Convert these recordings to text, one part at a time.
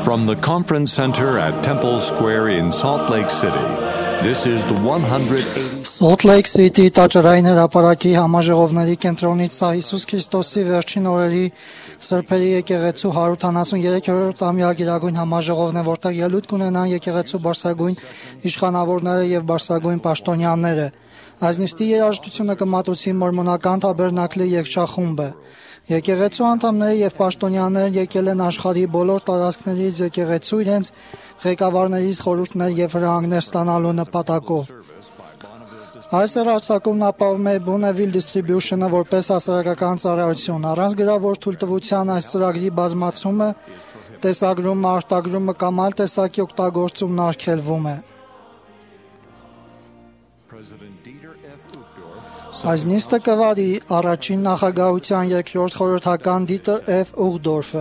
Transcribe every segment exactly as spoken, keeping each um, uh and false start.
From the conference center at Temple Square in Salt Lake City, this is the one hundred eighty Salt Lake City տաճարային հրապարակի համաժողովների կենտրոնից սա Հիսուս Քրիստոսի վերջին օրերի սրբերի եկեղեցու հարյուր տասնյոթերորդ ամյա գերագույն համաժողովն է, որտեղ ելույթ կունենան եկեղեցու բարձրագույն իշխանավորները եւ բարձրագույն պաշտոնյաները։ Այս երաժշտությունը կմատուցի մորմոնական թաբերնակլի երգչախումբը։ Եկեղեցու անդամները եւ պաշտոնյաները եկել են աշխարհի բոլոր տարածքներից եկեղեցու իրենց ղեկավարներից խորհուրդներ եւ հրահանգներ ստանալու նպատակով։ Այս հեռարձակումն ապահովում է Bonneville Distribution-ը որպես հասարակական ծառայություն։ Առանց գրավոր թույլտվության այս ծրագրի բազմացումը, տեսագրումը, արտագրումը կամ այլ տեսակի օգտագործումն արգելվում է։ Այս նիստը կվարի առաջին նախագահության երկրորդ խորհրդական Դիտեր F. Ուղդորֆը։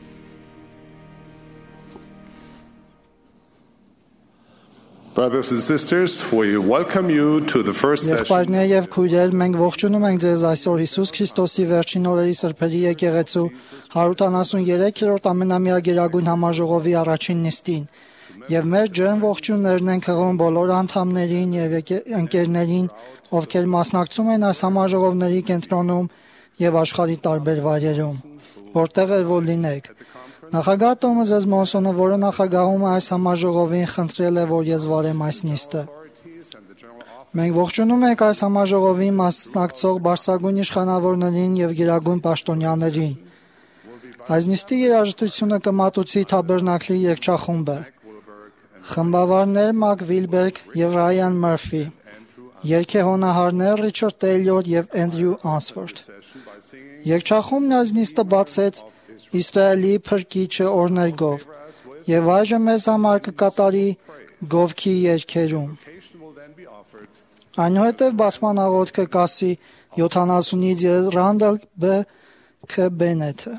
Brothers and sisters, we welcome you to the first session. Եղբայրներ եւ քույրեր, մենք ողջունում ենք ձեզ այսօր Հիսուս Քրիստոսի վերջին օրերի սրբերի եկեղեցու հարյուր տասնյոթերորդ ամենամյա գերագույն համաժողովի առաջին նիստին։ Եվ մեր ջերմ ողջույններն են հղում բոլոր անդամներին եւ ընկերներին, ովքեր մասնակցում են այս համաժողովների կենտրոնում եւ աշխարհի տարբեր վայրերում, որտեղ էլ որ լինեք։ Նախագահ Տոմաս Մոնսոնը, որը նախագահում է այս համաժողովին, խնդրել է, որ ես վարեմ այս նիստը։ Մենք ողջունում ենք այս համաժողովին մասնակցող բարձրագույն իշխանավորներին եւ գերագույն պաշտոնյաներին։ Այս նիստի երաժշտությունը կմատուցի Թաբերնակլի երգչախումբը։ Խմբավարներ Մակ Վիլբերգ եւ Ռայան Մըրֆի, երգեհոնահարներ Ռիչարդ Տեյլոր եւ Էնդրյու Անսվորդ։ Երգչախումբն այս նիստը բացեց Իսրայելի փրկիչը օրներգով եւ այժմ մեզ համար կկատարի գովքի երգերում։ Այնուհետև բացման աղոթքը կասի յոթանասունից Ռանդալ B. K. Բենեթը։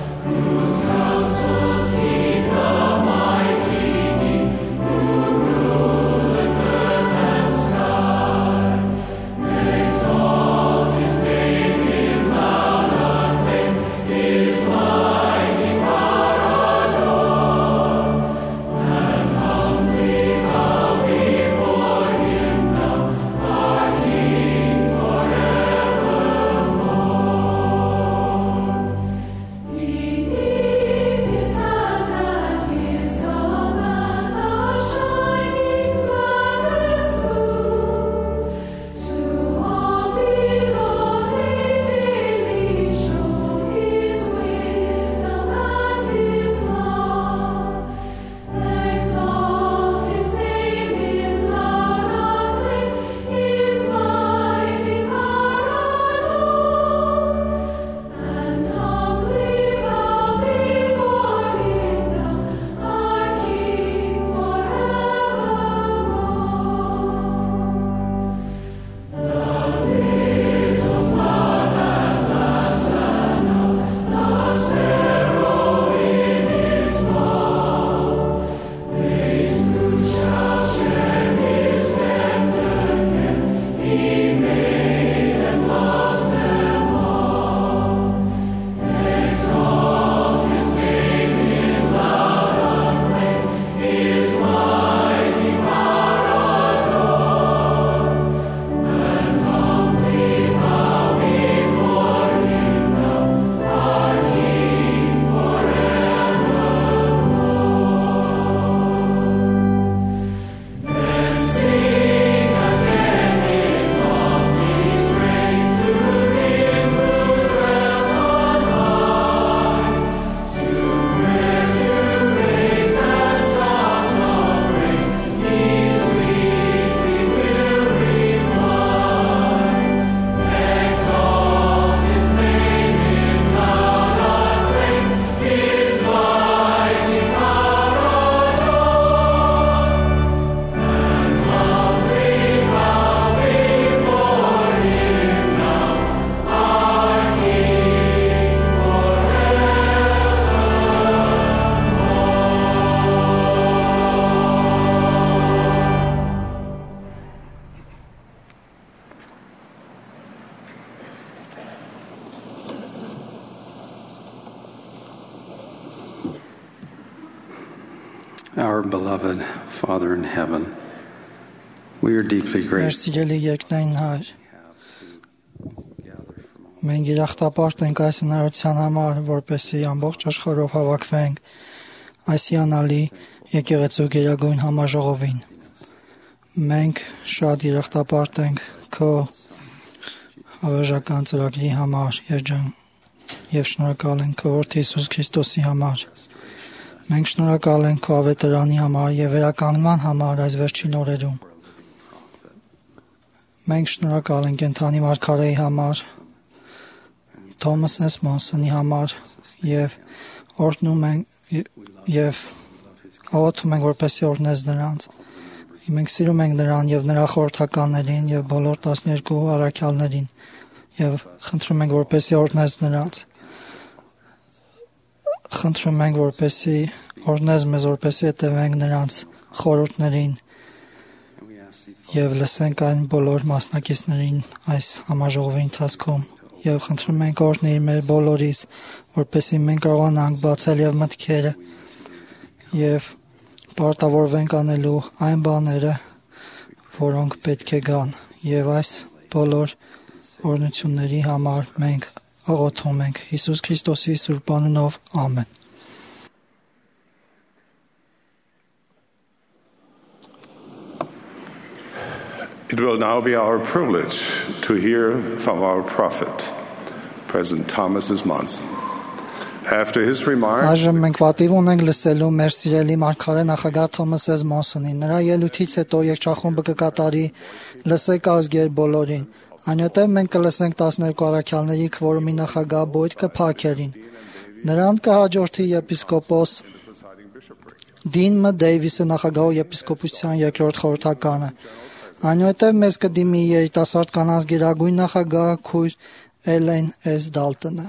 Whose counsels keep the mighty deep, who Our beloved Father in heaven, we are deeply grateful. Սիրելի երկնային Հայր, մենք երախտապարտ ենք այս հնարավորության համար, որպեսզի ամբողջ աշխարհով հավաքվենք այս հիանալի եկեղեցու գերագույն համաժողովին։ Մենք շատ երախտապարտ ենք քո հավերժական ծրագրի համար, երջան եւ շնորհակալ ենք քո որդի Հիսուս Քրիստոսի համար։ Մենք շնորհակալ ենք քո ավետարանի համար եւ վերականգնման համար այս վերջին օրերում։ Մենք շնորհակալ ենք Ընթանի Մարգարեի համար, Թոմաս Էսմոնսոնի համար եւ օրհնում ենք եւ աղոթում ենք, որպեսզի օրհնես նրանց։ Մենք սիրում ենք նրան եւ նրա խորհրդականներին եւ բոլոր տասներկու առաքյալներին եւ խնդրում ենք, որպեսզի օրհնես նրանց։ Խնդրում ենք, որպեսզի օրհնես մեզ, որպեսզի հետևենք նրանց խորհուրդներին եւ լսենք այն բոլոր մասնակիցներին այս համաժողովի ընթացքում եւ խնդրում ենք օրհնիր մեր բոլորիս, որպեսզի մենք կարողանանք բացել եւ մտքերը եւ պարտավորվենք անելու այն բաները, որոնք պետք է գան, եւ այս բոլոր օրհնությունների համար մենք աղոթում ենք Հիսուս Քրիստոսի սուրբ անունով, ամեն։ It will now be our privilege to hear from our prophet, President Thomas S. Monson. After his remarks, Այժմ մենք պատիվ ունենք լսելու մեր սիրելի մարգարե նախագահ Թոմաս Էս Մոնսոնին։ Նրա ելույթից հետո երգչախումբը կկատարի «Լսեք ազգեր» բոլորին։ Այնուհետև մենք կլսենք տասներկու առաքյալների քվորումի նախագահ Բոյդ Փաքերին։ Նրան կհաջորդի եպիսկոպոս Դին Մ. Դեյվիսը, նախագահ եպիսկոպոսության երկրորդ խորհրդականը։ Այնուհետև մեզ կդիմի երիտասարդ կանանց գերագույն նախագահ քույր Էլեն Էս Դալտոնը։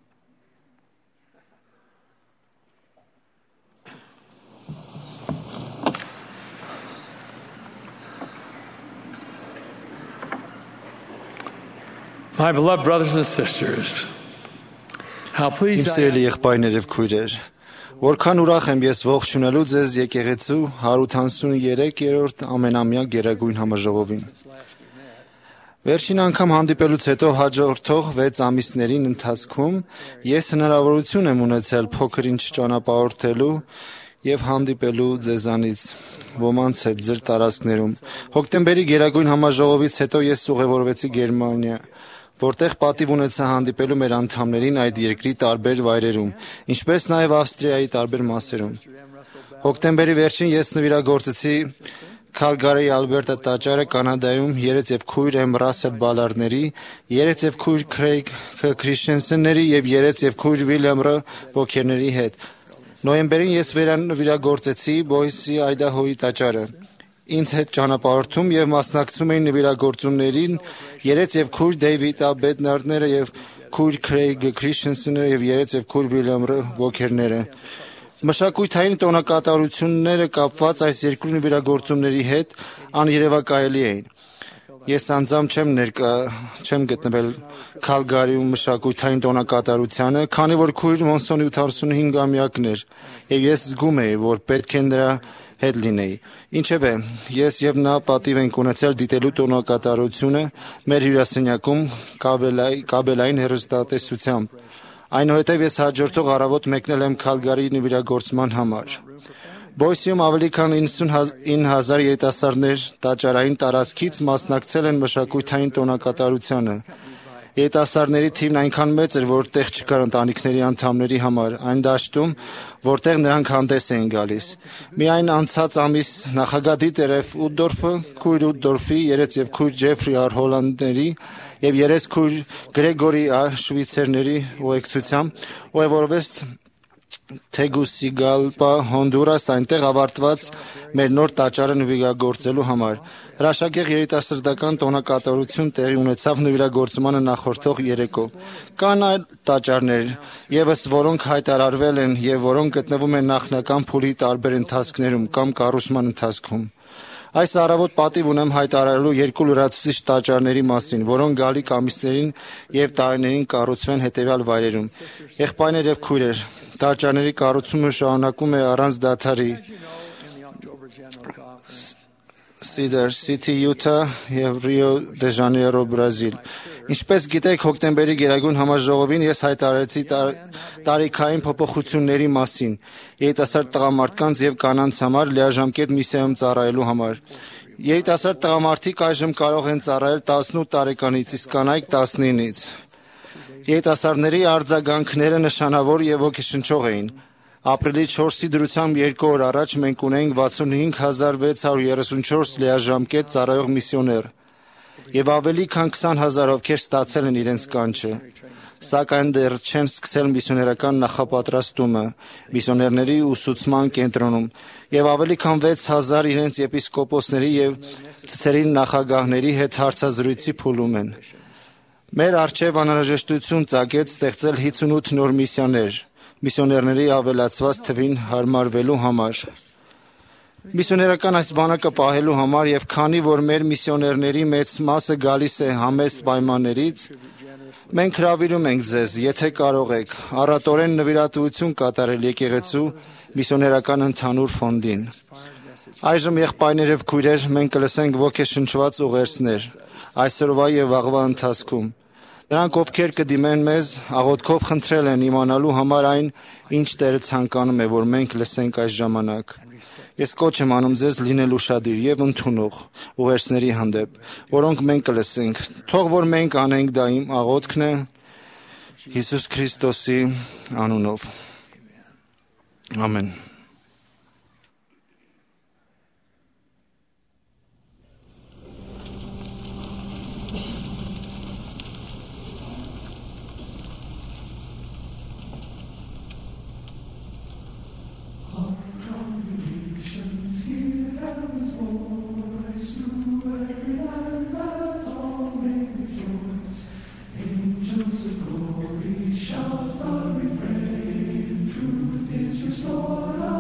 My beloved brothers and sisters, how pleased Իմ I սիրելի եղբայրներ եւ քույրեր, որքան ուրախ եմ ես ողջունելու ձեզ եկեղեցու հարյուր հանասուներեքերորդ ամենամյա գերագույն համաժողովին։ Վերջին անգամ հանդիպելուց հետո հաջորդող վեց ամիսներին ընթացքում ես հնարավորություն եմ ունեցել փոքր-ինչ ճանապարհորդելու եւ հանդիպելու ձեզանից ոմանց հետ ձեր տարածքներում։ Հոկտեմբերի գերագույն համաժողովից հետո ես ուղևորվեցի Գերմանիա, որտեղ պատիվ ունեցա հանդիպելու մեր անդամներին այդ երկրի տարբեր վայրերում, ինչպես նաև Ավստրիայի տարբեր մասերում։ Հոկտեմբերի վերջին ես նվիրագործեցի Քալգարիի Ալբերտա տաճարը Կանադայում երեց եւ քույր Էմ Ռասել Բալարների, երեց եւ քույր Քրեյգ Քրիշենսենների եւ երեց եւ քույր Վիլյամ Ռ. Բոքերների հետ։ Նոյեմբերին ես վերանվիրագործեցի Բոյսի Այդահոյի տաճարը։ Ինձ հետ ճանապարհորդում եւ մասնակցում էին նվիրագործումներին երեց եւ քույր Դեյվիդ Ա. Բեդնարդները եւ քույր Քրեյգ Քրիշենսենները եւ երեց եւ քույր Վիլյամ Ռ. Բոքերները։ Մշակութային տոնակատարությունները կապված այս երկու նվիրագործումների հետ աներևակայելի էին։ Ես անձամբ չեմ ներկա չեմ գտնվել Քալգարիում մշակութային տոնակատարությանը, քանի որ քույր Մոնսոնի ութսունհինգամյակն էր, եւ ես զգում էի, որ պետք է նրա հետ լինեի։ Ինչևէ, ես եւ նա պատիվ ենք ունեցել դիտելու տոնակատարությունը մեր հյուրասենյակում կաբելային հեռուստատեսությամբ։ Այնուհետև ես հաջորդող առավոտ մեկնել եմ Քալգարիի նվիրագործման համար։ Բոյսիում ավելի քան իննսունինը հազար երիտասարդներ տաճարային տարածքից մասնակցել են մշակութային տոնակատարությանը։ Երիտասարդների թիվն այնքան մեծ էր, որ տեղ չկար ընտանիքների անդամների համար այն դաշտում, որտեղ նրանք հանդես էին գալիս։ Միայն անցած ամիս նախագահ Դիտեր Էֆ. Ուդդորֆը, քույր Ուդդորֆի, երեց եւ քույր Ջեֆրի Ար. Հոլանդների եւ երեց քույր Գրեգորի Ա. Շվիցերների ուղեկցությամբ ուղևորվեց Թեգուսիգալպա, Հոնդուրաս, այնտեղ ավարտված մեր նոր տաճարը նվիրագործելու համար։ Հրաշագեղ երիտասարդական տոնակատարություն տեղի ունեցավ նվիրագործմանը նախորդող երեկո։ Կան այլ տաճարներ եւս, որոնք հայտարարվել են եւ որոնք գտնվում են նախնական փուլի տարբեր ընթացքներում կամ կառուցման ընթացքում։ Այս առավոտ պատիվ ունեմ հայտարարելու երկու լրացուցիչ տաճարների մասին, որոնք գալիք ամիսներին եւ տարիներին կառուցվեն հետեւյալ վայրերում։ Եղբայրներ եւ քույրեր, տաճարների կառուցումը շարունակում է առանց դադարի։ Cedar City, Utah եւ Rio de Janeiro, Բրազիլ։ Ինչպես գիտեք, հոկտեմբերի գերագույն համաժողովին ես հայտարարեցի տարիքային փոփոխությունների մասին երիտասարդ տղամարդկանց եւ կանանց համար լիաժամկետ միսիայում ծառայելու համար։ Երիտասարդ տղամարդիկ այժմ կարող են ծառայել տասնութ տարեկանից, իսկ կանայք տասնինից։ Երիտասարդների արձագանքները նշանավոր եւ ոգեշնչող էին։ Ապրիլի չորսի դրությամբ երկու օր առաջ մենք ունենք վաթսունհինգ հազար վեց հարյուր երեսունչորս լիաժամկետ ծառայող միսիոներ եւ ավելի քան քսան հազար ովքեր ստացել են իրենց կանչը, սակայն դեռ չեն սկսել միսիոներական նախապատրաստումը միսիոներների ուսուցման կենտրոնում եւ ավելի քան վեց հազար իրենց եպիսկոպոսների եւ ցցերի նախագահների հետ հարցազրույցի փուլում են։ Մեր արչեւ անհրաժեշտություն ծագեց ստեղծել հիսունութ նոր միսիաներ միսիոներների ավելացված թվին հարմարվելու համար։ Միսիոներական այս բանակը պահելու համար եւ քանի որ մեր միսիոներների մեծ մասը գալիս է համեստ պայմաններից, մենք հրավիրում ենք ձեզ, եթե կարող եք, առատորեն նվիրատվություն կատարել եկեղեցու միսիոներական ընդհանուր ֆոնդին։ Այժմ եղբայրներ եւ քույրեր, մենք կլսենք ոգեշնչված ուղերձներ այսօրվա եւ վաղվա ընթացքում։ Նրանք, ովքեր կդիմեն մեզ, աղոթքով խնդրել են իմանալու համար այն, ինչ Տերը ցանկանում է, որ մենք լսենք այս ժամանակ։ Ես կոչ եմ անում ձեզ լինել ուշադիր եւ ընդունող ուղերձների հանդեպ, որոնք մենք կլսենք։ Թող որ մենք անենք դա իմ աղոթքն է Հիսուս Քրիստոսի անունով։ Ամեն։ Shout the refrain, truth is restored.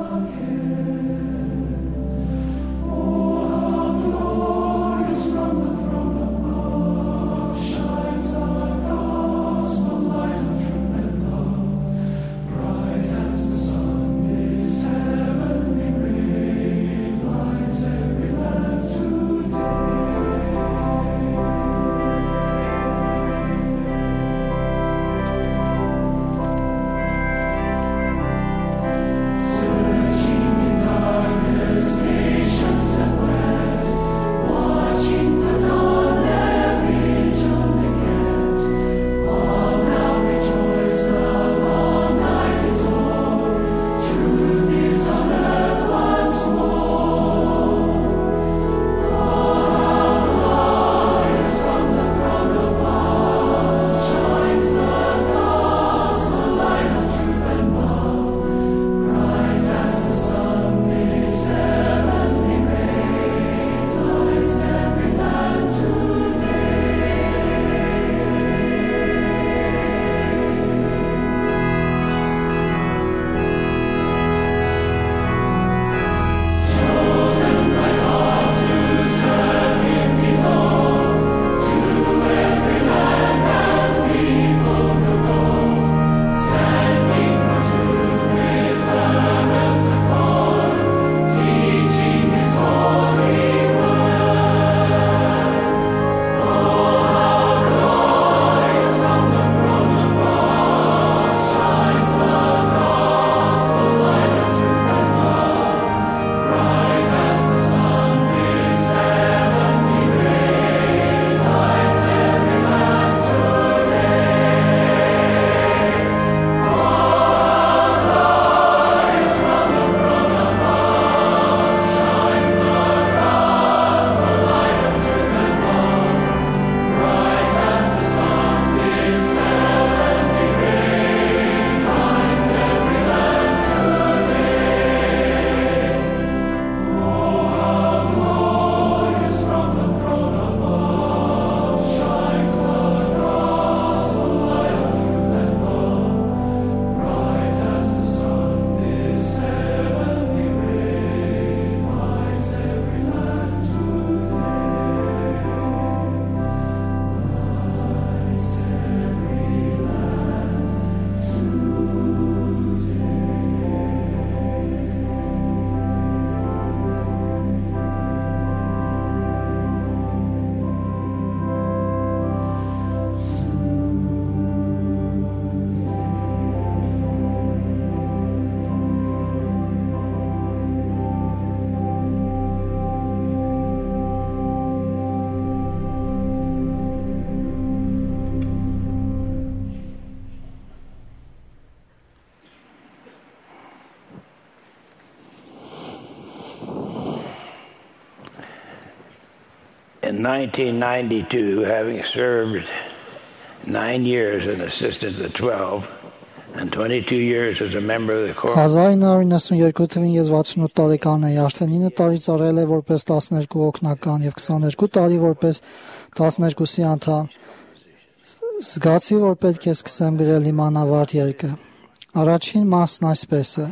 In nineteen ninety-two, having served nine years as an assistant to twelve and twenty-two years as a member of the Corps. հազար իննսուն իննսունյոթ թվին ես վաթսունութ տարեկան էի, արդեն ինը տարի ծառայել եմ որպես տասներկու օգնական եւ քսաներկու տարի որպես տասներկուսի անդամ։ Զգացի, որ պետք է սկսեմ գրել իմ անավարտ երգը։ Առաջին մասն այսպես է.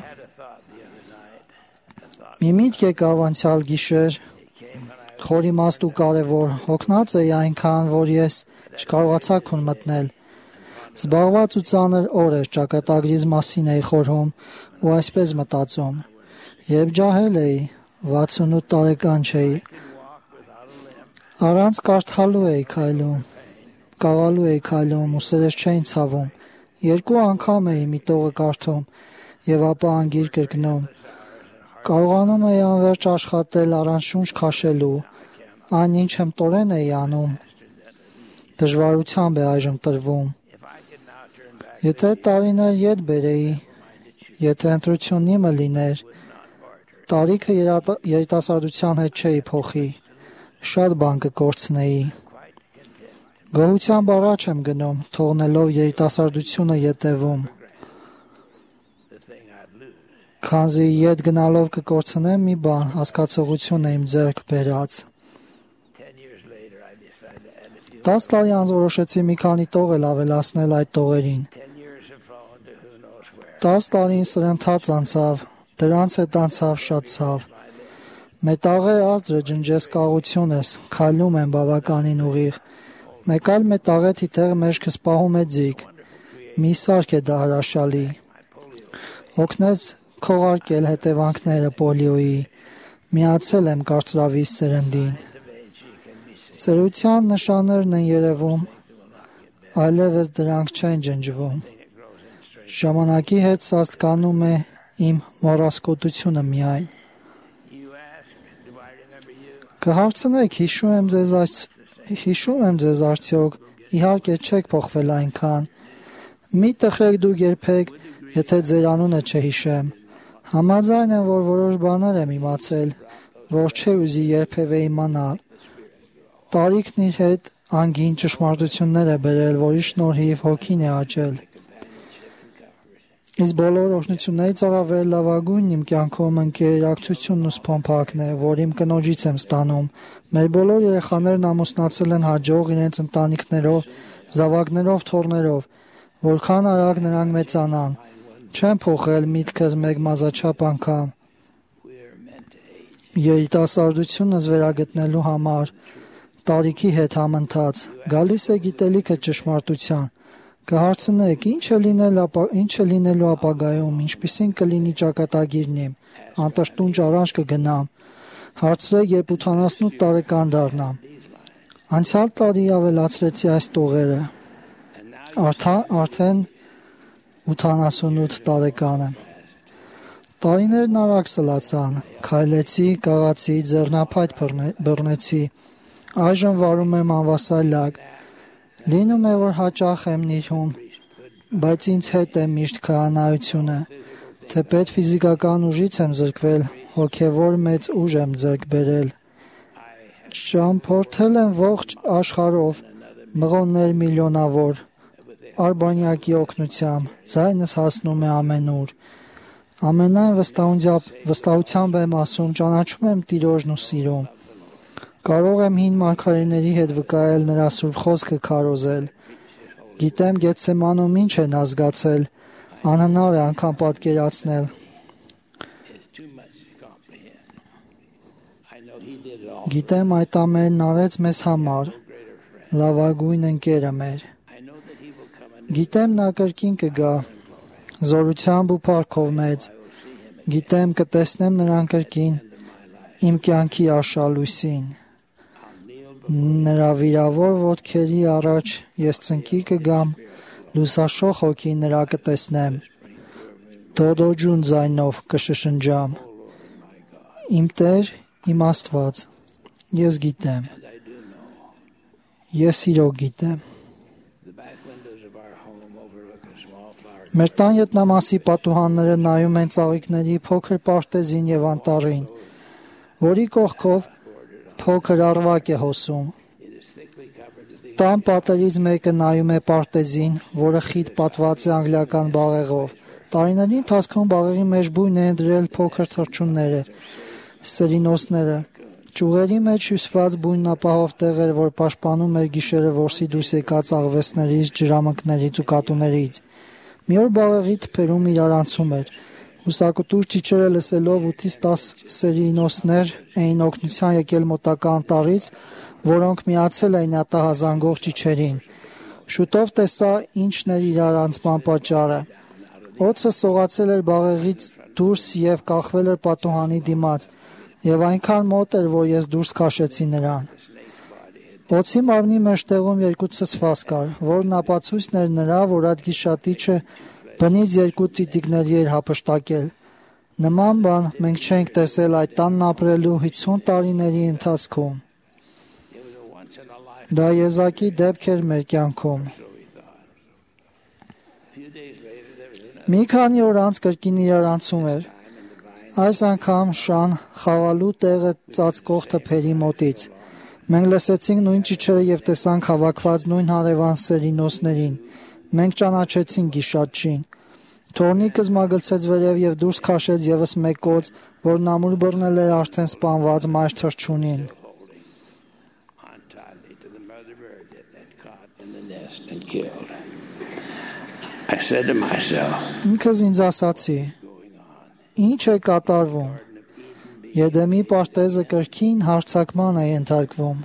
Մի միտք եկավ անցյալ գիշեր, խոր իմաստ ու կարևոր, հոգնած էի այնքան, որ ես չկարողացա քուն մտնել։ Զբաղված ու ծանր օր էր, ճակատագրիզ մասին էի խորհում ու այսպես մտածում. երբ ջահել էի, վաթսունութ տարեկան չէի, առանց կարդալու էի քայլում, կաղալու էի քայլում ու սրես չէին ցավում, երկու անգամ էի մի տողը կարդում եւ ապա անգիր կրկնում, կարողանում էի անverջ աշխատել առանց շունչ քաշելու, այն ինչ եմ տորեն էի անում, դժվարությամբ է այժմ տրվում։ Եթե տարիներ ետ բերեի, եթե ընտրությունն իմը լիներ, տարիքը երիտասարդության հետ չէի փոխի, շատ բան կկորցնեի։ Գոհությամբ առաջ եմ գնում, թողնելով երիտասարդությունը ետևում։ Քանզի ետ գնալով կկորցնեմ մի բան, հասկացողություն եմ ձեռք բերած։ Տաս տարի անց որոշեցի մի քանի տող էլ ավելացնել այդ տողերին։ Տաս տարին սրընթաց անցավ, դրանց հետ անցավ շատ ցավ։ Մետաղե ազդրը ջնջես կաղություն ես, քայլում եմ բավականին ուղիղ։ Մեկ այլ մետաղե թիթեղը մեջքս պահում է ձիգ։ Մի սարք է դա հրաշալի։ Օգնեց քողարկել հետևանքները պոլիոյի, միացել եմ կարծրավիզ սերնդին։ Ծերության նշաններն են երևում, այլևս դրանք չեն ջնջվում։ Ժամանակի հետ սաստկանում է իմ մոռասկոտությունը միայն։ Կհարցնեք, հիշում եմ ձեզ այս հիշում եմ ձեզ արդյոք, իհարկե չեք փոխվել այնքան։ Մի տխրեք դուք երբեք, եթե ձեր անունը չհիշեմ։ Համաձայն եմ, որ որոշ բաներ եմ իմացել, որ չէ ուզի երբևէ իմանալ։ Տարիքն իր հետ անգին ճշմարտություններ է բերել, որի շնորհիվ հոգին է աճել։ Իսկ բոլոր օգնություններից առավել լավագույնն իմ կյանքում ընկերակցությունն ու սփոփակն է, որ իմ կնոջից եմ ստանում։ Մեր բոլոր երեխաներն ամուսնացել են հաջող իրենց ընտանիքներով, զավակներով, թոռներով, որքան արագ նրանք մեծանան։ Չեմ փոխել միտքս մեկ մազաչափ անգամ։ Երիտասարդությունս վերագտնելու համար տարիքի հետ համընթաց գալիս է գիտելիքը ճշմարտության։ Կհարցնեք, ինչ է լինել, ինչ է լինելու ապագայում, ինչպիսին կլինի ճակատագիրն իմ, անտրտունջ առաջ կգնամ, հարցրեք, երբ ութանասունութ տարեկան դառնամ։ Անցյալ տարի ավելացրեցի այս տողերը, արդեն ութանասունութ տարեկան եմ։ Տարիներն արագ սլացան, քայլեցի, կաղացի, ձեռնափայտ բռնեցի, այժմ վարում եմ անվասայլակ։ Լինում է, որ հաճախ եմ նիրհում, բայց ինձ հետ է միշտ քահանայությունը, թեպետ ֆիզիկական ուժից եմ զրկվել, հոգևոր մեծ ուժ եմ ձեռք բերել։ Ճամփորդել եմ ողջ աշխարհով, մղոններ միլիոնավոր, արբանյակի օգնությամբ, ձայնս հասնում է ամենուր։ Ամենայն վստահությամբ եմ ասում, ճանաչում եմ Տիրոջն ու սիրում։ Կարող եմ հին մարգարեների հետ վկայել նրա սուրբ խոսքը քարոզել։ Գիտեմ Գեթսեմանում ինչ են ազգացել, անհնար է անգամ պատկերացնել։ Գիտեմ այդ ամենն արեց մեզ համար, լավագույն ընկերը մեր։ Գիտեմ նա կրկին կգա, զորությամբ ու փառքով մեծ։ Գիտեմ կտեսնեմ նրան կրկին, իմ կյանքի աշալույսին։ Նրա վիրավոր ոտքերի առաջ ես ծնկի կգամ, լուսաշող հոգի նրա կտեսնեմ, դոդոջուն ձայնով կշշնջամ։ Իմ Տեր, իմ Աստված, ես գիտեմ, ես իրոք գիտեմ։ Մեր տան ետնամասի պատուհանները նայում են ծաղիկների փոքր պարտեզին և անտառին, որի կողքով փոքր առվակ է հոսում։ Տան պատերից մեկը նայում է պարտեզին, որը խիտ պատված է անգլիական բաղեղով։ Տարիների ընթացքում բաղեղի մեջ բույն են դրել փոքր թռչունները, սերինոսները։ Ճյուղերի մեջ հյուսված բույնն ապահով տեղ էր, որ պաշտպանում էր գիշերը որսի դուրս եկած աղվեսներից, ջրամկներից ու կատուներից։ Մի օր բաղեղի թփերում իրարանցում էր։ Հուսակուտուր ճիչերը լսելով ութից տաս սերինոսներ էին օգնության եկել մոտակա անտառից, որոնք միացել էին ատահազանգող ճիչերին։ Շուտով տեսա ինչն էր իրարանցման պատճառը։ Օձը սողացել էր բաղեղից դուրս եւ կախվել էր պատուհանի դիմաց, եւ այնքան մոտ էր, որ ես դուրս քաշեցի նրան։ Օձի մարմնի մեջտեղում երկու ցցված կար, որն ապացույցն էր նրա, որ այդ գիշատիչը բնից երկու ծիտիկների էր հափշտակել։ Նման բան մենք չենք տեսել այդ տանն ապրելու հիսուն տարիների ընթացքում։ Դա եզակի դեպք էր մեր կյանքում։ Մի քանի օր անց կրկին իրարանցում էր։ Այս անգամ շան խաղալու տեղը ծածկող թփերի մոտից։ Մենք լսեցինք նույն ճիչերը եւ տեսանք հավաքված նույն հարևան սերինոսներին։ Մենք ճանաչեցինք գիշատչին։ Թորնիկը զմագլցեց վերև եւ դուրս քաշեց եւս մեկ օձ, որն ամուր բռնել էր արդեն սպանված մայր թռչունին։ I said to myself, Ինքս ինձ ասացի. Ինչ է կատարվում։ Եդեմի պարտեզը կրկին հարձակման է ենթարկվում։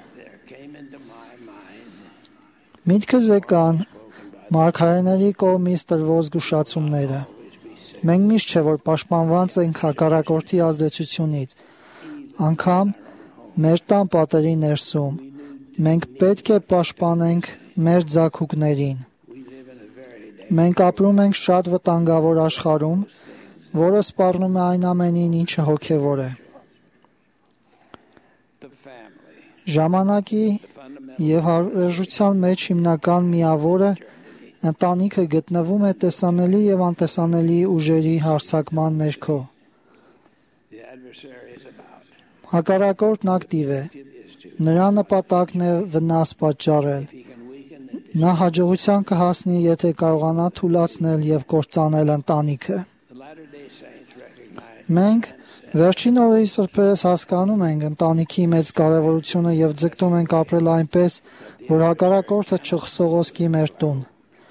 Միտքս եկան մարգարեների կողմից տրվող զգուշացումները։ Մենք միշտ չէ, որ պաշտպանված ենք հակառակորդի ազդեցությունից։ Անգամ մեր տան պատերի ներսում մենք պետք է պաշտպանենք մեր ձագուկներին։ Մենք ապրում ենք շատ վտանգավոր աշխարհում, որը սպառնում է այն ամենին, ինչը հոգևոր է։ Ժամանակի եւ հարժության մեջ հիմնական միավորը ընտանիքը գտնվում է տեսանելի եւ անտեսանելի ուժերի հարձակման ներքո։ Հակառակորդն ակտիվ է։ Նրա նպատակն է վնաս պատճառել։ Նա հաջողության կհասնի, եթե կարողանա թուլացնել եւ կործանել ընտանիքը։ Մենք վերջին օրերի սրբերս հասկանում ենք ընտանիքի մեծ կարևորությունը եւ ձգտում ենք ապրել այնպես, որ հակառակորդը չխսողոսկի մեր տուն։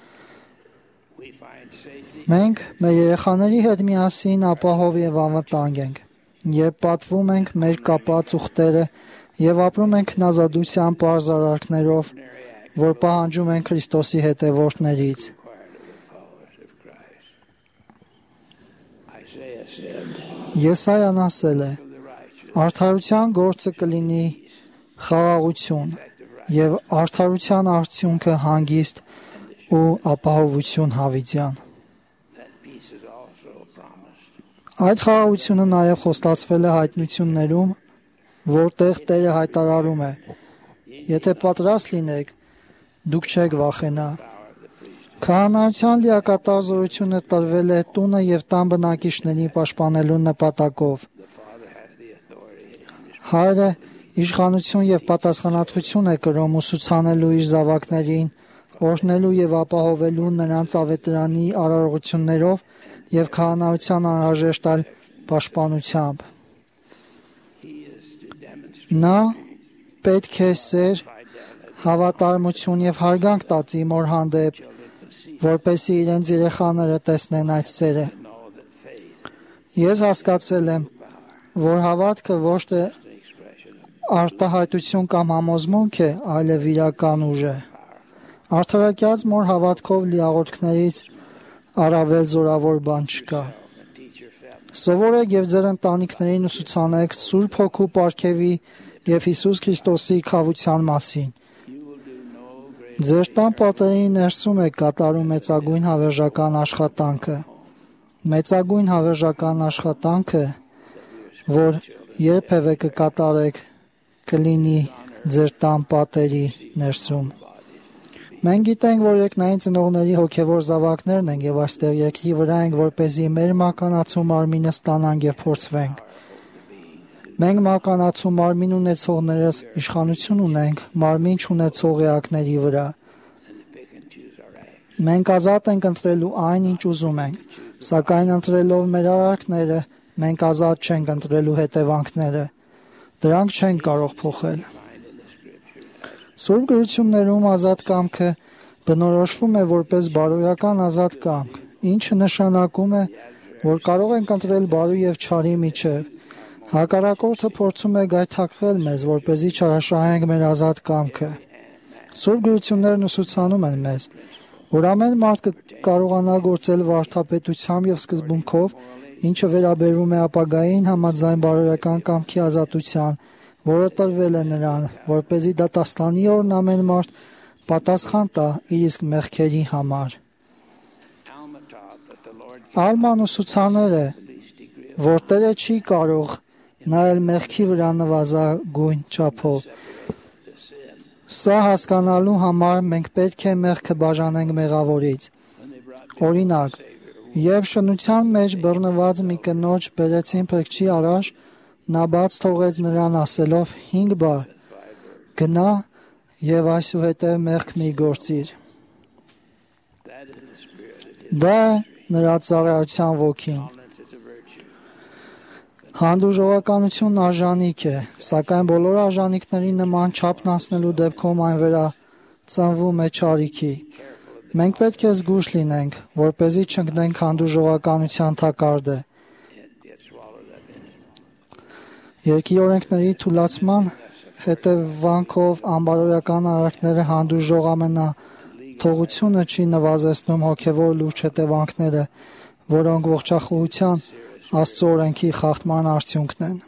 Մենք մեր երեխաների հետ միասին ապահով եւ անվտանգ ենք, երբ պատվում ենք մեր կապած ուխտերը եւ ապրում ենք հնազանդության պարզ արարքներով, որ պահանջում են Քրիստոսի հետևորդներից։ Եսայան ասել է. Արդարության գործը կլինի խաղաղություն եւ արդարության արդյունքը հանգիստ ու ապահովություն հավիտյան։ Այդ խաղաղությունը նաեւ խոստացվել է հայտնություններում, որտեղ Տերը հայտարարում է. Եթե պատրաստ լինեք, դուք չեք վախենա։ Քահանայության լիակատար զորությունը տրվել է տունը եւ տան բնակիչների պաշտպանելու նպատակով։ Հայրը իշխանություն եւ պատասխանատվություն է կրում ուսուցանելու իր զավակներին, օրհնելու եւ ապահովելու նրանց ավետարանի արարողություններով եւ քահանայության անհրաժեշտ այլ պաշտպանությամբ։ Նա պետք է սեր, հավատարմություն եւ հարգանք տածի մոր հանդեպ, որպեսզի իրենց երեխաները տեսնեն այդ սերը։ Ես հասկացել եմ, որ հավատքը ոչ թե արտահայտություն կամ համոզմունք է, այլև իրական ուժ է։ Արդարակյաց մոր հավատքով լիաղորդքներից առավել զորավոր բան չկա։ Սովորեք եւ ձեր ընտանիքներին ուսուցանեք Սուրբ Հոգու պարգևի եւ Հիսուս Քրիստոսի քավության մասին։ Ձեր տան պատերի ներսում է կատարում մեծագույն հավերժական աշխատանքը։ Մեծագույն հավերժական աշխատանքը, որ երբևէ կկատարեք, կլինի ձեր տան պատերի ներսում։ Մենք գիտենք, որ երկնային ծնողների հոգևոր զավակներն ենք եւ այստեղ երկրի վրա ենք, որպեսզի մեր մականացու մարմինը ստանանք եւ փորձվենք։ Մենք մականացու մարմին ունեցողներս իշխանություն ունենք մարմին չունեցող էակների վրա։ Մենք ազատ ենք ընտրելու այն, ինչ ուզում ենք, սակայն ընտրելով մեր արարքները, մենք ազատ չենք ընտրելու հետևանքները։ Դրանք չեն կարող փոխել։ Սուրբ գրություններում ազատ կամքը բնորոշվում է որպես բարոյական ազատ կամք, ինչը նշանակում է, որ կարող ենք ընտրել բարու եւ չարի միջև։ Հակառակորդը փորձում է գայթակղել մեզ, որպեսզի չարաշահենք մեր ազատ կամքը։ Սուրբ գրություններն ուսուցանում են մեզ, որ ամեն մարդ կարողանա գործել վարդապետությամբ եւ սկզբունքով, ինչը վերաբերում է ապագային համաձայն բարոյական կամքի ազատության, որը տրվել է նրան, որպեսզի դատաստանի օրն ամեն մարդ պատասխան տա իր իսկ մեղքերի համար։ Ալման ուսուցանել է, որ Տերը չի կարող նայել մեղքի վրա նվազագույն չափով։ Սա հասկանալու համար մենք պետք է մեղքը բաժանենք մեղավորից։ Օրինակ, երբ շնության մեջ բռնված մի կնոջ բերեցին փրկչի առաջ, նա բաց թողեց նրան ասելով. «Հինգ բար, գնա եւ այսուհետեւ մեղք մի գործիր»։ Դա նրա ծառայության ոգին։ Հանդուրժողականությունն արժանիք է, սակայն բոլոր արժանիքների նման չափն անցնելու դեպքում այն վրա ծնվում է չարիքի։ Մենք պետք է զգույշ լինենք, որպեսզի չընկնենք հանդուրժողականության թակարդը։ Երկի օրենքների թուլացման հետևանքով անբարոյական արարքները հանդուրժող ամենա թողությունը չի նվազեցնում հոգևոր լուրջ հետևանքները, որոնք ողջախոհության Աստծո օրենքի խախտման արդյունքն են։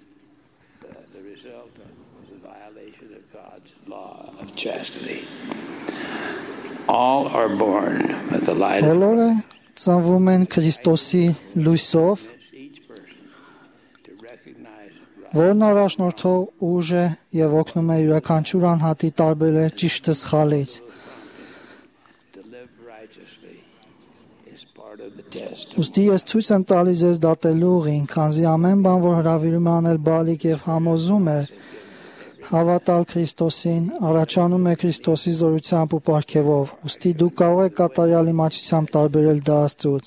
Բոլորը ծնվում են Քրիստոսի լույսով, որն առաջնորդող ուժ է եւ օգնում է յուրաքանչյուր անհատի տարբերել ճիշտը սխալից։ Ուստի ես ցույց եմ տալիս ես դատելու ուղին, քանզի ամեն բան, որ հրավիրում է անել բալիկ եւ համոզում է հավատալ Քրիստոսին, առաջանում է Քրիստոսի զորությամբ ու պարգևով։ Ուստի դու կարող ես կատարյալ իմացությամբ տարբերել դա Աստծուց։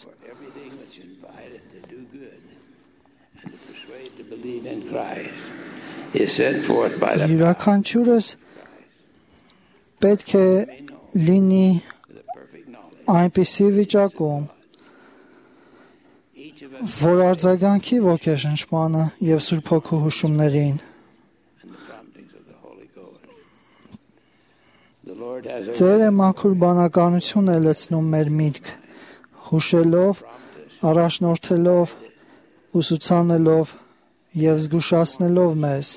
Յուրաքանչյուրս պետք է լինի այնպիսի վիճակում, որ արձագանքի ոգեշնչմանը եւ Սուրբ Հոգու հուշումներին։ Ձերը մաքուր բանականություն է լցնում մեր միտք, հուշելով, առաջնորդելով, ուսուցանելով եւ զգուշացնելով մեզ։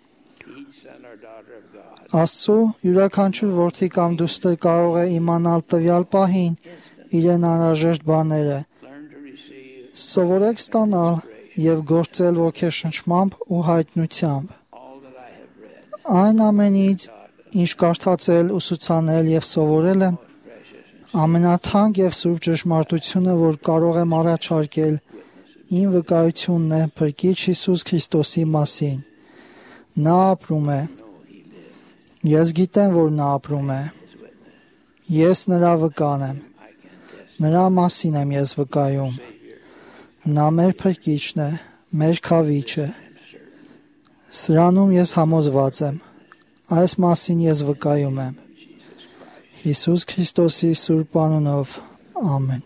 Աստծո յուրաքանչյուր որդի կամ դուստր կարող է իմանալ տվյալ պահին իրեն անհրաժեշտ բաները։ Սովորեք ստանալ եւ գործել ոգեշնչմամբ ու հայտնությամբ։ Այն ամենից, ինչ կարդացել, ուսուցանել եւ սովորել եմ, ամենաթանկ եւ սուրբ ճշմարտությունը, որ կարող եմ առաջարկել, իմ վկայությունն է Փրկիչ Հիսուս Քրիստոսի մասին։ Նա ապրում է։ Ես գիտեմ, որ նա ապրում է։ Ես նրա վկան եմ։ Նրա մասին եմ ես վկայում։ Նա մեր Փրկիչն է, մեր Քավիչը։ Սրանում ես համոզված եմ։ Այս մասին ես վկայում եմ։ Հիսուս Քրիստոսի սուրբ անունով, ամեն։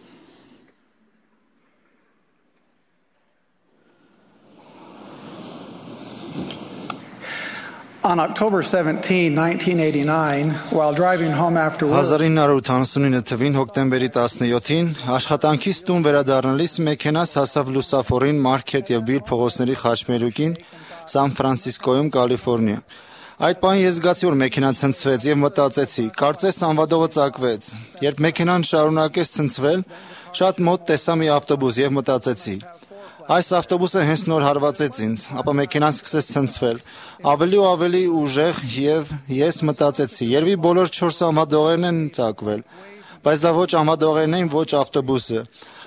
On October seventeenth, nineteen eighty-nine, while driving home after work, հազար ինը հարյուր ութանասունինը թվին հոկտեմբերի տասնյոթին աշխատանքից տուն վերադառնալիս մեքենաս հասավ լուսաֆորին Մարքեթ եւ Բիլ փողոցների խաչմերուկին Սան Ֆրանցիսկոյում, Կալիֆոռնիա։ Այդ պահին ես զգացի, որ մեքենան ցնցվեց եւ մտածեցի, կարծես անվադողը ծակվեց։ Երբ մեքենան շարունակեց ցնցվել, շատ մոտ տեսա մի ավտոբուս եւ մտածեցի, այս ավտոբուսը հենց նոր հարվածեց ինձ, ապա մեքենան սկսեց ցնցվել, ավելի ու ավելի ուժեղ եւ ես մտածեցի, երևի բոլոր չորս անվադողերն են ծակվել, բայց դա ոչ անվադողերն էին, ոչ ավտոբուսը։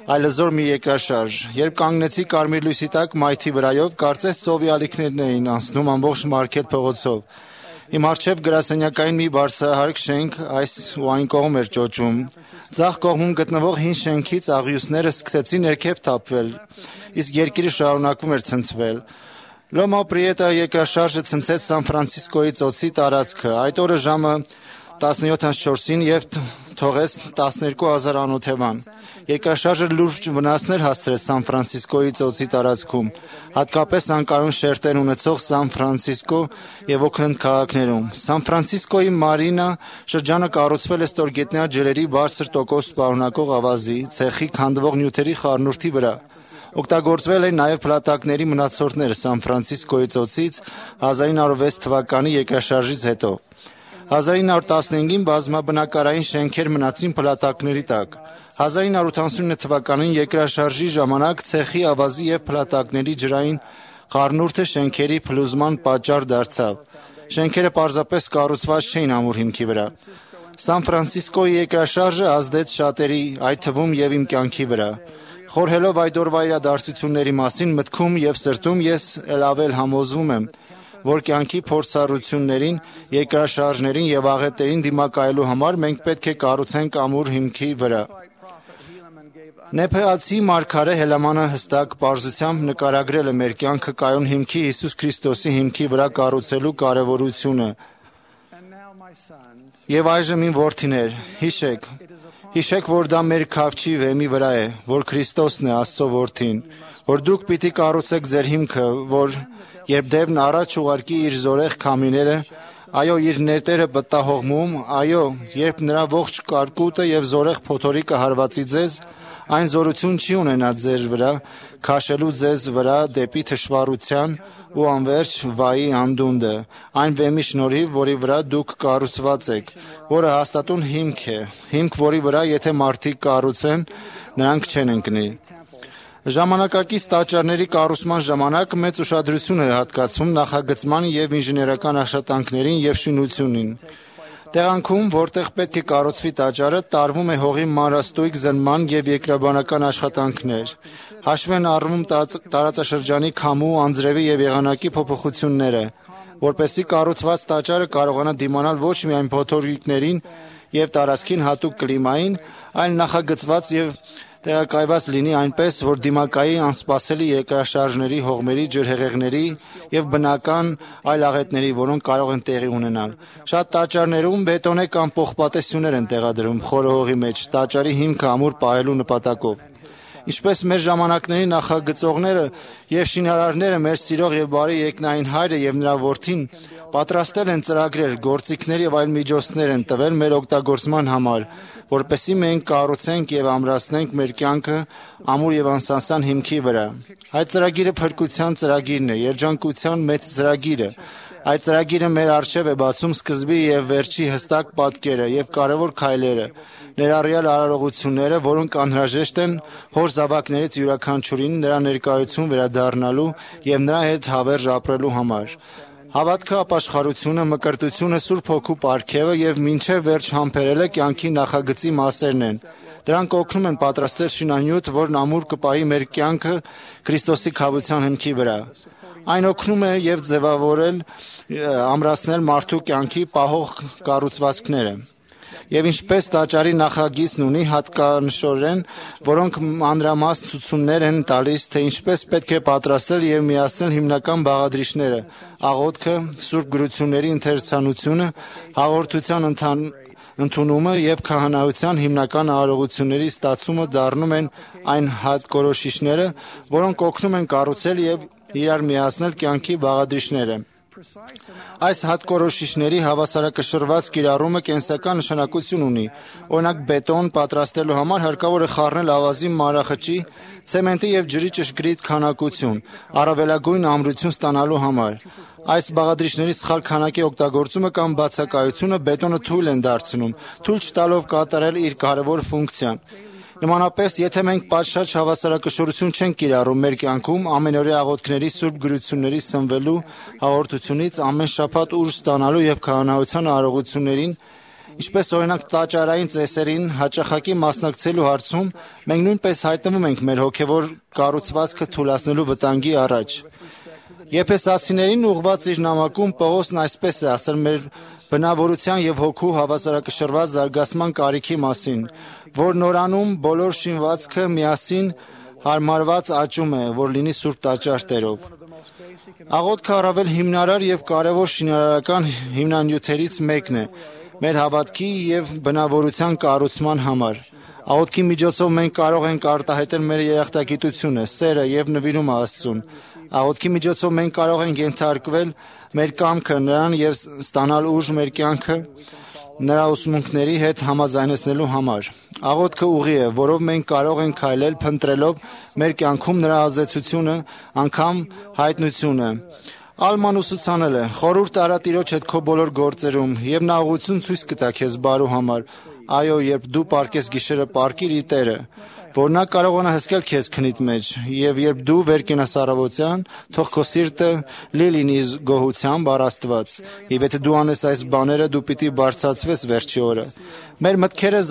այլզոր մի երկրաշարժ։ Երբ կանգնեցի կարմիր լույսի տակ մայթի վրայով, կարծես ծովի ալիքներն էին անցնում ամբողջ Մարքետ փողոցով։ Իմ առջև գրասենյակային մի բարձրահարկ շենք այս ու այն կողմ էր ճոճում։ Ձախ կողմում գտնվող հին շենքից աղյուսները սկսեցին ներքև թափվել, իսկ երկիրը շարունակում էր ցնցվել։ Լոմա Պրիետա երկրաշարժը ցնցեց Սան Ֆրանցիսկոյի ծոցի տարածքը։ Այդ օրը ժամը տասնյոթ չորսին եւ թողեց տասներկու հազար անօթևան։ Երկրաշարժը լուրջ վնասներ հասցրեց Սան Ֆրանցիսկոյի ծոցի տարածքում, հատկապես անկայուն շերտեր ունեցող Սան Ֆրանցիսկո եւ Օքլենդ քաղաքներում։ Սան Ֆրանցիսկոյի Մարինա շրջանը կառուցվել է ստորգետնյա ջրերի բարձր տոկոս պարունակող ավազի, ցեխի քանդվող նյութերի խառնուրդի վրա։ Օգտագործվել են նաև փլատակների մնացորդները Սան Ֆրանցիսկոյի ծոցից հազար ինը հարյուր վեց թվականի երկրաշարժից հետո։ հազար ինը հարյուր տասնհինգին բազմաբնակարային շենքեր մնացին փլատակների տակ։ հազար ինը հարյուր ութանասունինը թվականին երկրաշարժի ժամանակ ցեխի ավազի եւ փլատակների ջրային խառնուրդը շենքերի փլուզման պատճառ դարձավ։ Շենքերը պարզապես կառուցված չէին ամուր հիմքի վրա։ Սան Ֆրանցիսկոյի երկրաշարժը ազդեց շատերի, այդ թվում եւ իմ կյանքի վրա։ Խորհելով այդ օրվա իրադարձությունների մասին մտքում եւ սրտում ես ել ավել համոզվում եմ, որ կյանքի փորձառություններին, երկրաշարժներին եւ աղետերին դիմակայելու համար մենք պետք է կառուցենք ամուր հիմքի վրա։ Նեփեացի մարգարե Հելամանը հստակ պարզությամբ նկարագրել է մեր կյանքը կայուն հիմքի Հիսուս Քրիստոսի հիմքի վրա կառուցելու կարևորությունը։ Եվ այժմ իմ որդիներ, հիշեք, հիշեք, որ դա մեր քավչի վեմի վրա է, որ Քրիստոսն է Աստծո որդին, որ դուք պիտի կառուցեք ձեր հիմքը, որ երբ դևն առաջ ուղարկի իր զորեղ քամիները, այո, իր ներտերը պտտահողմում, այո, երբ նրա ողջ կարկուտը եւ զորեղ փոթորիկը հարվածի ձեզ, այն զորություն չի ունենա ձեր վրա, քաշելու ձեզ վրա դեպի թշվառության ու անverջ վայի անդունդը, այն վեմի շնորհիվ, որի վրա դուք կառուցված եք, որը հաստատուն հիմք է, հիմք, որի վրա եթե մարդիկ կառուցեն, նրանք չեն ընկնի։ Ժամանակակից տաճարների կառուցման ժամանակ մեծ ուշադրություն է հատկացվում նախագծման եւ ինժեներական աշխատանքներին եւ շինությունին։ Տեղանքում, որտեղ պետք է կառուցվի տաճարը, տարվում է հողի մանրաստույգ զննման եւ երկրաբանական աշխատանքներ։ Հաշվի են առնում տարածաշրջանի քամու, անձրևի եւ եղանակի փոփոխությունները, որպեսզի կառուցված տաճարը կարողանա դիմանալ ոչ միայն փոթորիկներին եւ տարածքին հատուկ կլիմային, այլ նախագծված եւ տեղակայված լինի այնպես, որ դիմակայի անսպասելի երկրաշարժների, հողմերի, ջրհեղեղների եւ բնական այլ աղետների, որոնք կարող են տեղի ունենալ։ Շատ տաճարներում բետոնե կամ պողպատեսյուններ են տեղադրվում խորը հողի մեջ, տաճարի հիմքը ամուր պահելու նպատակով։ Ինչպես մեր ժամանակների նախագծողները եւ շինարարները մեր սիրող եւ բարի երկնային Հայրը եւ նրա որդին պատրաստել են ծրագրեր, գործիքներ եւ այլ միջոցներ են տվել մեր օգտագործման համար, որպեսզի մենք կառուցենք եւ ամրացնենք մեր կյանքը ամուր եւ անսանսան հիմքի վրա։ Այդ ծրագիրը փրկության ծրագիրն է, երջանկության մեծ ծրագիրը։ Այդ ծրագիրը մեր առջև է բացում սկզբի եւ վերջի հստակ պատկերը եւ կարեւոր քայլերը, ներառյալ արարողությունները, որոնք անհրաժեշտ են հոր զավակներից յուրաքանչյուրին նրա ներկայություն վերադառնալու եւ նրա հետ հավերժ ապրելու համար։ Հավատքը, ապաշխարությունը, մկրտությունը, Սուրբ Հոգու պարգևը եւ մինչեւ վերջ համբերելը կյանքի նախագծի մասերն են։ Դրանք օգնում են պատրաստել շինանյութ, որն ամուր կպահի մեր կյանքը Քրիստոսի քավության հիմքի վրա։ Այն օգնում է եւ ձևավորել, ամրացնել մարդու կյանքի պահող կառուցվածքները։ Եվ ինչպես տաճարի նախագիծն ունի հատկանշորեն, որոնք մանրամասնություններ են տալիս, թե ինչպես պետք է պատրաստել եւ միացնել հիմնական բաղադրիչները, աղոթքը, սուրբ գրությունների ընթերցանությունը, հաղորդության ընդունումը եւ քահանայության հիմնական արարողությունների ստացումը դառնում են այն հատկորոշիչները, որոնք օգնում են կառուցել եւ իրար միացնել կյանքի բաղադրիչները։ Այս հատկորոշիչների հավասարակշռված կիրառումը կենսական նշանակություն ունի։ Օրինակ, բետոն պատրաստելու համար հարկավոր է խառնել ավազի մանրախճի, ցեմենտի եւ ջրի ճշգրիտ քանակություն, առավելագույն ամրություն ստանալու համար։ Այս բաղադրիչների սխալ քանակի օգտագործումը կամ բացակայությունը բետոնը թույլ են դարձնում, թույլ չտալով կատարել իր կարևոր ֆունկցիան։ Նմանապես, եթե մենք պատշաճ հավասարակշռություն չենք կիրառում մեր կյանքում, ամենօրյա աղոթքների, սուրբ գրությունների սնվելու, հաղորդությունից, ամեն շաբաթ ուժ ստանալու եւ քահանայության արարողություններին Ինչպես օրինակ տաճարային ծեսերին հաճախակի մասնակցելու հարցում մենք նույնպես հայտնվում ենք մեր հոգևոր կառուցվածքը թուլացնելու վտանգի առաջ։ Եփեսացիներին ուղղված իր նամակում Պողոսն այսպես է ասել մեր բնավորության եւ հոգու հավասարակշռված զարգացման կարիքի մասին, որ նորանում բոլոր շինվածքը միասին հարմարված աճում է, որ լինի Սուրբ Տաճար Տերով։ Աղոթքը առավել հիմնարար եւ կարեւոր շինարարական հիմնանյութերից մեկն է մեր հավատքի եւ բնավորության կառուցման համար։ Աղոթքի միջոցով մենք կարող ենք արտահայտել մեր երախտագիտությունը, սերը եւ նվիրումը Աստծուն։ Աղոթքի միջոցով մենք կարող ենք ենթարկվել մեր կամքը նրան եւ ստանալ ուժ մեր կյանքը նրա ուսմունքների հետ համաձայնեցնելու համար։ Աղոթքը ուղի է, որով մենք կարող ենք քայլել փնտրելով մեր կյանքում նրա ազդեցությունը, անգամ հայտնությունը։ Ալման ուսուցանել է. «Խորհուրդ արա Տիրոջ հետ քո բոլոր գործերում, եւ նա ուղղություն ցույց կտա քեզ բարու համար։ Այո, երբ դու պարկես գիշերը, պարկիր իր Տերը, որ նա կարողանա հսկել քեզ քնիդ մեջ, եւ երբ դու վեր կենաս առավոտյան, թող քո սիրտը լի լինի գոհությամբ առ Աստված, եւ եթե դու անես այս բաները, դու պիտի բարձրացվես վերջի օրը»։ Մեր մտքերը,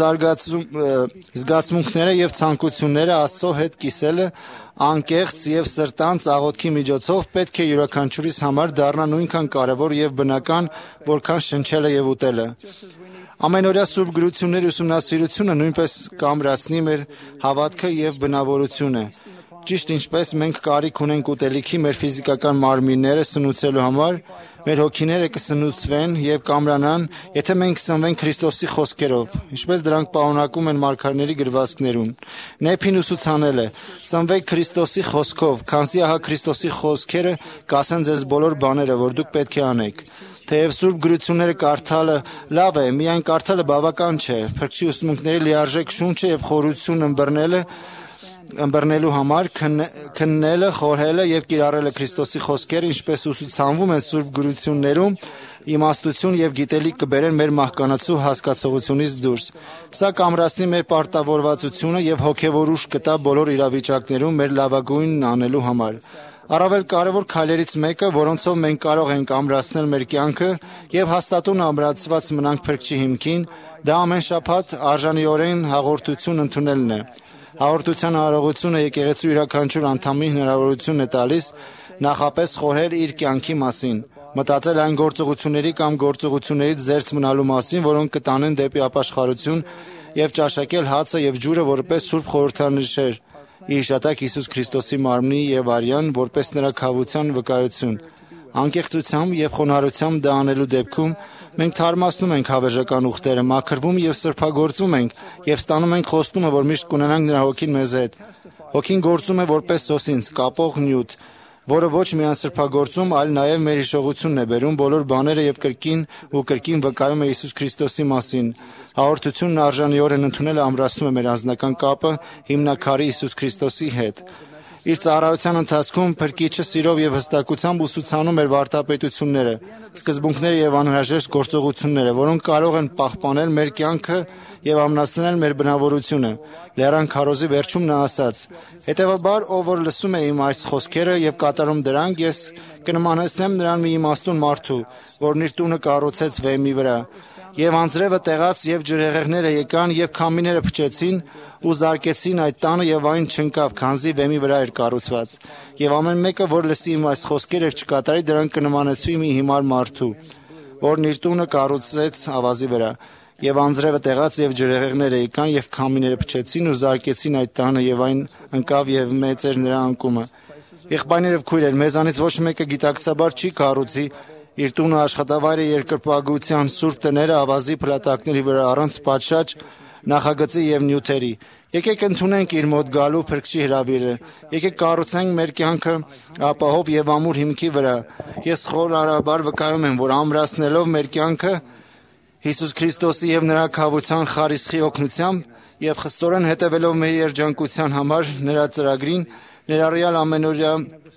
զգացմունքները եւ ցանկությունները Աստծո հետ կիսելը անկեղծ եւ սրտանց աղոթքի միջոցով պետք է յուրաքանչյուրիս համար դառնա նույնքան կարեւոր եւ բնական, որքան շնչելը եւ ուտելը։ Ամենօրյա սուրբ գրությունների ուսումնասիրությունը նույնպես կամրացնի մեր հավատքը եւ բնավորությունը։ Ճիշտ ինչպես մենք կարիք ունենք ուտելիքի մեր ֆիզիկական մարմինները սնուցելու համար, մեր հոգիները կսնուցվեն եւ կամրանան, եթե մենք սնվենք Քրիստոսի խոսքերով, ինչպես դրանք պարունակում են մարգարեների գրվածքներում։ Նեփին ուսուցանել է. «Սնվեք Քրիստոսի խոսքով, քանզի ահա Քրիստոսի խոսքերը կասեն ձեզ բոլոր բաները, որ դուք պետք է անեք»։ Թեև սուրբ գրությունները կարդալը լավ է, միայն կարդալը բավական չէ։ Փրկչի ուսմունքների լիարժեք շունչը եւ խորություն ըմբռնելը ըմբռնելու համար քննելը, խորհելը եւ կիրառելը Քրիստոսի խոսքերը, ինչպես ուսուցանվում են սուրբ գրություններում, իմաստություն եւ գիտելիք կբերեն մեր մահկանացու հասկացողությունից դուրս։ Սա կամրացնի մեր պարտավորվածությունը եւ հոգեվոր ուժ կտա բոլոր իրավիճակներում մեր լավագույնն անելու համար։ Առավել կարևոր քայլերից մեկը, որոնցով մենք կարող ենք ամրացնել մեր կյանքը եւ հաստատուն ամրացված մնանք Փրկչի հիմքին, դա ամեն շաբաթ արժանիորեն հաղորդություն ընդունելն է։ Հաղորդության արարողությունը եկեղեցու յուրաքանչյուր անդամին հնարավորություն է տալիս նախապես խորհել իր կյանքի մասին, մտածել այն գործողությունների կամ գործողություններից զերծ մնալու մասին, որոնք կտանեն դեպի ապաշխարություն եւ ճաշակել հացը եւ ջուրը որպես սուրբ խորհրդանիշեր ի հիշատակ Հիսուս Քրիստոսի մարմնի եւ արյան որպես նրա քավության վկայություն։ Անկեղծությամբ եւ խոնարհությամբ դա անելու դեպքում մենք թարմացնում ենք հավերժական ուխտերը, մաքրվում եւ սրբագործում ենք եւ ստանում ենք խոստումը, որ միշտ կունենանք նրա հոգին մեզ հետ։ Հոգին գործում է որպես սոսինց, կապող նյութ, որը ոչ միայն սրբագործում, այլ նաեւ մեր հիշողությունն է բերում բոլոր բաները եւ կրկին ու կրկին վկայում է Հիսուս Քրիստոսի մասին։ Հաղորդությունն արժանիորեն ընդունելը ամրացնում է մեր անձնական կապը հիմնաքարի Հիսուս Քրիստոսի հետ։ Իր ծառայության ընթացքում Փրկիչը սիրով եւ հստակությամբ ուսուցանում էր վարդապետությունները, սկզբունքները եւ անհրաժեշտ գործողությունները, որոնք կարող են պահպանել մեր կյանքը եւ ամրացնել մեր բնավորությունը։ Լեռան քարոզի վերջում նա ասաց. «Հետևաբար, ով որ լսում է իմ այս խոսքերը եւ կատարում դրանք, ես կնմանեցնեմ նրան մի իմաստուն մարդու, որն իր տունը կառուցեց վեմի վրա։ Եվ անձրևը տեղաց եւ ջրհեղեղները եկան եւ քամիները փչեցին ու զարկեցին այդ տանը եւ այն չընկավ, քանզի վեմի վրա էր կառուցված։ Եվ ամեն մեկը, որ լսի իմ այս խոսքերը եւ չկատարի դրանք, կնմանեցվի մի հիմար մարդու, որն իր տունը կառուցեց ավազի վրա։ Եվ անձրևը տեղաց եւ ջրհեղեղները եկան եւ քամիները փչեցին ու զարկեցին այդ տանը եւ այն ընկավ եւ մեծ էր նրա անկումը։ Եղբայրներ եւ քույրեր, մեզանից ոչ մեկը գիտակցաբար չի կառուցի իր տունը աշխատավայրը երկրպագության սուրբ տները ավազի փլատակների վրա առանց պատշաճ նախագծի եւ նյութերի։ Եկեք ընդունենք իր մոտ գալու Փրկչի հրավիրը։ Եկեք կառուցենք մեր կյանքը ապահով եւ ամուր հիմքի վրա։ Ես խորարաբար վկայում եմ, որ ամրացնելով մեր կյանքը Հիսուս Քրիստոսի եւ նրա քավության խարիսխի օգնությամբ եւ խստորեն հետևելով մեր երջանկության համար նրա ծրագրին, ներառյալ ամենօրյա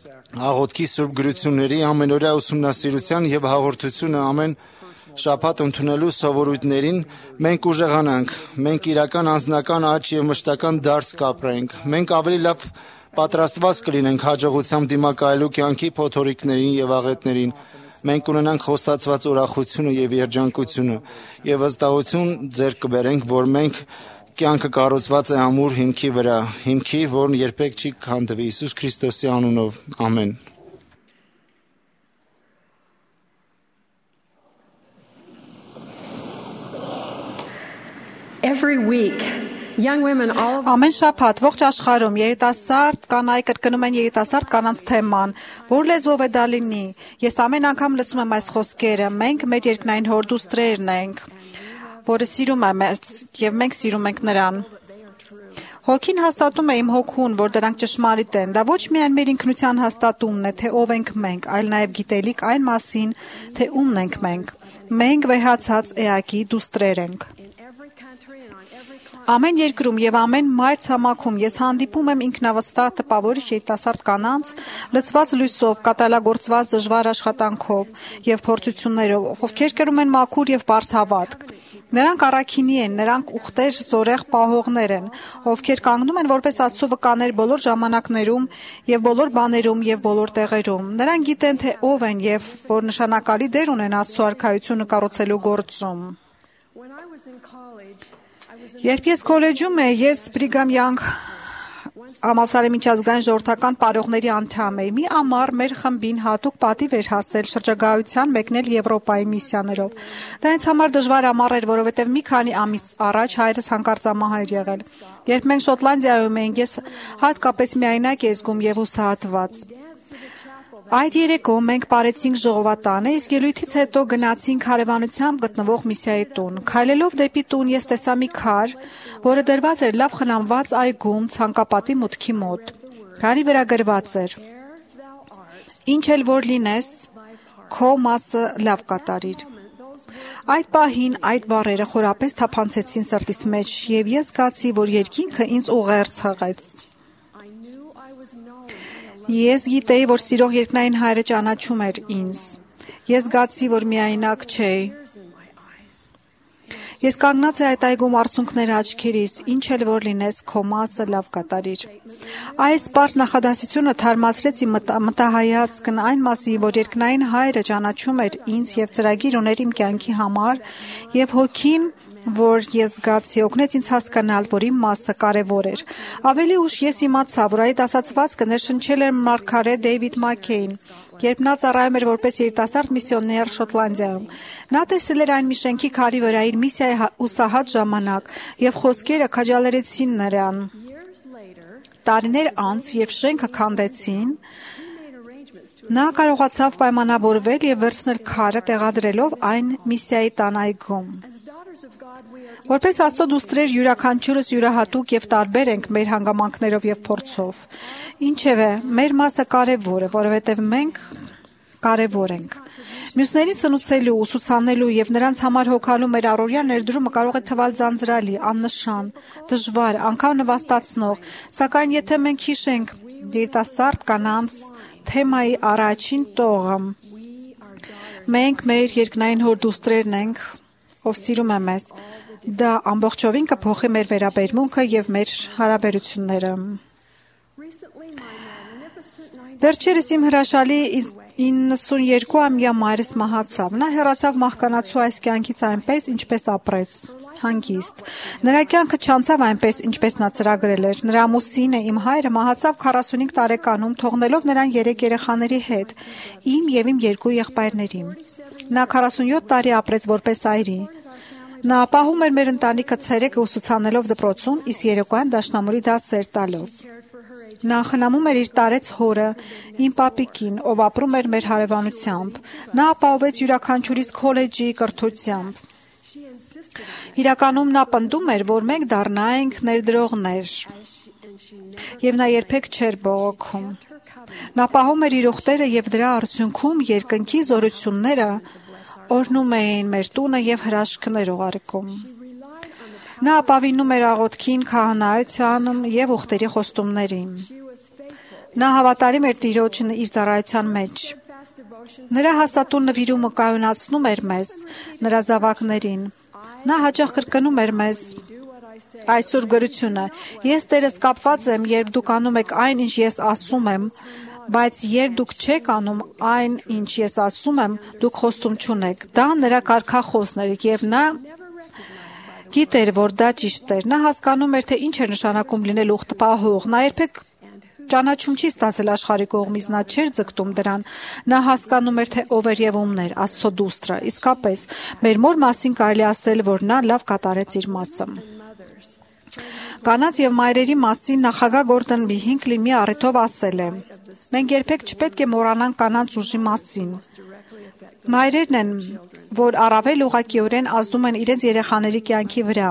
աղոթքի սուրբ գրությունների, ամենօրյա ուսումնասիրության եւ հաղորդությունը ամեն շաբաթ ընդունելու սովորույթներին մենք ուժեղանանք, մենք իրական անձնական աճ եւ մշտական դարձ կապրենք, մենք ավելի լավ պատրաստված կլինենք հաջողությամբ դիմակայելու կյանքի փոթորիկներին եւ աղետներին, մենք կունենանք խոստացված ուրախությունը եւ երջանկությունը եւ վստահություն ձեր կբերենք, որ մենք կյանքը կառուցված է ամուր հիմքի վրա, հիմքի, որն երբեք չի քանդվի, Հիսուս Քրիստոսի անունով, ամեն։ Every week, young women all Ամեն շաբաթ ողջ աշխարհում երիտասարդ կանայք կրկնում են երիտասարդ կանանց թեման, որ լեզվով է դա լինի։ Ես ամեն անգամ լսում եմ այս խոսքերը. մենք մեր երկնային հոր դուստրերն ենք, որը սիրում է մեզ, եւ մենք սիրում ենք նրան։ Հոգին հաստատում է իմ հոգուն, որ դրանք ճշմարիտ են։ Դա ոչ միայն մեր ինքնության հաստատումն է, թե ով ենք մենք, այլ նաև գիտելիք այն մասին, թե ումն ենք մենք։ Մենք վեհացած էակի դուստրեր ենք։ Ամեն երկրում եւ ամեն մայր ցամաքում ես հանդիպում եմ ինքնավստահ տպավորիչ երիտասարդ կանանց, լցված լույսով, կատարելագործված դժվար աշխատանքով եւ փորձություններով, ովքեր կրում են մաքուր եւ բարձ հավատք։ Նրանք առաքինի են, նրանք ուխտեր, զորեղ պահողներ են, ովքեր կանգնում են որպես Աստծո վկաներ բոլոր ժամանակներում եւ բոլոր բաներում եւ բոլոր տեղերում։ Նրանք գիտեն, թե ով են եւ որ նշանակալի դեր ունեն Աստծո արքայությունը կառուցելու գործում։ Երբ ես քոլեջում էի, ես Բրիգամ Յանգ համալսարանի միջազգային ժողովրդական պարողների անդամ էի։ Մի ամառ մեր խմբին հատուկ պատիվ էր հասել շրջագայության մեկնել Եվրոպայի միսիաներով։ Դա ինձ համար դժվար ամառ էր, որովհետև մի քանի ամիս առաջ հայրս հանկարծամահ էր եղել։ Երբ մենք Շոտլանդիայում էինք, ես հատկապես միայնակ էի զգում եւ հուսահատված։ Այդ երեկո մենք parեցինք ժողովատանը, իսկ ելույթից հետո գնացինք հարևանությամբ գտնվող միսիայի տուն։ Քայլելով դեպի տուն ես տեսա մի քար, որը դրված էր լավ խնամված այգում ցանկապատի մուտքի մոտ։ Քարի վրա գրված էր. Ինչ էլ որ լինես, քո մասը լավ կատարիր։ Այդ պահին այդ բառերը խորապես թափանցեցին սրտիս մեջ, եւ ես զգացի, որ երկինքը ինձ ուղերձ հղեց։ Ես գիտեի, որ սիրող երկնային հայրը ճանաչում էր ինձ։ Ես զգացի, որ միայնակ չէի։ Ես կանգնած էի այդ այգում արցունքները աչքերիս, ինչ էլ որ լինես, քո մասը լավ կատարիր։ Այս պարզ նախադասությունը թարմացրեց իմ մտահայացքն այն մասին, որ երկնային հայրը ճանաչում էր ինձ եւ ծրագիր ուներ իմ կյանքի համար, եւ հոգին, որ ես զգացի, օգնեց ինձ հասկանալ, որ իմ մասը կարևոր էր։ Ավելի ուշ ես իմացա, որ այդ ասացվածքը ներշնչել էր մարգարե Դեյվիդ Մաքքեյին, երբ նա ծառայում էր որպես երիտասարդ միսիոներ Շոտլանդիայում։ Նա տեսել էր այն մի շենքի քարի վրա իր միսիայի ուսահատ ժամանակ, եւ խոսքերը քաջալերեցին նրան։ Տարիներ անց, երբ շենքը քանդեցին, նա կարողացավ պայմանավորվել եւ վերցնել քարը տեղադրելով այն միսիայի տան այգում։ Որպես Աստծո դուստրեր յուրաքանչյուրս յուրահատուկ եւ տարբեր ենք մեր հանգամանքներով եւ փորձով։ Ինչևէ, մեր մասը կարևոր է, որովհետեւ մենք կարևոր ենք։ Մյուսներին սնուցելու, ուսուցանելու եւ նրանց համար հոգալու մեր առօրյա ներդրումը կարող է թվալ ձանձրալի, աննշան, դժվար, անգամ նվաստացնող, սակայն եթե մենք հիշենք երիտասարդ կանանց թեմայի առաջին տողը, մենք մեր երկնային հոր դուստրերն ենք, ով սիրում է մեզ, դա ամբողջովին կփոխի մեր վերաբերմունքը եւ մեր հարաբերությունները։ Վերջերս իմ հրաշալի իննսունյերկուամյա մայրս մահացավ։ Նա հեռացավ մահկանացու այս կյանքից այնպես, ինչպես ապրեց, հանգիստ։ Նրա կյանքը չանցավ այնպես, ինչպես նա ծրագրել էր։ Նրա ամուսինը, իմ հայրը, մահացավ քառասունհինգ տարեկանում, թողնելով նրան երեք երեխաների հետ, իմ եւ իմ երկու եղբայրների։ Նա քառասունյոթ տարի ապրեց որպես այրի։ Նա ապահում էր մեր ընտանիքը ցերեկը ուսուցանելով դպրոցում, իսկ երեկոյան դաշնամուրի դասեր տալով։ Նա խնամում էր իր տարեց հորը, իմ պապիկին, ով ապրում էր մեր հարևանությամբ։ Նա ապահովեց յուրաքանչյուրիս քոլեջի կրթությամբ։ Իրականում նա պնդում էր, որ մենք դառնայինք ներդրողներ, եւ նա երբեք չէր բողոքում։ Նա պահում էր իր ուխտերը եւ դրա արդյունքում երկնքի զորությունները օրհնում էին մեր տունը եւ հրաշքներ ուղարկում։ Նա ապավինում էր աղոթքին, քահանայությանը եւ ուխտերի խոստումներին։ Նա հավատարիմ էր Տիրոջն իր ծառայության մեջ։ Նրա հաստատուն նվիրումը կայունացնում էր մեզ, նրա զավակներին։ Նա հաճախ կրկնում էր մեզ այսօր գրությունը. Ես Տերս կապված եմ, երբ դուք անում եք այն, ինչ ես ասում եմ, Բայց երբ դուք չեք անում այն, ինչ ես ասում եմ, դուք խոստում չունեք։ Դա նրա կարգախոսն էր եւ նա գիտեր, որ դա ճիշտ էր։ Նա հասկանում էր, թե ինչ էր նշանակում լինել ուխտապահող։ Նա երբեք ճանաչում չի ստացել աշխարհի կողմից, նա չէր ձգտում դրան։ Նա հասկանում էր, թե ով էր եւ ումն էր Աստծո դուստրը։ Իսկապես, մեր մոր մասին կարելի ասել, որ նա լավ կատարեց իր մասը։ Կանանց եւ մայրերի մասին նախագահ Գորդոն B. Հինքլին մի առիթով ասել է. Մենք երբեք չպետք է մոռանանք կանանց ուժի մասին։ Մայրերն են, որ առավել ուղղակիորեն ազդում են իրենց երեխաների կյանքի վրա։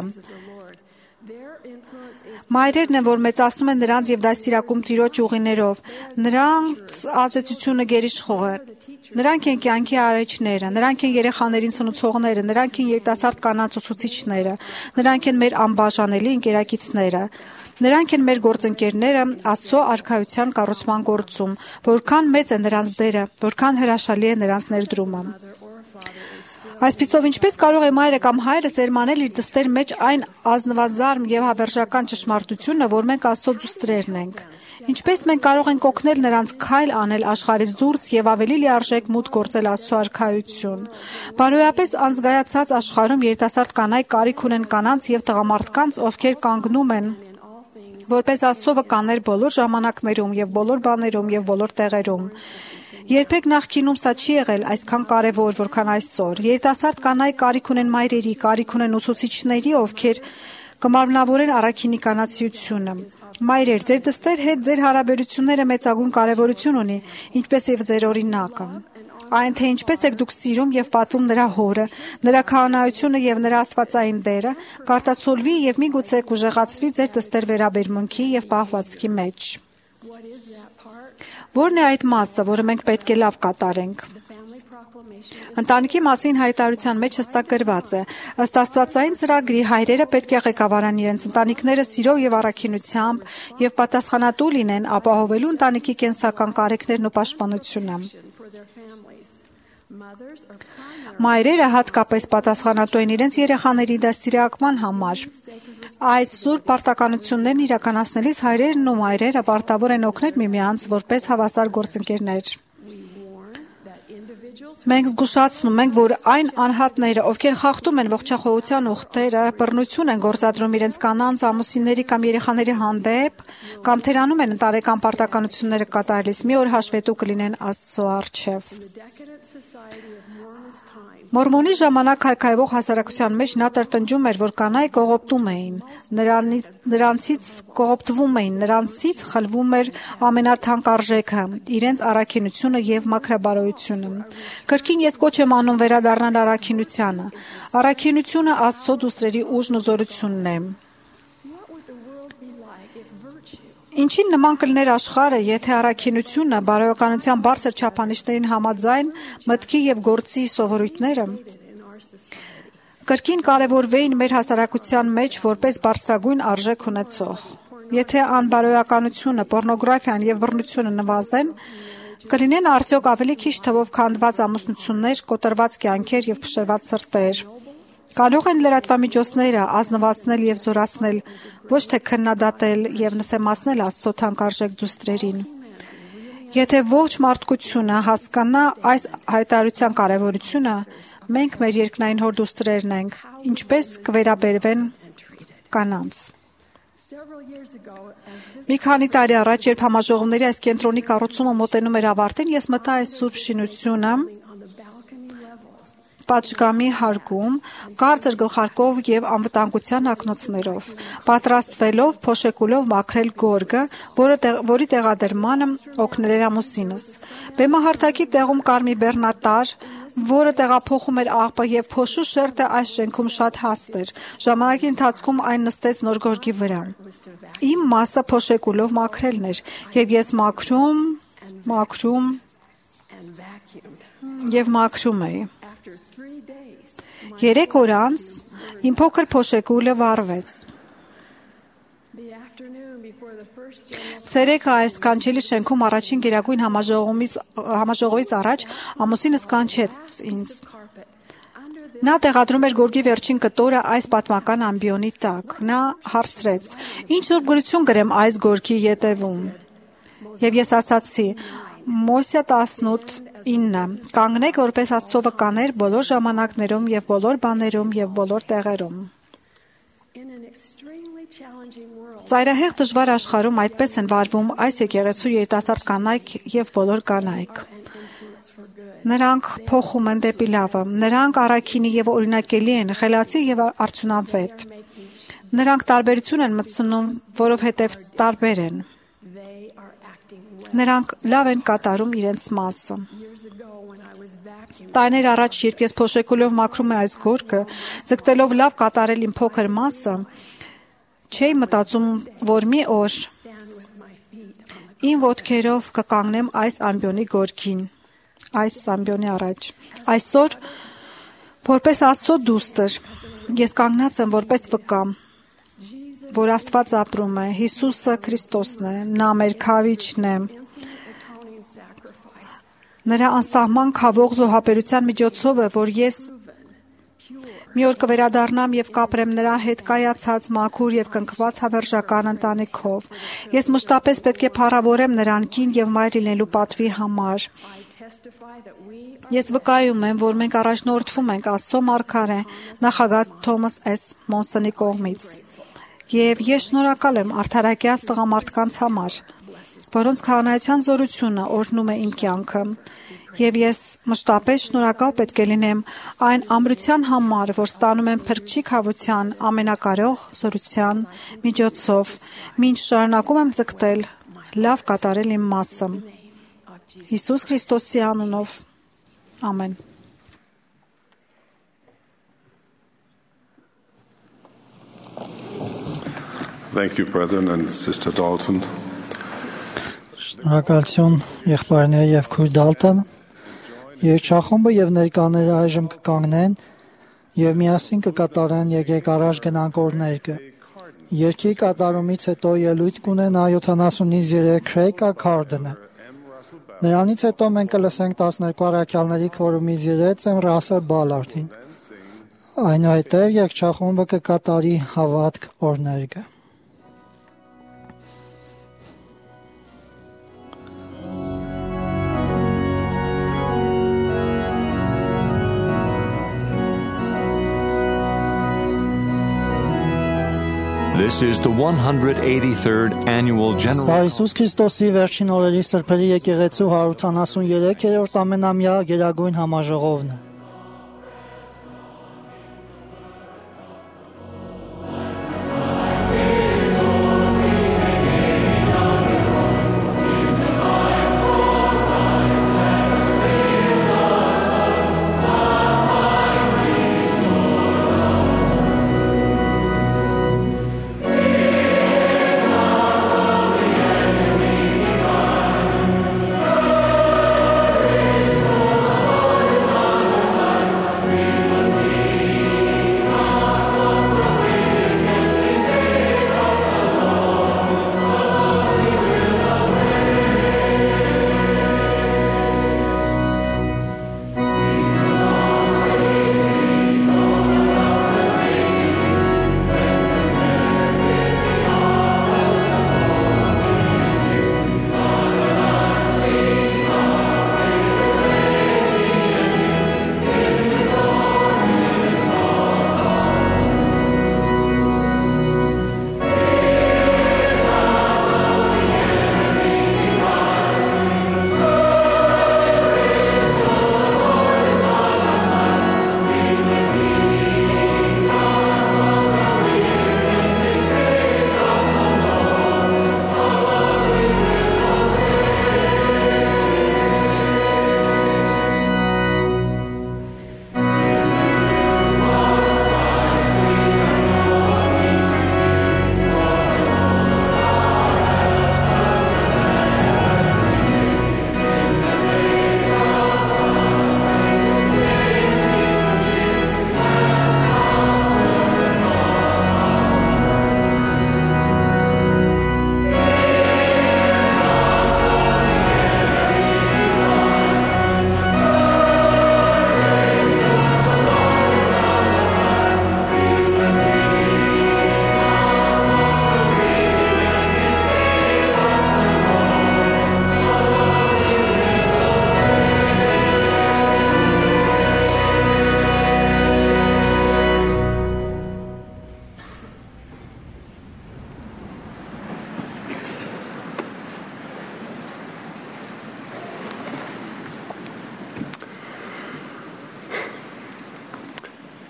Մայրերն են, որ մեծացնում են նրանց եւ դաստիարակում Տիրոջ ուղիներով։ Նրանց ազդեցությունը գերիշխող է։ Նրանք են կյանքի արարիչները, նրանք են երեխաներին սնուցողները, նրանք են երիտասարդ կանանց ուսուցիչները, նրանք են մեր անբաժանելի ընկերակիցները։ Նրանք են մեր գործընկերները Աստծո արքայության կառուցման գործում, որքան մեծ է նրանց դերը, որքան հրաշալի է նրանց ներդրումը։ Այսպիսով, ինչպես կարող է մայրը կամ հայրը սերմանել իր դստեր մեջ այն ազնվազարմ եւ հավերժական ճշմարտությունը, որ մենք Աստծո դուստրերն ենք։ Ինչպես մենք կարող ենք օգնել նրանց քայլ անել աշխարհից դուրս եւ ավելի լիարժեք մուտք գործել Աստծո արքայություն։ Բարոյապես անզգայացած աշխարհում երիտասարդ կանայք կարիք ունեն կանանց եւ տղամարդկանց, ովքեր կանգնում են որպես Աստծո վկաներ բոլոր ժամանակներում եւ բոլոր բաներում եւ բոլոր տեղերում։ Երբեք նախկինում սա չի եղել այսքան կարևոր, որքան այսօր։ Երիտասարդ կանայք կարիք ունեն մայրերի, կարիք ունեն ուսուցիչների, ովքեր կմարմնավորեն առաքինի կանացիությունը։ Մայրեր, ձեր դստեր հետ ձեր հարաբերությունները մեծագույն կարևորություն ունի, ինչպես եւ ձեր օրինակը։ Այն թե ինչպես եք դուք սիրում եւ պատվում նրա հորը, նրա քահանայությունը եւ նրա աստվածային դերը, կարտացոլվի եւ միգուցե կուժեղացվի ձեր դստեր վերաբերմունքի եւ պահվածքի մեջ։ Որն է այդ մասը, որը մենք պետք է լավ կատարենք։ Ընտանիքի մասին հայտարարության մեջ հստակ գրված է. ըստ աստվածային ծրագրի հայրերը պետք է ղեկավարան իրենց ընտանիքները սիրով եւ առաքինությամբ եւ պատասխանատու լինեն ապահովելու ընտանիքի կենսական կարիքներն ու պաշտպանությունը։ Մայրերը հատկապես պատասխանատու են իրենց երեխաների դաստիարակման համար։ Այս սուրբ պարտականություններն իրականացնելիս հայրերն ու մայրերը պարտավոր են օգնել միմյանց որպես հավասար գործընկերներ։ Մենք զգուշացնում ենք, որ այն անհատները, ովքեր խախտում են ողջախոհության ուխտերը, բռնություն են գործադրում իրենց կանանց, ամուսինների կամ երեխաների հանդեպ, կամ թերանում են ընտանեկան պարտականությունները կատարելիս, մի օր հաշվետու կլինեն Աստծո առջև։ Մորմոնի ժամանակ հայքայվող հասարակության մեջ նա տրտնջում էր, որ կանայք կողոպտում էին, նրանցից կողոպտվում էին, նրանցից խլվում էր ամենաթանկարժեքը, իրենց առաքինությունը եւ մաքրաբարոյությունը։ Կրկին ես կոչ եմ անում վերադառնալ առաքինությանը։ Առաքինությունը Աստծո դուստրերի ուժն ու զորությունն է։ Ինչին նման կլներ աշխարհը, եթե առաքինությունը, բարոյականության բարձր չափանիշներին համաձայն մտքի եւ գործի սովորույթները կրկին կարևորվեին մեր հասարակության մեջ որպես բարձրագույն արժեք ունեցող։ Եթե անբարոյականությունը, պոռնոգրաֆիան եւ բռնությունը նվազեն, կլինեն արդյոք ավելի քիչ թվով քանդված ամուսնություններ, կոտրված կյանքեր եւ փշրված սրտեր։ Կարող են լրատվամիջոցները ազնվացնել եւ զորացնել, ոչ թե քննադատել եւ նսեմացնել Աստծո թանկարժեք դուստրերին։ Եթե ողջ մարդկությունը հասկանա այս հայտարարության կարևորությունը, մենք մեր երկնային հոր դուստրերն ենք, ինչպես կվերաբերվեն կանանց։ Մի քանի տարի առաջ, երբ համաժողովների այս կենտրոնի կառուցումը մոտենում էր ավարտին, ես մտա այս սուրբ շինությունը պատշգամբի հարկում, կարծր գլխարկով եւ անվտանգության ակնոցներով, պատրաստվելով փոշեկուլով մաքրել գորգը, որը տեղ, որի տեղադրմանը օգնել էր ամուսինս։ Բեմահարթակի տեղում կար մի բեռնատար, որը տեղափոխում էր աղբը եւ փոշու շերտը այս շենքում շատ հաստ էր։ Ժամանակի ընթացքում այն նստեց նոր գորգի վրա։ Իմ մասը փոշեկուլով մաքրելն էր, եւ ես մաքրում, մաքրում եւ մաքրում էի։ Երեք օր անց իմ փոքր փոշեկուլը վառվեց։ Ցերեկը այս կանչելի շենքում առաջին գերագույն համաժողովից համաժողովից առաջ ամուսինս կանչեց ինձ։ Նա տեղադրում էր գորգի վերջին կտորը այս պատմական ամբիոնի տակ։ Նա հարցրեց. «Ինչ զորգրություն գրեմ այս գորգի ետևում»։ Եվ ես ասացի. Մոսե տասնութինը կանգնեք որպես Աստծո վկաներ բոլոր ժամանակներում եւ բոլոր բաներում եւ բոլոր տեղերում։ Ծայրահեղ դժվար աշխարհում այդպես են վարվում այս եկեղեցու երիտասարդ կանայք եւ բոլոր կանայք։ Նրանք փոխում են դեպի լավը, նրանք առաքինի եւ օրինակելի են, խելացի եւ արդյունավետ։ Նրանք տարբերություն են մտցնում, որովհետեւ տարբեր են։ Նրանք լավ են կատարում իրենց մասը։ Տարիներ առաջ, երբ ես փոշեկուլով մաքրում եմ այս գորգը, ձգտելով լավ կատարել իմ փոքր մասը, չէի մտածում, որ մի օր իմ ոտքերով կկանգնեմ այս ամբիոնի գորգին, այս ամբիոնի առաջ։ Այսօր, որպես Աստծո դուստր, ես կանգնած եմ որպես վկա, որ Աստված ապրում է, Հիսուսը Քրիստոսն է, նա մեր քավիչն է։ Նրա անսահման քավող զոհաբերության միջոցով է, որ ես մի օր կվերադառնամ եւ կապրեմ նրա հետ կայացած մաքուր եւ կնքված հավերժական ընտանիքով։ Ես մշտապես պետք է փառավորեմ նրան կին եւ մայր լինելու պատվի համար։ Ես վկայում եմ, որ մենք առաջնորդվում ենք Աստծո մարգարե նախագահ Թոմաս Էս Մոնսոնի կողմից։ Եվ ես շնորհակալ եմ արդարակյաց տղամարդկանց համար, որոնց քահանայության զորությունը օրհնում է իմ կյանքը, եւ ես մշտապես շնորհակալ պետք է լինեմ այն ամրության համար, որ ստանում եմ Փրկչի քավության ամենակարող զորության միջոցով, ինչ շարունակում եմ ձգտել լավ կատարել իմ մասը։ Հիսուս Քրիստոսի անունով, ամեն։ Thank you, brethren and Sister Dalton. Շնորհակալություն եղբայրներ եւ քույր Դալտոն։ Երգչախումբը եւ ներկաները այժմ կկանգնեն եւ միասին կկատարեն եկեք առաջ գնանք օրներկը։ Երգի կատարումից հետո ելույթ կունենա յոթանասունից երեք Քրեյկա Քարդենը։ Նրանից հետո մենք կլսենք տասներկու առաքյալների քվորումից երեք եմ Ռասել Բալարդին։ Այնուհետև երգչախումբը կկատարի հավատք օրներկը։ This is the one hundred eighty-third annual general. Սա Հիսուս Քրիստոսի վերջին օրերի սրբերի եկեղեցու հարյուրութանասուներորդ ամենամյա գերագույն համաժողովն է։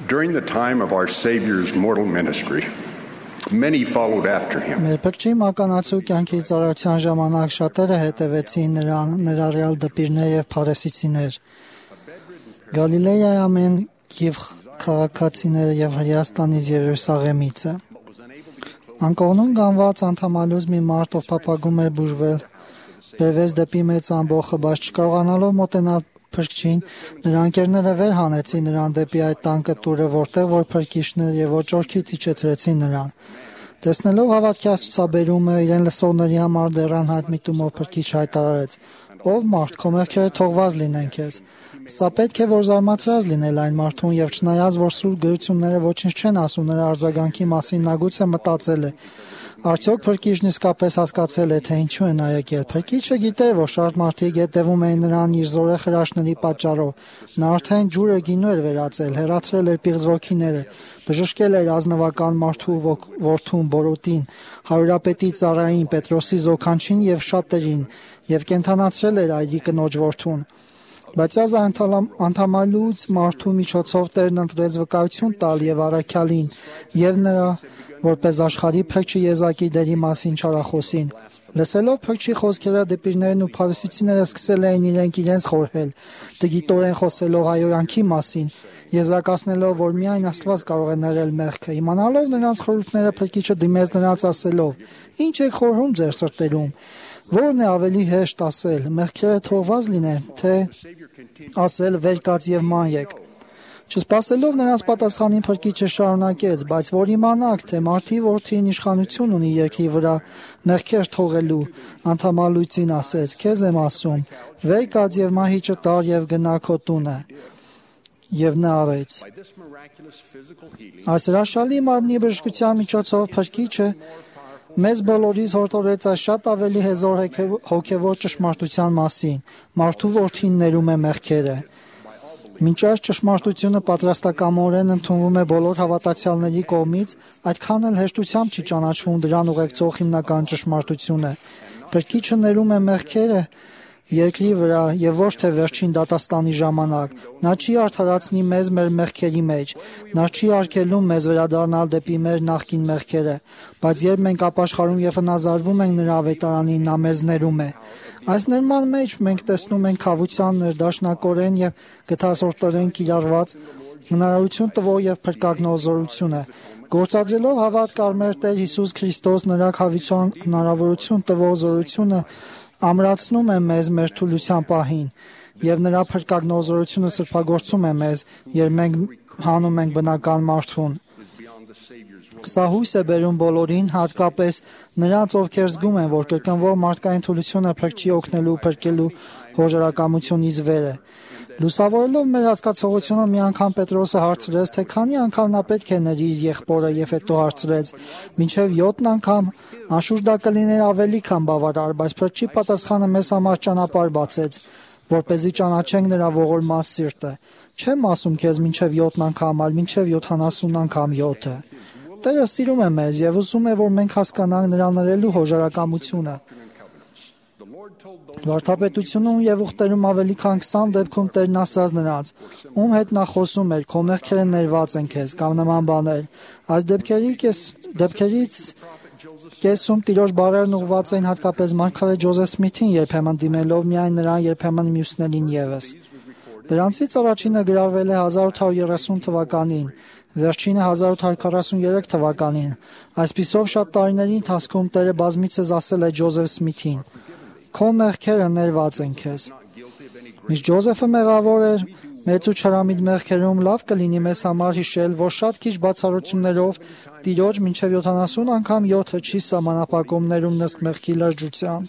During the time of our Savior's mortal ministry, many followed after him. Մեր փրկչի մականացու կյանքի ծառայության ժամանակ շատերը հետևեցին նրան, ներառյալ դպիրներ եւ փարեսիցիներ։ Գալիլեայի ամեն եւ քաղաքացիները եւ Հրեաստանից եւ Երուսաղեմից։ Անկողնում գանված անդամալուց մի մարդ, ով փափագում էր բուժվել, բերվեց դեպի մեծ ամբոխը, բայց չկարողանալով մոտենալ փրկչին, նրա ընկերները վեր հանեցին նրան դեպի այդ տանկտուրը, որտեղ որ փրկիչներ եւ ոչորքից իջեցրեցին նրան։ Տեսնելով հավատքի ցուցաբերումը, իրեն լսողների համար դեռան հայտ միտումով փրկիչ հայտարարեց. «Ով մարդ, քո մեղքերը թողված լինեն քեզ»։ Սա պետք է որ զարմացրած լինել այն մարդուն եւ չնայած որ սուրբ գրությունները ոչինչ չեն ասում նրա արձագանքի մասին, նա գուցե մտածել է. Արդյոք փրկիչն իսկապես հասկացել է, թե ինչու է նա եկել։ Փրկիչը գիտեր, որ շատ մարդիկ հետևում էին նրան իր զորեղ հրաշքների պատճառով։ Նա արդեն ջուրը գինու էր վերածել, հեռացրել էր պիղծ ոգիները, բժշկել էր ազնվական մարդու որդուն Բորոտին, հարուրապետի ծառային Պետրոսի զոքանչին եւ շատերին, եւ կենթանացրել էր այգի կնոջ որդուն։ Բայց այս անդամալուց մարդու միջոցով Տերն ընտրեց վկայություն տալ եւ առաքյալին եւ նրա որպես աշխարհի փրկչի եզակի դերի մասին չարախոսին։ Լսելով փրկչի խոսքերը դեպիրներն ու փարիսեցիները սկսել էին իրենք իրենց խորհել, տգիտորեն խոսելով հայոյանքի մասին, եզրակացնելով, որ միայն Աստված կարող է ներել մեղքը։ Իմանալով նրանց խորհուրդները փրկիչը դիմեց նրանց ասելով. «Ինչ եք խորհում ձեր սրտերում, ո՞րն է ավելի հեշտ ասել, մեղքերը թողված լինեն, թե ասել վեր կաց եւ ման եք»։ Չսպասելով նրանց պատասխանին փրկիչը շարունակեց. «Բայց որ իմանաք, թե մարդի որդին իշխանություն ունի երկրի վրա մեղքեր թողելու, անդամալույցին ասեց. քեզ եմ ասում, վեր կաց եւ մահիճը տար եւ գնա քո տունը»։ Եվ նա արեց։ Այս հրաշալի մարմնի բժշկության միջոցով փրկիչը մեզ բոլորիս հորդորեց այս շատ ավելի հզոր հոգևոր ճշմարտության մասին. մարդու որդին ներում է մեղքերը։ Մինչ այս ճշմարտությունը պատրաստակամորեն ընդունվում է բոլոր հավատացյալների կողմից, այդքան էլ հեշտությամբ չի ճանաչվում դրան ուղեկցող հիմնական ճշմարտությունը։ Փրկիչը ներում է մեղքերը երկրի վրա եւ ոչ թե վերջին դատաստանի ժամանակ։ Նա չի արդարացնի մեզ մեր մեղքերի մեջ։ Նա չի արգելում մեզ վերադառնալ դեպի մեր նախկին մեղքերը, բայց երբ մենք ապաշխարում եւ հնազանդվում ենք նրա ավետարանին, նա մեզ ներում է։ Այս ներման մեջ մենք տեսնում ենք խավության ներդաշնակորեն եւ գթասրտորեն կիրառված հնարավորություն տվող եւ փրկագնող զորությունը։ Գործադրելով հավատք առ Տեր Հիսուս Քրիստոս նրա խավության հնարավորություն տվող զորությունը ամրացնում է մեզ մեր թուլության պահին եւ նրա փրկագնող զորությունը սրբագործում է մեզ, երբ մենք հանում ենք բնական մարդուն։ Սա հույս է բերում բոլորին, հատկապես նրանց, ովքեր զգում են, որ կրկնվող մարդկային թուլությունը փրկչի օգնելու ու փրկելու հոժարակամությունից վեր է։ Լուսավորելով մեր հասկացողությունը մի անգամ Պետրոսը հարցրեց, թե քանի անգամ նա պետք է ների իր եղբորը եւ հետո հարցրեց. մինչեւ յոթ անգամ, անշուշտ դա կլիներ ավելի քան բավարար, բայց փրկչի պատասխանը մեզ համար ճանապարհ բացեց, որպեսզի ճանաչենք նրա ողորմած սիրտը։ Չեմ ասում քեզ մինչեւ յոթ անգամ, այլ մինչեւ յոթանասուն անգամ յոթը։ Տերը սիրում է մեզ եւ ուզում է, որ մենք հասկանանք նրա ներելու հոժարակամությունը։ Վարդապետությունում եւ ուխտերում ավելի քան քսան դեպքում Տերն ասաց նրանց. ում հետ նա խոսում էր, քո մեղքերը ներված են քեզ, կամ նման բաներ։ Այս դեպքերի կես, դեպքերից կեսում տիրոջ բառերն ուղղված էին հատկապես մարգարե Ջոզեֆ Սմիթին, երբեմն դիմելով միայն նրան, երբեմն մյուսներին եւս։ Դրանցից առաջինը գրառվել է հազար ութ հարյուր երեսուն թվականին, վերջինը հազար ութ հարյուր քառասուններեք թվականին։ Այսպիսով շատ տարիների ընթացքում Տերը բազմիցս ասել է Ջոզեֆ Սմիթին. քո մեղքերը ներված են քեզ։ Միշտ Ջոզեֆը մեղավոր էր մեծ ու չարամիտ մեղքերում, լավ կլինի մեզ համար հիշել, որ շատ քիչ բացառություններով Տիրոջ մինչև յոթանասուն անգամ յոթը չի սահմանափակում ներում նսկ մեղքի լրջության։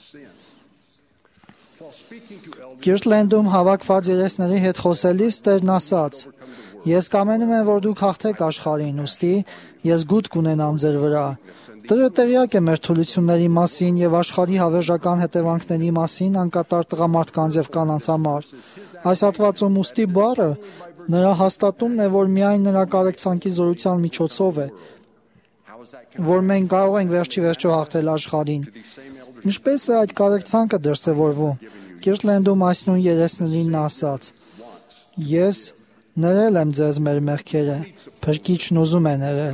Կիրտլենդում հավաքված երեսների հետ խոսելիս Տերն ասաց. Ես կամենում եմ, որ դուք հաղթեք աշխարհին, ուստի ես գութ կունենամ ձեր վրա։ Տերը տեղյակ է մեր թուլությունների մասին եւ աշխարհի հավերժական հետևանքների մասին անկատար տղամարդկանց եւ կանանց համար։ Այս հատվածում ուստի բառը նրա հաստատումն է, որ միայն նրա կարեկցանքի զորության միջոցով է, որ մենք կարող ենք վերջի վերջո հաղթել աշխարհին։ Ինչպես է այդ կարեկցանքը դրսևորվում։ Կիրտլենդում այս նույն երեսներին ասաց. Ես Ներել եմ ձեզ մեր մեղքերը, փրկիչն ուզում է ներել։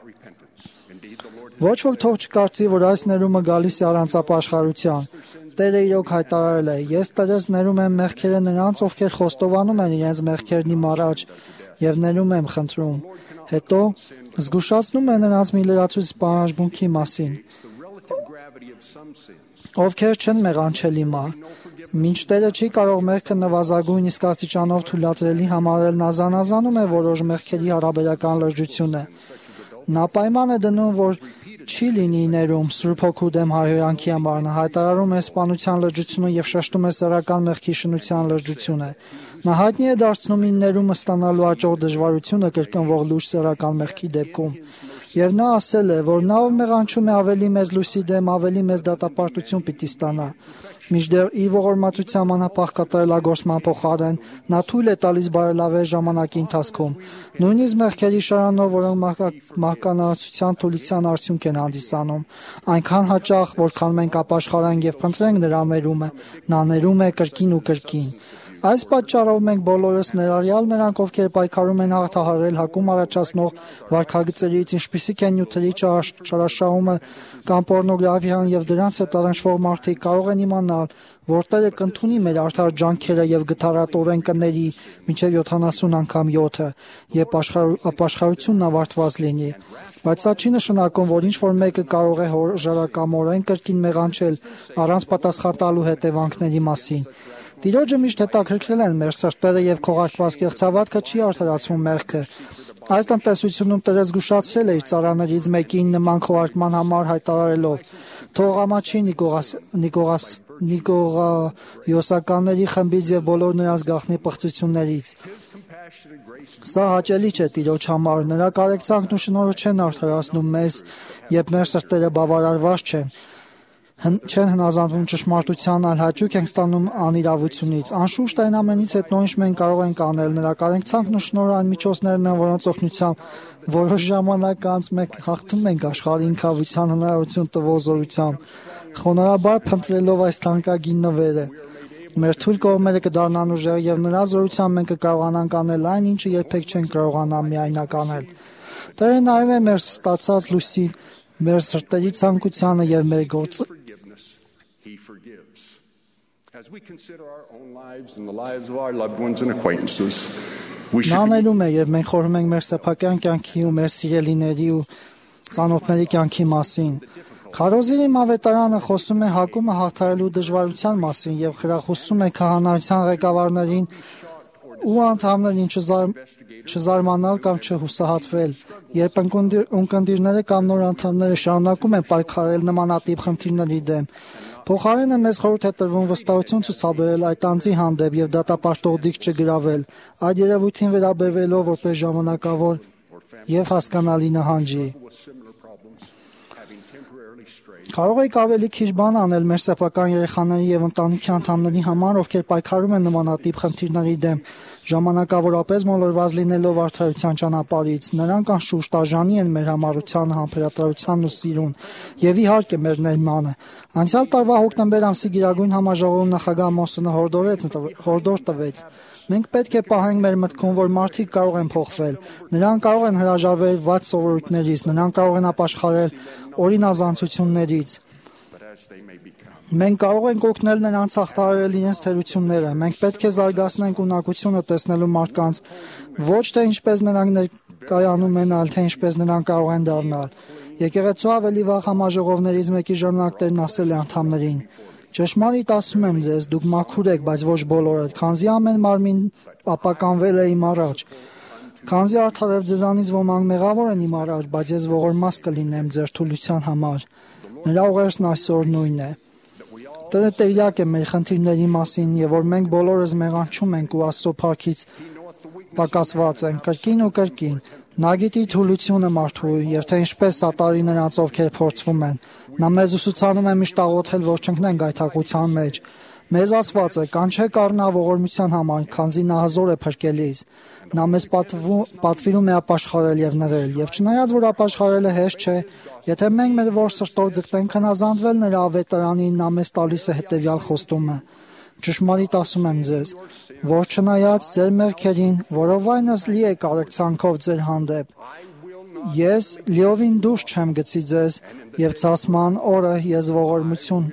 Ոչ ոք թող չկարծի, որ այս ներումը գալիս է առանց ապաշխարության։ Տերը իրոք հայտարարել է. «Ես Տերս ներում եմ մեղքերը նրանց, ովքեր խոստովանում են իրենց մեղքերն իմ առաջ, եւ ներում եմ խնդրում»։ Հետո զգուշացնում է նրանց մի լրացուցիչ պահանջմունքի մասին, ովքեր չեն մեղանչել հիմա։ Մինչ Տերը չի կարող մեղքը նվազագույն իսկ աստիճանով թույլատրելի համարել, նա զանազանում է որոշ մեղքերի հարաբերական լրջությունը։ Նա պայման է դնում, որ չի լինի ներում Սուրբ Հոգու դեմ հայհոյանքի համար, նա հայտարարում է սպանության լրջությունը եւ շեշտում է սեռական մեղքի շնության լրջությունը։ Նա հայտնի է դարձնում իր ներումը ստանալու աճող դժվարությունը կրկնվող լուրջ սեռական մեղքի դեպքում։ Եվ նա ասել է, որ նա ով մեղանչում է ավելի մեծ լույսի դեմ, ավելի մեծ դատապարտություն պիտի ստանա։ Մինչդեռ իր ողորմածության անապահ կատարելագործման փոխարեն նա թույլ է տալիս բարելավել ժամանակի ընթացքում։ Նույնիսկ մեղքերի շարանով, որոնք մահկանացության թուլության արդյունք են հանդիսանում, այնքան հաճախ, որքան մենք ապաշխարենք եւ փնտրենք նրա ներումը, նա ներում է կրկին ու կրկին։ Այս պատճառով մենք բոլորս, ներառյալ նրանք, ովքեր պայքարում են հաղթահարել հակում առաջացնող վարքագծերից, ինչպիսիք են նյութերի չարաշահումը կամ պոռնոգրաֆիան եւ դրանց հետ առնչվող մարդիկ, կարող են իմանալ, որ Տերը կընդունի մեր արդար ջանքերը եւ գթառատորեն կների մինչեւ յոթանասուն անգամ յոթը, երբ ապաշխարությունն ավարտված լինի։ Բայց սա չի նշանակում, որ ինչ որ մեկը կարող է հորժարակամորեն կրկին մեղանչել առանց պատասխան տալու հետևանքների մասին։ Տիրոջը միշտ հետաքրքրել են մեր սրտերը եւ քողարկված կեղծավատքը չի արդարացվում մեղքը։ Այս տնտեսությունում Տերը զգուշացրել է իր ծառաներից մեկին նման քողարկման համար հայտարարելով. «Թող ամաչի Նիկողաս Նիկողաս Նիկողայոսականների խմբից եւ բոլոր նրանց գաղտնի պղծություններից»։ Սա հաճելի չէ Տիրոջ համար, նրա կարեկցանքն ու շնորհը չեն արդարացնում մեզ, երբ մեր սրտերը բավարարված չեն։ Չեն հնազանդվում ճշմարտության, այլ հաճույք ենք ստանում անիրավությունից։ Անշուշտ այն ամենից հետո ինչ մենք կարող ենք անել, նրա կարեկցանքն ու շնորհը այն միջոցներն են, որոնց օգնությամբ որոշ ժամանակ անց մենք հաղթում ենք աշխարհի ինքավության հնարավորություն տվող զորությամբ, խոնարհաբար փնտրելով այս թանկագին նվերը։ Մեր թույլ կողմերը կդառնան ուժեղ եւ նրա զորությամբ մենք կկարողանանք անել այն, ինչը երբեք չենք կարողանա միայնակ անել։ Տերը նայում է մեր ստացած լույսին, մեր սրտերի ցանկությանը եւ մեր գործը։ He forgives. As we consider our own lives and the lives of our loved ones and acquaintances, we should Նա ներում է եւ մենք խորհում ենք մեր սեփական կյանքի ու մեր սիրելիների ու ծանոթների կյանքի մասին։ Քարոզի մավետարանը խոսում է հակումը հաղթահարելու դժվարության մասին եւ խրախուսում է քահանայության ղեկավարներին ու անդամներին չզարմանալ կամ չհուսահատվել, երբ ունկնդիրները կամ նոր անդամները շարունակում են պայքարել նմանատիպ խնդիրների դեմ։ Փոխարենը մեզ խորհուրդ է տրվում վստահություն ցուցաբերել այդ անձի հանդեպ եւ դատապարտող դիք չգրավել, այդ երևույթին վերաբերվելով որպես ժամանակավոր եւ հասկանալի նահանջի։ Կարող եք ավելի քիչ բան անել մեր սեփական երեխաների եւ ընտանիքի անդամների համար, ովքեր պայքարում են նմանատիպ խնդիրների դեմ, ժամանակավորապես մոլորված լինելով արդարության ճանապարհից։ Նրանք անշուշտ արժանի են մեր համառությանը, համբերատարությանն ու սիրուն եւ իհարկե մեր ներմանը։ Անցյալ տարվա հոկտեմբեր ամսի Գիրագույն համաժողովում նախագահ Մոսոնը հորդոր տվեց. Մենք պետք է պահենք մեր մտքում, որ մարդիկ կարող են փոխվել։ Նրանք կարող են հրաժարվել վատ սովորույթներից, նրանք կարող են ապաշխարել օրինազանցություններից։ Մենք կարող ենք օգնել նրանց հաղթահարել իրենց թերությունները։ Մենք պետք է զարգացնենք ունակությունը տեսնելու մարդկանց, ոչ թե ինչպես նրանք ներկայանում են, այլ թե ինչպես նրանք կարող են դառնալ։ Եկեղեցու ավելի վաղ համաժողովներից մեկի ժամանակ Տերն ասել է անդամներին. «Ճշմարիտ ասում եմ ձեզ, դուք մաքուր եք, բայց ոչ բոլորը, քանզի ամեն մարմին ապականվել է իմ առաջ։ Քանզի արդարև ձեզանից ոմանք մեղավոր են իմ առաջ, բայց ես ողորմած կլինեմ ձեր թուլության համար»։ Նրա ուղերձն այսօր նույնն է։ Տերը տեղյակ է մեր խնդիրների մասին եւ որ մենք բոլորս մեղանչում ենք ու Աստծո փառքից պակասված ենք կրկին ու կրկին։ Նա գիտի թուլությունը մարդու եւ թե ինչպես սատարի նրանց, ովքեր փորձվում են։ Նա մեզ ուսուցանում է միշտ աղոթել, որ չընկնենք գայթակղության մեջ։ Մեզ ասված է. «Կանչեք առնա ողորմության համար, քանզի նա հզոր է փրկելիս»։ Նա մեզ պատվիրում է ապաշխարել եւ նվեր, եւ չնայած որ ապաշխարելը հեշտ չէ, եթե մենք մեր ողջ սրտով ձգտենք հնազանդվել նրա ավետարանին, նա մեզ տալիս է հետեւյալ խոստումը. Ճշմարիտ ասում եմ ձեզ, որ չնայած ձեր մեղքերին, որովայնս լի է կարեկցանքով ձեր հանդեպ, ես լիովին դուրս չեմ գցի ձեզ եւ ցասման օրը ես ողորմություն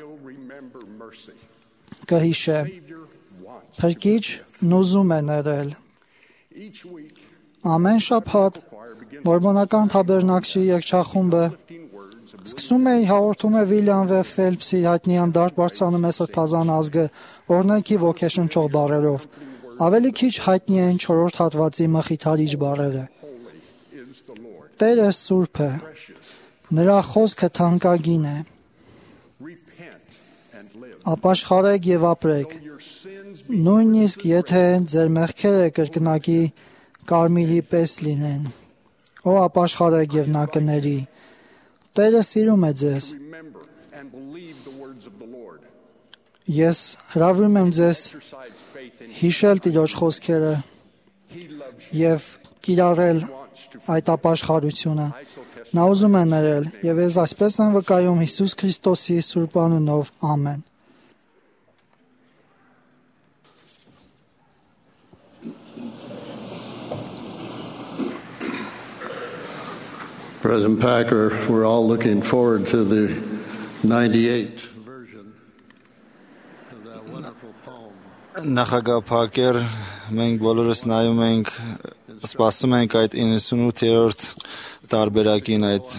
կհիշե։ Փրկիչ նուզում է ներել։ Ամեն շաբաթ Մորմոնական Թաբերնակլի երգչախումբը սկսում է հաղորդում է Վիլյամ Վ. Ֆելփսի հայտնի անդարտ բարձրանում է սրբազան ազգը օրհնեքի ոգեշնչող բառերով։ Ավելի քիչ հայտնի են չորրորդ հատվածի մխիթարիչ բառերը։ Տերը սուրբ է, նրա խոսքը թանկագին է։ Ապաշխարեք եւ ապրեք, նույնիսկ եթե ձեր մեղքերը կրկնակի կարմիրի պես լինեն։ Ո ապաշխարեք եւ նա կների։ Տերը սիրում է ձեզ։ Ես հրավիրում եմ ձեզ հիշել Տիրոջ խոսքերը եւ կիրառել այդ ապաշխարությունը։ Նա ուզում է ներել եւ ես այսպես եմ վկայում Հիսուս Քրիստոսի սուրբ անունով, ամեն։ President Packer, we're all looking forward to the ninety-eight version of that wonderful poem. Նախագահ Փակեր, մենք բոլորս նայում ենք, սպասում ենք այդ իննսունութերորդ տարբերակին այդ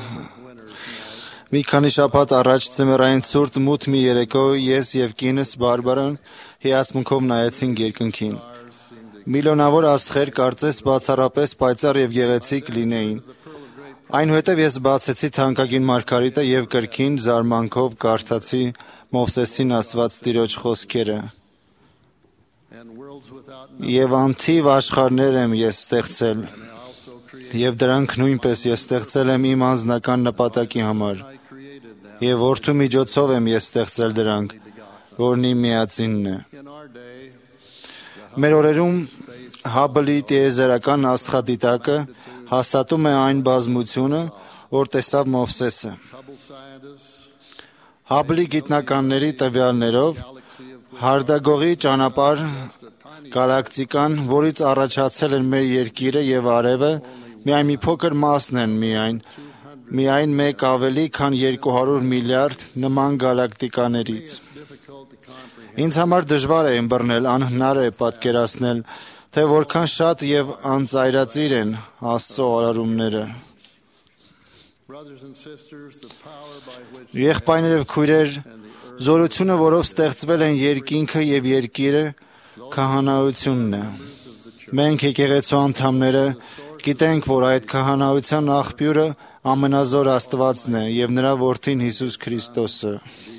մի քանի շաբաթ առաջ ծմերային ցուրտ մութ մի երեկո ես եւ կինս Բարբարան հիացմունքով նայեցինք երկնքին։ Միլիոնավոր աստղեր կարծես բացառապես պայծառ եւ գեղեցիկ լինեին։ Այնուհետև ես բացեցի թանկագին մարգարիտը եւ կրկին զարմանքով կարդացի Մովսեսին ասված Տիրոջ խոսքերը։ Եվ անթիվ աշխարհներ եմ ես ստեղծել, եւ դրանք նույնպես ես ստեղծել եմ իմ անձնական նպատակի համար, եւ որդու միջոցով եմ ես ստեղծել դրանք, որն իմ միածինն է։ Մեր օրերում Հաբլի տիեզերական աստղադիտակը հաստատում է այն բազմությունը, որ տեսավ Մովսեսը։ Հաբլի գիտնականների տվյալներով Հարդագողի ճանապարհ գալակտիկան, որից առաջացել են մեր երկիրը եւ արևը, միայն մի փոքր մասն են միայն, միայն մեկ ավելի քան երկու հարյուր միլիարդ նման գալակտիկաներից։ Ինձ համար դժվար է ըմբռնել, անհնար է պատկերացնել, թե որքան շատ եւ անծայրածիր են Աստծո արարումները։ Եղբայրներ եւ քույրեր, զորությունը, որով ստեղծվել են երկինքը եւ երկիրը, քահանայությունն է։ Մենք եկեղեցու անդամները գիտենք, որ այդ քահանայության աղբյուրը ամենազոր Աստվածն է եւ նրա որդին Հիսուս Քրիստոսը։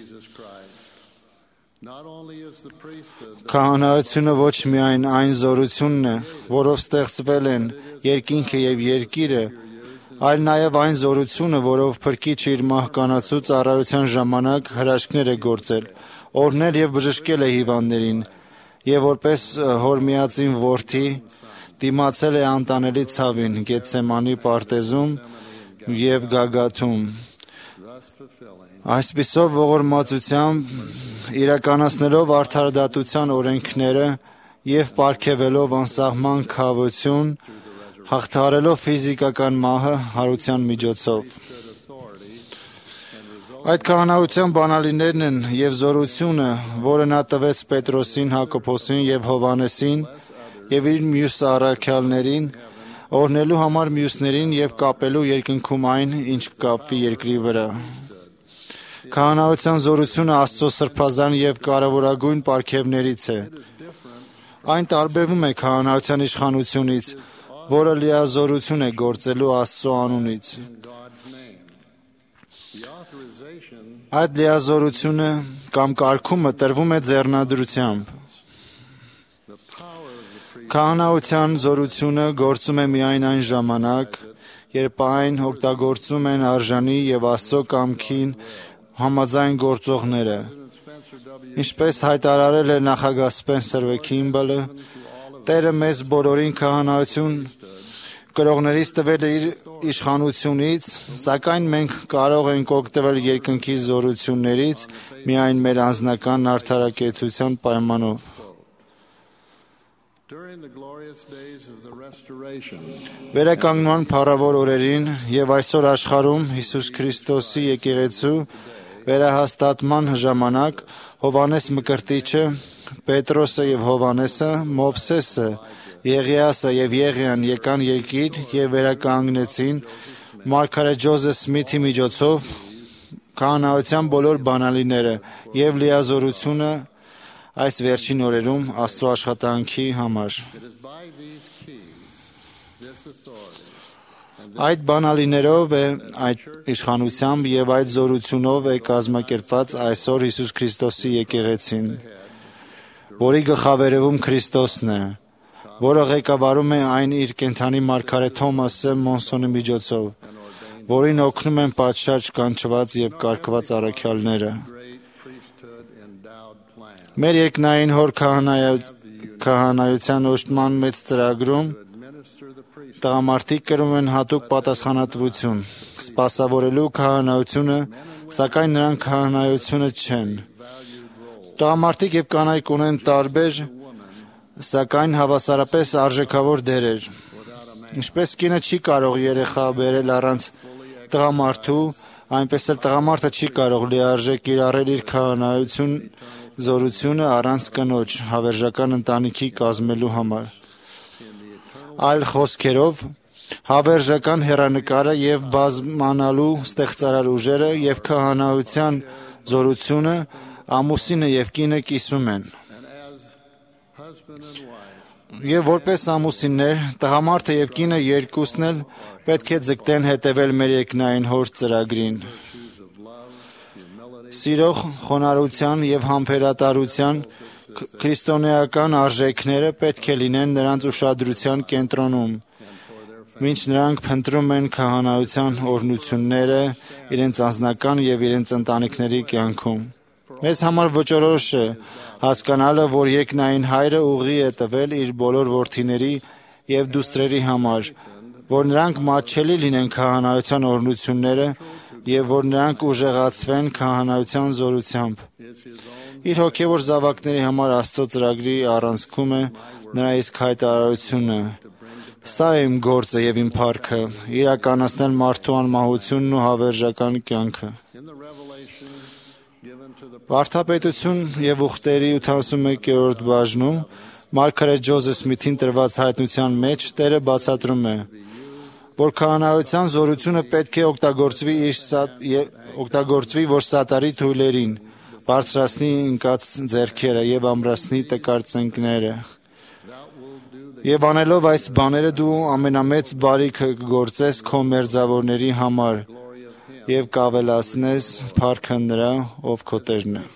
Քահանայությունը ոչ միայն այն զորությունն է, որով ստեղծվել են երկինքը եւ երկիրը, այլ նաեւ այն զորությունը, որով Փրկիչը իր մահկանացու ծառայության ժամանակ հրաշքներ է գործել, օրհնել եւ բժշկել է հիվանդներին, եւ որպես հոր միածին որդի դիմացել է անտանելի ցավին Գեթսեմանի պարտեզում եւ գագաթում։ Այսպիսով ողորմածությամբ իրականացնելով արդարադատության օրենքները եւ պարգևելով անսահման քավություն, հաղթահարելով ֆիզիկական մահը հարության միջոցով։ Այդ քահանայության բանալիներն են եւ զորությունը, որը նա տվեց Պետրոսին, Հակոբոսին եւ Հովանեսին եւ իր մյուս առաքյալներին, օրհնելու համար մյուսներին եւ կապելու երկնքում այն, ինչ կկապվի երկրի վրա։ Քահանայության զորությունը Աստծո սրբազան եւ կարևորագույն պարգևներից է։ Այն տարբերվում է քահանայության իշխանությունից, որը լիազորություն է գործելու Աստծո անունից։ Այդ լիազորությունը կամ կարգումը տրվում է ձեռնադրությամբ։ Քահանայության զորությունը գործում է միայն այն ժամանակ, երբ այն օգտագործում են արժանի եւ Աստծո կամքին համաձայն գործողները, ինչպես հայտարարել է նախագահ Սպենսեր Վ. Քիմբելը, Տերը մեզ բոլորին քահանայություն կրողներից տվել է իր իշխանությունից, սակայն մենք կարող ենք օգտվել երկնքի զորություններից միայն մեր անձնական արդարակեցության պայմանով։ Վերականգնման փառավոր օրերին եւ այսօր աշխարհում Հիսուս Քրիստոսի եկեղեցու վերահաստատման ժամանակ Հովանես Մկրտիչը, Պետրոսը եւ Հովանեսը, Մովսեսը, Եղիասը եւ Եղիան եկան երկիր եւ վերականգնեցին մարգարե Ջոզեֆ Սմիթի միջոցով քահանայության բոլոր բանալիները եւ լիազորությունը այս վերջին օրերում Աստծո աշխատանքի համար։ Այդ բանալիներով է, այդ իշխանությամբ եւ այդ զորությունով է կազմակերպված այսօր Հիսուս Քրիստոսի եկեղեցին, որի գլխավերևում Քրիստոսն է, որը ղեկավարում է այն իր կենդանի մարգարե Թոմասը Մոնսոնի միջոցով, որին օգնում են պատշաճ կանչված եւ կարգված առաքյալները։ Մեր երկնային հոր քահանայության օժտման մեծ ծրագրում տղամարդիկ կրում են հատուկ պատասխանատվություն, սպասավորելու քահանայությունը, սակայն նրանք քահանայությունը չեն։ Տղամարդիկ եւ կանայք ունեն տարբեր, սակայն հավասարապես արժեքավոր դերեր։ Ինչպես կինը չի կարող երեխա բերել առանց տղամարդու, այնպես էլ տղամարդը չի կարող լիարժեք կիրառել իր քահանայություն զորությունը առանց կնոջ հավերժական ընտանիքի կազմելու համար։ Այլ խոսքերով, հավերժական հեռանկարը եւ բազմանալու ստեղծարար ուժերը եւ քահանայության զորությունը ամուսինը եւ կինը կիսում են։ Եվ որպես ամուսիններ, տղամարդը եւ կինը երկուսն էլ պետք է ձգտեն հետևել մեր երկնային հոր ծրագրին։ Սիրող, խոնարհության եւ համբերատարության քրիստոնեական արժեքները պետք է լինեն նրանց ուշադրության կենտրոնում, մինչ նրանք փնտրում են քահանայության օրհնությունները իրենց անձնական եւ իրենց ընտանիքների կյանքում։ Մեզ համար ոչորոշ է հասկանալը, որ երկնային Հայրը ուղի է տվել իր բոլոր որդիների եւ դուստրերի համար, որ նրանք մատչելի լինեն քահանայության օրհնությունները եւ որ նրանք ուժեղացվեն քահանայության զորությամբ։ Իր հոգևոր զավակների համար Աստծո ծրագրի առանցքում է նրա իսկ հայտարարությունը. «Սա է իմ գործը եւ իմ փառքը, իրականացնել մարդու անմահությունն ու հավերժական կյանքը»։ Վարդապետություն եւ ուխտերի ութանասունմեկերորդ բաժնում մարգարե Ջոզեֆ Սմիթին տրված հայտնության մեջ Տերը բացատրում է, որ քահանայության զորությունը պետք է օգտագործվի իր օգտագործվի, որ սատարի թույլերին բարձրացնի ընկած ձեռքերը եւ ամրացնի տկար ծնկները։ Եվ անելով այս բաները դու ամենամեծ բարիքը կգործես քո մերձավորների համար եւ կավելացնես փառքը նրա, ով քո Տերն է։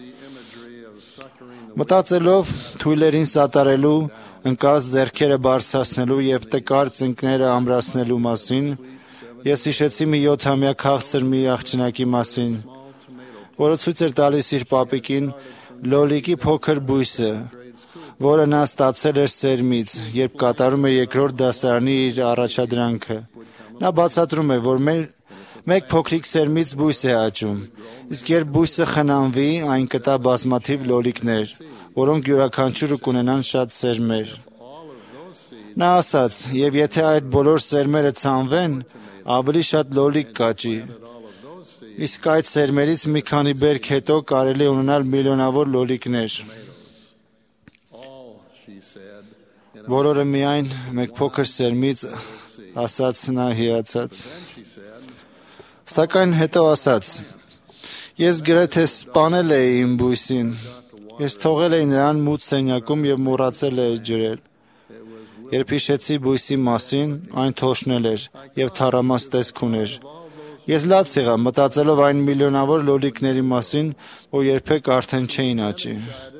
Մտածելով թույլերին սատարելու, ընկած ձեռքերը բարձրացնելու եւ տկար ծնկները ամրացնելու մասին, ես հիշեցի մի յոթամյա քաղցր մի աղջնակի մասին, որը ցույց էր տալիս իր պապիկին լոլիկի փոքր բույսը, որը նա ստացել էր սերմից, երբ կատարում էր երկրորդ դասարանի իր առաջադրանքը։ Նա բացատրում է, որ մեր մեկ փոքրիկ սերմից բույս է աճում, իսկ երբ բույսը խնամվի, այն կտա բազմաթիվ լոլիկներ, որոնք յուրաքանչյուրը կունենան շատ սերմեր։ Նա ասաց, եւ եթե այդ բոլոր սերմերը ցանվեն, ավելի շատ լոլիկ կաճի։ Իսկ այդ սերմերից մի քանի բերք հետո կարելի է ունենալ միլիոնավոր լոլիկներ։ Բոլորը միայն մեկ փոքր սերմից, ասաց նա հիացած։ Սակայն հետո ասաց. ես գրեթե սպանել էի իմ բույսին։ Ես թողել էի նրան մութ սենյակում եւ մոռացել էի ջրել։ Երբ հիշեցի բույսի մասին, այն թոշնել էր եւ թառամաս տեսք ուներ։ Ես լաց եղա, մտածելով այն միլիոնավոր լոլիկների մասին, որ երբեք արդեն չէին աճի։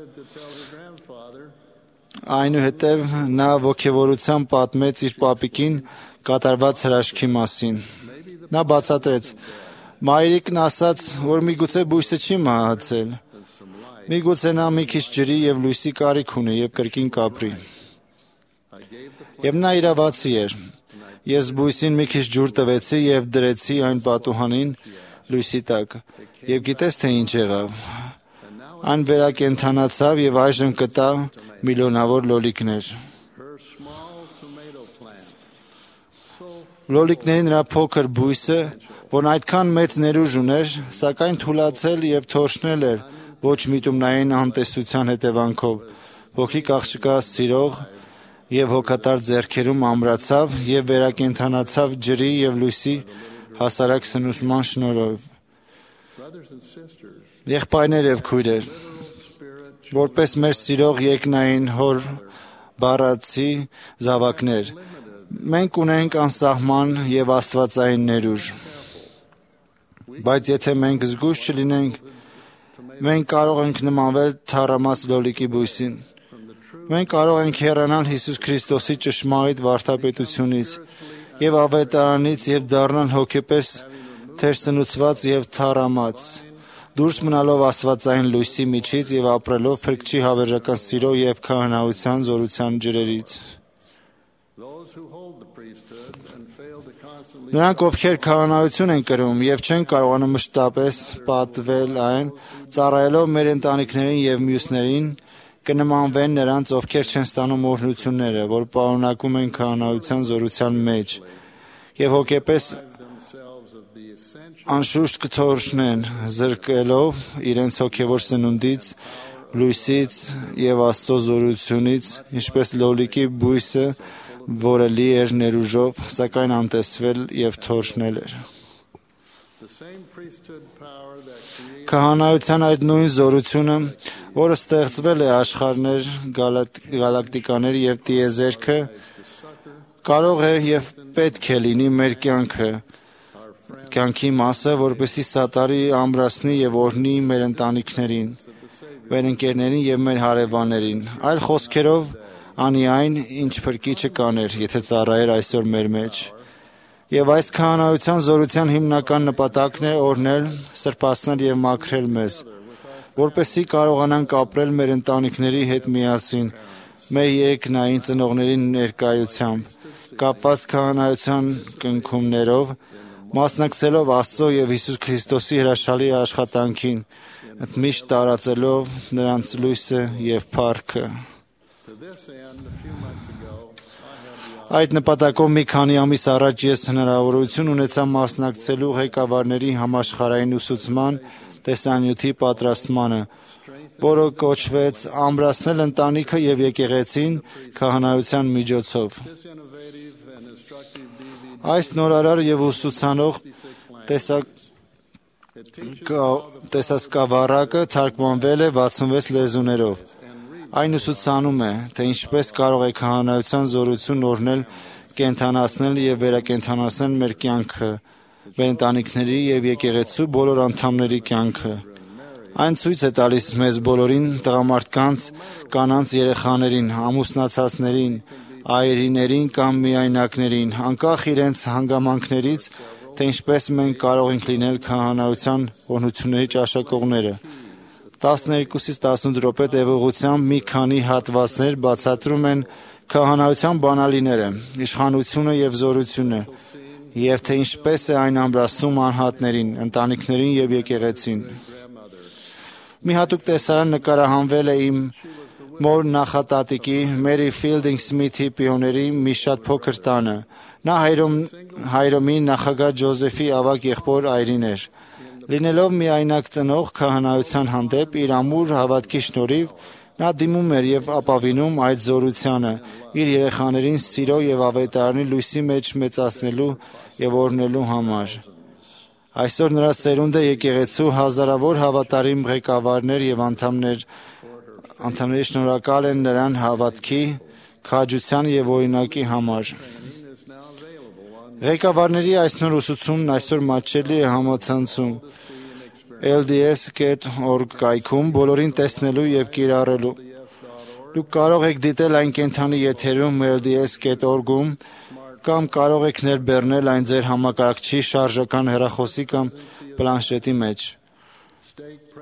Այնուհետև նա ոգևորությամբ պատմեց իր պապիկին կատարված հրաշքի մասին։ Նա բացատրեց. մայրիկն ասաց, որ միգուցե բույսը չի մահացել։ Միգուցե նա մի քիչ ջրի եւ լույսի կարիք ունի եւ կրկին կապրի։ Եվ նա իրավացի էր։ Ես բույսին մի քիչ ջուր տվեցի եւ դրեցի այն պատուհանին լույսի տակ։ Եվ գիտես թե ինչ եղավ։ Այն վերակենդանացավ եւ այժմ կտա միլիոնավոր լոլիկներ։ Լոլիկների նրա փոքր բույսը, որն այդքան մեծ ներուժ ուներ, սակայն թուլացել եւ թոշնել էր ոչ միտումնային անտեսության հետևանքով։ Փոքրիկ աղջկա սիրող եւ հոգատար ձեռքերում ամրացավ եւ վերակենդանացավ ջրի եւ լույսի հասարակ սնուցման շնորհիվ։ Եղբայրներ եւ քույրեր, որպես մեր սիրող երկնային հոր բառացի զավակներ, մենք ունենք անսահման եւ աստվածային ներուժ։ Բայց եթե մենք զգույշ չլինենք, մենք կարող ենք նմանվել թառամաս լոլիկի բույսին։ Մենք կարող ենք հեռանալ Հիսուս Քրիստոսի ճշմարիտ վարդապետությունից եւ ավետարանից եւ դառնալ հոգեպես թերսնուցված եւ թառամած, դուրս մնալով աստվածային լույսի միջից եւ ապրելով Փրկչի հավերժական սիրո եւ քահանայության զորության ջրերից։ Նրանք, ովքեր քահանայություն են կրում եւ չեն կարողանում մշտապես պատվել այն, ծառայելով մեր ընտանիքներին եւ մյուսներին, կնմանվեն նրանց, ովքեր չեն ստանում օրհնությունները, որ պարունակում են քահանայության զորության մեջ, եւ հոգեպես անշուշտ կթորշնեն, զրկելով իրենց հոգևոր սնունդից, լույսից եւ Աստծո զորությունից, ինչպես լոլիկի բույսը, որը լի էր ներուժով, սակայն անտեսվել եւ թորշնել էր։ Քահանայության այդ նույն զորությունը, որը ստեղծվել է աշխարհներ, գալակտիկաներ եւ տիեզերքը, կարող է եւ պետք է լինի մեր կյանքը, կյանքի մասը, որպեսզի սատարի ամրացնի եւ օրհնի մեր ընտանիքներին, մեր ընկերներին եւ մեր հարևաններին։ Այլ խոսքերով, անի այն, ինչ Փրկիչը կաներ, եթե ծառայեր այսօր մեր մեջ։ Եվ այս քահանայության զորության հիմնական նպատակն է օրհնել, սրբացնել եւ մաքրել մեզ, որպեսզի կարողանանք ապրել մեր ընտանիքների հետ միասին, մեր երկնային ծնողների ներկայությամբ, կապված քահանայության կնքումներով, մասնակցելով Աստծո եւ Հիսուս Քրիստոսի հրաշալի աշխատանքին, միշտ տարածելով նրանց լույսը եւ փառքը։ Այդ նպատակով մի քանի ամիս առաջ ես հնարավորություն ունեցա մասնակցելու ղեկավարների համաշխարհային ուսուցման տեսանյութի պատրաստմանը, որը կոչվեց «Ամրացնել ընտանիքը եւ եկեղեցին քահանայության միջոցով»։ Այս նորարար եւ ուսուցանող տեսասկավառակը թարգմանվել է վաթսունվեց լեզուներով։ Այն ուսուցանում է, թե ինչպես կարող է քահանայության զորություն օրհնել, կենդանացնել եւ վերակենդանացնել մեր կյանքը, մեր ընտանիքների եւ եկեղեցու բոլոր անդամների կյանքը։ Այն ցույց է տալիս մեզ բոլորին, տղամարդկանց, կանանց, երեխաներին, ամուսնացածներին, այրիներին կամ միայնակներին, անկախ իրենց հանգամանքներից, թե ինչպես մենք կարող ենք լինել քահանայության օրհնությունների ճաշակողները։ տասներկուսից տասնութ րոպե տևողությամբ մի քանի հատվածներ բացատրում են քահանայության բանալիները, իշխանությունը եւ զորությունը, եւ թե ինչպես է այն ամրացնում անհատներին, ընտանիքներին եւ եկեղեցին։ Մի հատուկ տեսարան նկարահանվել է իմ մոր նախատատիկի Մերի Ֆիլդինգ Սմիթի պիոների մի շատ փոքր տանը։ Նա Հայրոմի նախագահ Ջոզեֆի ավագ եղբոր այրին էր։ Լինելով միայնակ ծնող քահանայության հանդեպ իր ամուր հավատքի շնորհիվ, նա դիմում էր եւ ապավինում այդ զորությանը, իր երեխաներին սիրո եւ ավետարանի լույսի մեջ մեծացնելու եւ օրհնելու համար։ Այսօր նրա սերունդը եկեղեցու հազարավոր հավատարիմ ղեկավարներ եւ անդամներ անդամների շնորհակալ են նրան հավատքի, քաջության եւ օրինակի համար։ Ղեկավարների այս նոր ուսուցումն այսօր մատչելի է համացանցում L D S dot org կայքում բոլորին տեսնելու եւ կիրառելու։ Դուք կարող եք դիտել այն կենթանի եթերում L D S dot org-ում կամ կարող եք ներբեռնել այն ձեր համակարգչի շարժական հեռախոսի կամ պլանշետի մեջ։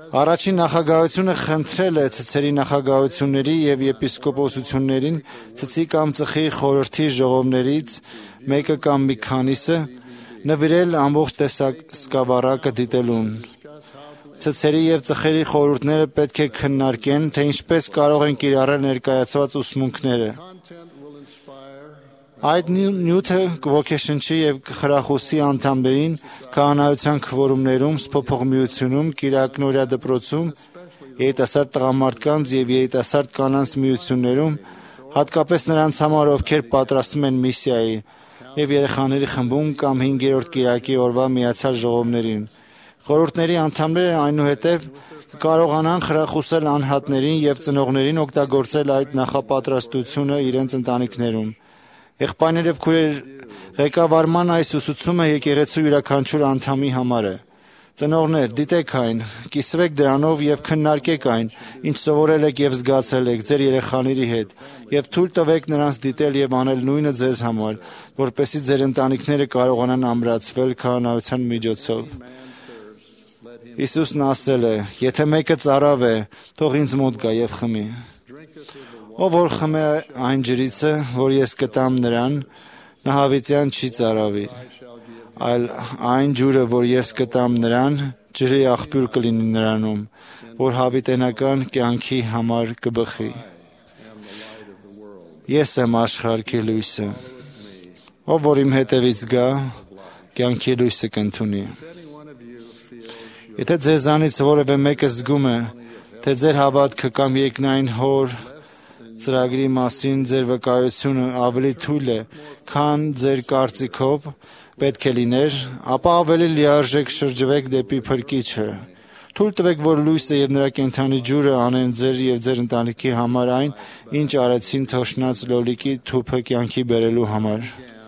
Առաջին նախագահությունը խնդրել է ցցերի նախագահությունների եւ եպիսկոպոսություններին ցցի կամ ծխի խորհրդի ժողովներից մեկը կամ մի քանիսը նվիրել ամբողջ տեսակ սկավառակը դիտելուն։ Ցցերի եւ ծխերի խորհուրդները պետք է քննարկեն, թե ինչպես կարող են կիրառել ներկայացված ուսմունքները։ Այդ նյութը կոգեշնչի եւ կխրախուսի անդամներին քահանայության քվորումներում, սփոփողմիությունում, կիրակնորյա դպրոցում, երիտասարդ տղամարդկանց եւ երիտասարդ կանանց միություններում, հատկապես նրանց համար, ովքեր պատրաստվում են միսիայի, եւ երեխաների խմբում կամ հինգերորդ կիրակի օրվա միացյալ ժողովներին։ Խորհուրդների անդամները այնուհետև կարողանան խրախուսել անհատներին եւ ծնողներին օգտագործել այդ նախապատրաստությունը իրենց ընտանիքներում։ Եղբայրներ եւ քույրեր, ղեկավարման այս ուսուցումը եկեղեցու յուրաքանչյուր անդամի համար է։ Ծնողներ, դիտեք այն, կիսվեք դրանով եւ քննարկեք այն, ինչ սովորել եք եւ զգացել եք ձեր երեխաների հետ, եւ թույլ տվեք նրանց դիտել եւ անել նույնը ձեզ համար, որպեսզի ձեր ընտանիքները կարողանան ամրացվել քահանայության միջոցով։ Հիսուսն ասել է. «Եթե մեկը ծարավ է, թող ինձ մոտ գա եւ խմի։ Ով որ խմե այն ջրիցը, որ ես կտամ նրան, նա հավիտյան չի ծարավի, այլ այն ջուրը, որ ես կտամ նրան, ջրի աղբյուր կլինի նրանում, որ հավիտենական կյանքի համար կբխի։ Ես եմ աշխարհի լույսը։ Ով որ իմ հետևից գա, կյանքի լույսը կընդունի»։ Եթե ձեզանից որևէ մեկը զգում է, թե ձեր հավատքը կամ երկնային Հոր ծրագրի մասին ձեր վկայությունը ավելի թույլ է, քան ձեր կարծիքով պետք է լիներ, ապա ավելի լիարժեք շրջվեք դեպի Փրկիչը։ Թույլ տվեք, որ լույսը եւ նրա կենդանի ջուրը անեն ձեր եւ ձեր ընտանիքի համար այն, ինչ արեցին թոշնած լոլիկի թուփը կյանքի բերելու համար։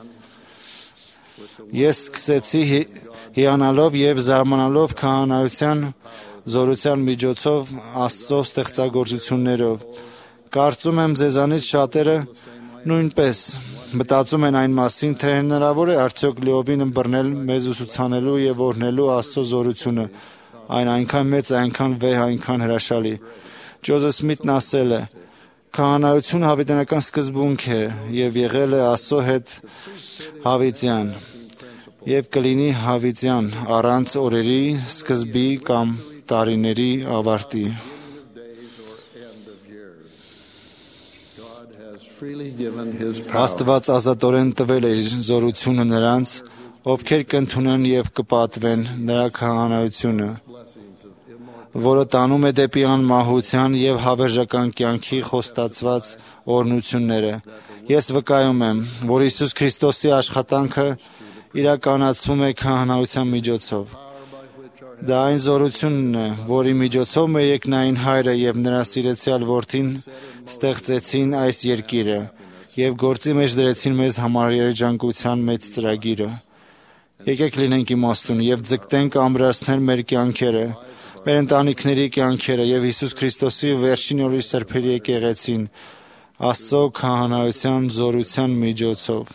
Ես սկսեցի հիանալով եւ զարմանալով քահանայության զորության միջոցով Աստծո ստեղծագործություններով։ Կարծում եմ ձեզանից շատերը նույնպես մտածում են այն մասին, թե հնարավոր է արդյոք լիովին ըմբռնել մեզ ուսուցանելու եւ օրհնելու Աստծո զորությունը։ Այն այնքան մեծ է, այնքան վեհ, այնքան հրաշալի։ Ջոզեֆ Սմիթն ասել է. «Քահանայությունը հավիտենական սկզբունք է եւ եղել է Աստծո հետ հավիտյան եւ կլինի հավիտյան առանց օրերի սկզբի կամ տարիների ավարտի»։ Աստված ազատորեն տվել է իր զորությունը նրանց, ովքեր կընդունեն եւ կպատվեն նրա քահանայությունը, որը տանում է դեպի անմահության եւ հավերժական կյանքի խոստացված օրհնությունները։ Ես վկայում եմ, որ Հիսուս Քրիստոսի աշխատանքը իրականացվում է քահանայության միջոցով։ Դա այն զորությունն է, որի միջոցով մեր երկնային Հայրը եւ նրա սիրեցյալ Որդին ստեղծեցին այս երկիրը եւ գործի մեջ դրեցին մեզ համար երջանկության մեծ ծրագիրը։ Եկեք լինենք իմաստուն եւ ձգտենք ամրացնել մեր կյանքերը, մեր ընտանիքների կյանքերը եւ Հիսուս Քրիստոսի վերջին օրի սրբերի եկեղեցին Աստծո քահանայության զորության միջոցով։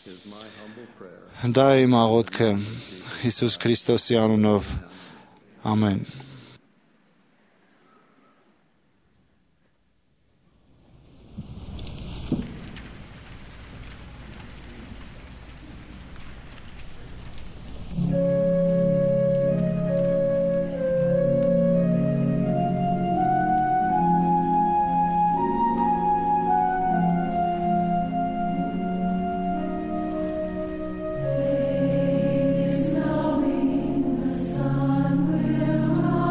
Դա է իմ աղոթքը Հիսուս Քրիստոսի անունով։ Ամեն։ Is knowing the sun will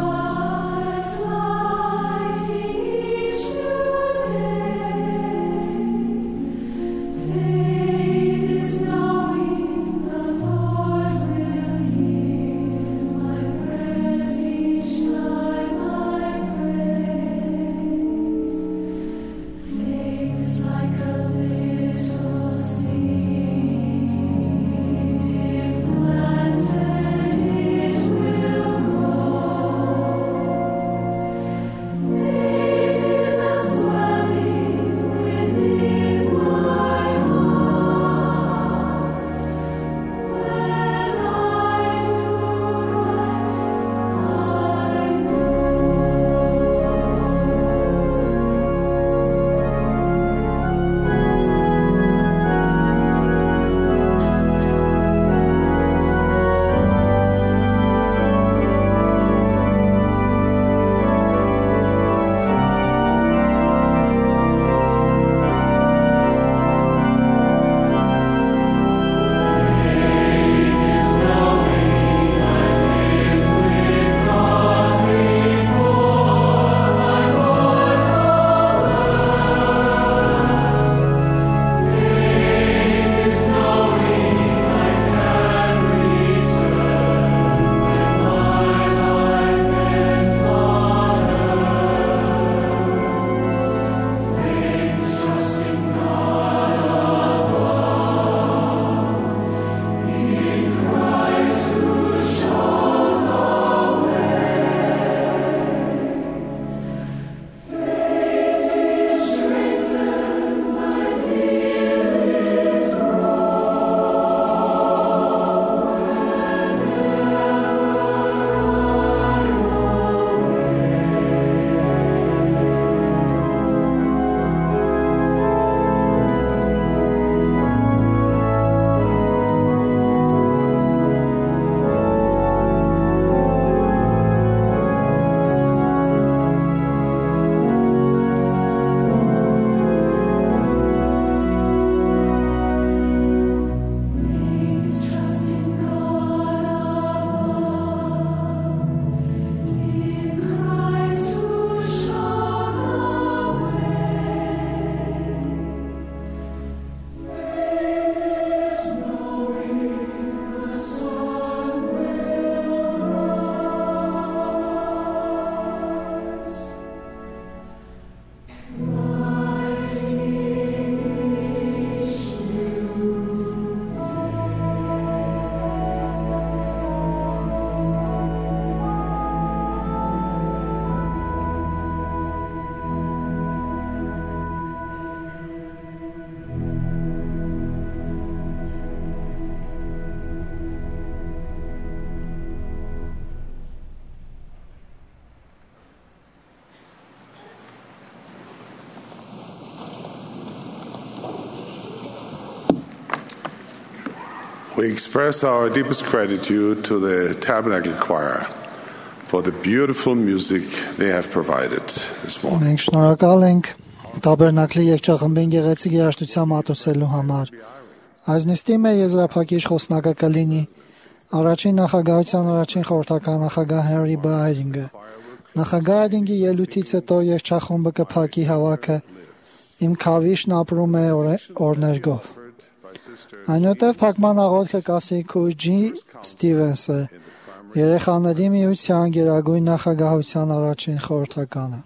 We express our deepest gratitude to the Tabernacle Choir for the beautiful music they have provided this morning. Մենք շնորհակալ ենք Տաբերնակլի երգչախմբին գեղեցիկ երաժշտության մատուցելու համար։ Այս նիստի մեր եզրափակիչ խոսնակը կլինի առաջին նախագահության առաջին խորհրդական նախագահ Հենրի B. Այրինգը։ Նախագահ Այրինգի ելույթից հետո երգչախումբը կփակի հավաքը «Իմ քավիշն ապրում է օրներգով»։ Այնուհետև փակման աղոթքը կասի քույր Ջի Ստիվենսը, երեխաների միության գերագույն նախագահության առաջին խորհրդականը։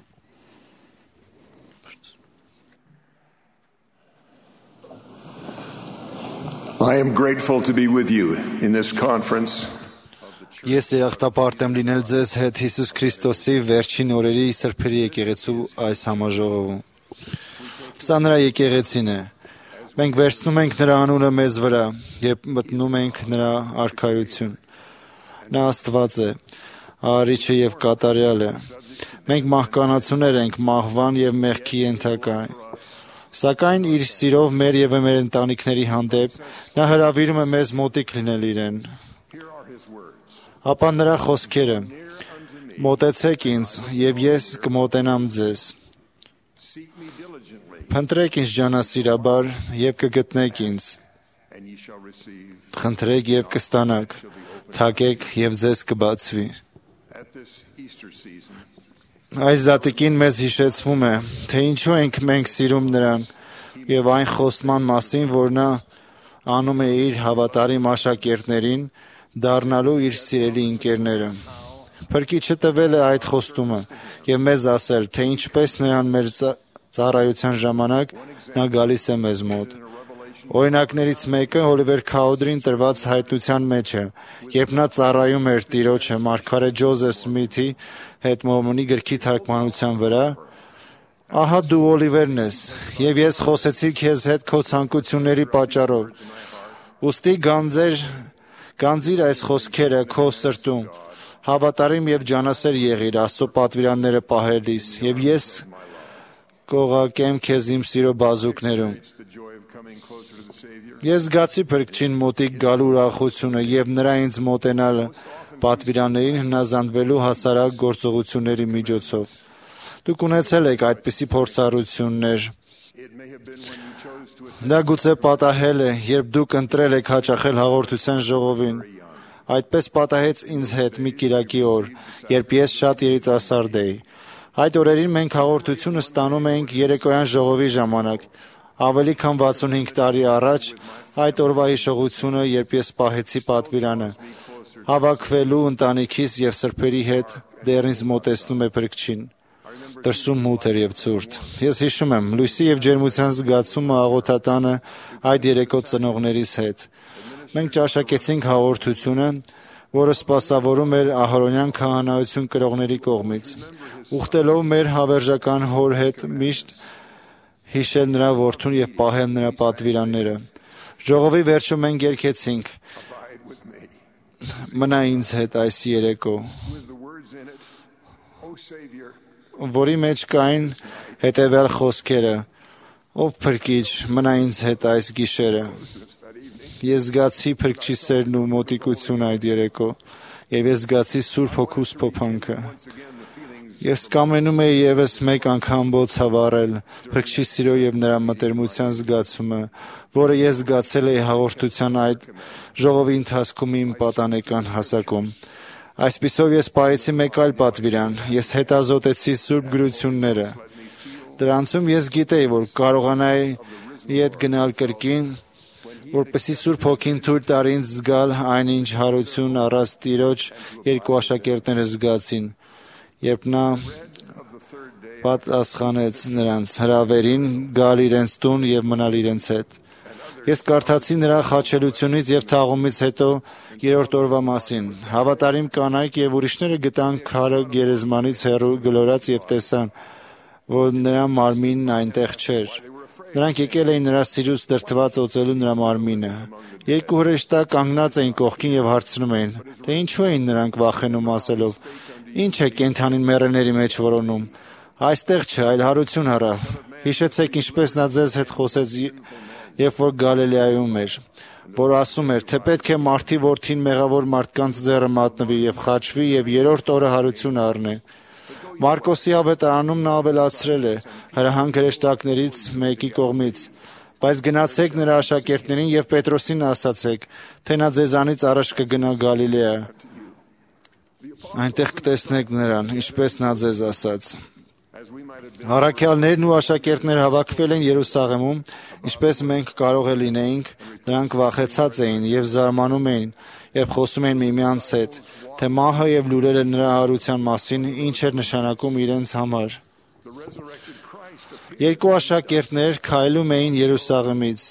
I am grateful to be with you in this conference. Ես երախտապարտ եմ լինել ձեզ հետ Հիսուս Քրիստոսի վերջին օրերի սրբերի եկեղեցու այս համաժողովում։ Սա նրա եկեղեցին է։ Մենք վերցնում ենք նրա անունը մեզ վրա, երբ մտնում ենք նրա արքայություն։ Նա Աստված է, արարիչը եւ կատարյալ է։ Մենք մահկանացուներ ենք, մահվան եւ մեղքի ենթակա։ Սակայն իր սիրով մեր եւ մեր ընտանիքների հանդեպ նա հրավիրում է մեզ մոտիկ լինել իրեն։ Ապա նրա խոսքերը. մոտեցեք ինձ, եւ ես կմոտենամ ձեզ։ Փնտրեք ինձ ջանասիրաբար եւ կգտնեք ինձ։ Խնդրեք եւ կստանաք, թակեք եւ ձեզ կբացվի։ Այս զատիկին մեզ հիշեցվում է, թե ինչու ենք մենք սիրում նրան եւ այն խոստման մասին, որ նա անում է իր հավատարիմ աշակերտներին դառնալու իր սիրելի ընկերները։ Փրկիչը տվել է այդ խոստումը եւ մեզ ասել, թե ինչպես նրան մեր ծառայության ժամանակ նա գալիս է մեզ մոտ։ Օրինակներից մեկը Օլիվեր Քաուդրին տրված հայտնության մեջ է, երբ նա ծառայում էր տիրոջը մարգարե Ջոզեֆ Սմիթի հետ Մորմոնի գրքի թարգմանության վրա։ Ահա դու Օլիվերն ես, եւ ես խոսեցի քեզ հետ քո ցանկությունների պատճառով։ Ուստի գանձեր Գանձիր այս խոսքերը քո սրտում, հավատարիմ եւ ջանասեր եղիր Աստծո պատվիրանները պահելիս, եւ ես կողակեմ քեզ իմ սիրո բազուկներում։ Ես զգացի Փրկչին մոտիկ գալու ուրախությունը եւ նրա ինձ մոտենալը պատվիրաններին հնազանդվելու հասարակ գործողությունների միջոցով։ Դուք ունեցել եք այդպիսի փորձառություններ։ Դա գուցե պատահել է, երբ դուք ընտրել եք հաճախել հաղորդության ժողովին։ Այդպես պատահեց ինձ հետ մի կիրակի օր, երբ ես շատ երիտասարդ էի։ Այդ օրերին մենք հաղորդությունը ստանում էինք երեկոյան ժողովի ժամանակ։ Ավելի քան վաթսունհինգ տարի առաջ այդ օրվա հիշողությունը, երբ ես պահեցի պատվիրանը, հավաքվելու ընտանիքիս եւ սրբերի հետ դեռ ինձ մոտեցնում է Փրկչին։ Դրսում մութ էր եւ ցուրտ։ Ես հիշում եմ լույսի եւ ջերմության զգացումը աղոթատանը այդ երեկո ծնողներիս հետ։ Մենք ճաշակեցինք հաղորդությունը, որը սպասավորում էր ահարոնյան քահանայություն կրողների կողմից։ Ուխտելով մեր հավերժական հոր հետ միշտ հիշել նրա որդուն եւ պահել նրա պատվիրանները։ Ժողովի վերջում մենք երգեցինք «Մնա ինձ հետ այս երեկո», որի մեջ կային հետևյալ խոսքերը. «Ով Փրկիչ, մնա ինձ հետ այս գիշերը»։ Ես զգացի Փրկչի սերն ու մոտիկությունը այդ երեկո, եւ ես զգացի Սուրբ Հոգու սփոփանքը։ Ես կամենում էի եւս մեկ անգամ բոցավառել Փրկչի սիրո եւ նրա մտերմության զգացումը, որը ես զգացել էի հաղորդության այդ ժողովի ընթացքում իմ պատանեկան հասակում։ Այսպիսով ես պահեցի մեկ այլ պատվիրան, ես հետազոտեցի Սուրբ գրությունները։ Դրանցում ես գիտեի, որ կարողանայի իդ գնալ կրկին, որպեսզի Սուրբ Հոգին թույլ տար ինձ զգալ այն, ինչ հարություն առած Տիրոջ երկու աշակերտները զգացին, երբ նա պատասխանեց նրանց հրավերին գալ իրենց տուն եւ մնալ իրենց հետ։ Ես կարդացի նրա խաչելությունից եւ թաղումից հետո երրորդ օրվա մասին։ Հավատարիմ կանայք եւ ուրիշները գտան քարը գերեզմանից հեռու գլորած եւ տեսան, որ նրա մարմինն այնտեղ չէր։ Նրանք եկել էին նրա սիրուց դրդված օծելու նրա մարմինը։ Երկու հրեշտակ կանգնած էին կողքին եւ հարցնում էին, թե ինչու էին նրանք վախենում, ասելով. «Ինչ է կենդանին մեռելների մեջ որոնում։ Այստեղ չէ, այլ հարություն առավ։ Հիշեցեք, ինչպես նա ձեզ հետ խոսեց, երբ որ Գալիլեայում էր»։ որ ասում էր, թե պետք է մարդի որդին մեղավոր մարդկանց ձեռը մատնվի եւ խաչվի եւ երրորդ օրը հարություն առնի։ Մարկոսի ավետարանում նա ավելացրել է հրահան հրեշտակներից մեկի կողմից, բայց գնացեք նրա աշակերտներին եւ Պետրոսին ասացեք, թե նա ձեզանից առաջ կգնա Գալիլեա։ Այնտեղ կտեսնեք նրան, ինչպես նա ձեզ ասաց։ Առաքյալներն ու աշակերտները հավաքվել են Երուսաղեմում, ինչպես մենք կարող է լինեինք, նրանք վախեցած էին եւ զարմանում էին, երբ խոսում էին միմյանց հետ, թե մահը եւ լուրերը նրա հարության մասին ինչ էր նշանակում իրենց համար։ Երկու աշակերտներ քայլում էին Երուսաղեմից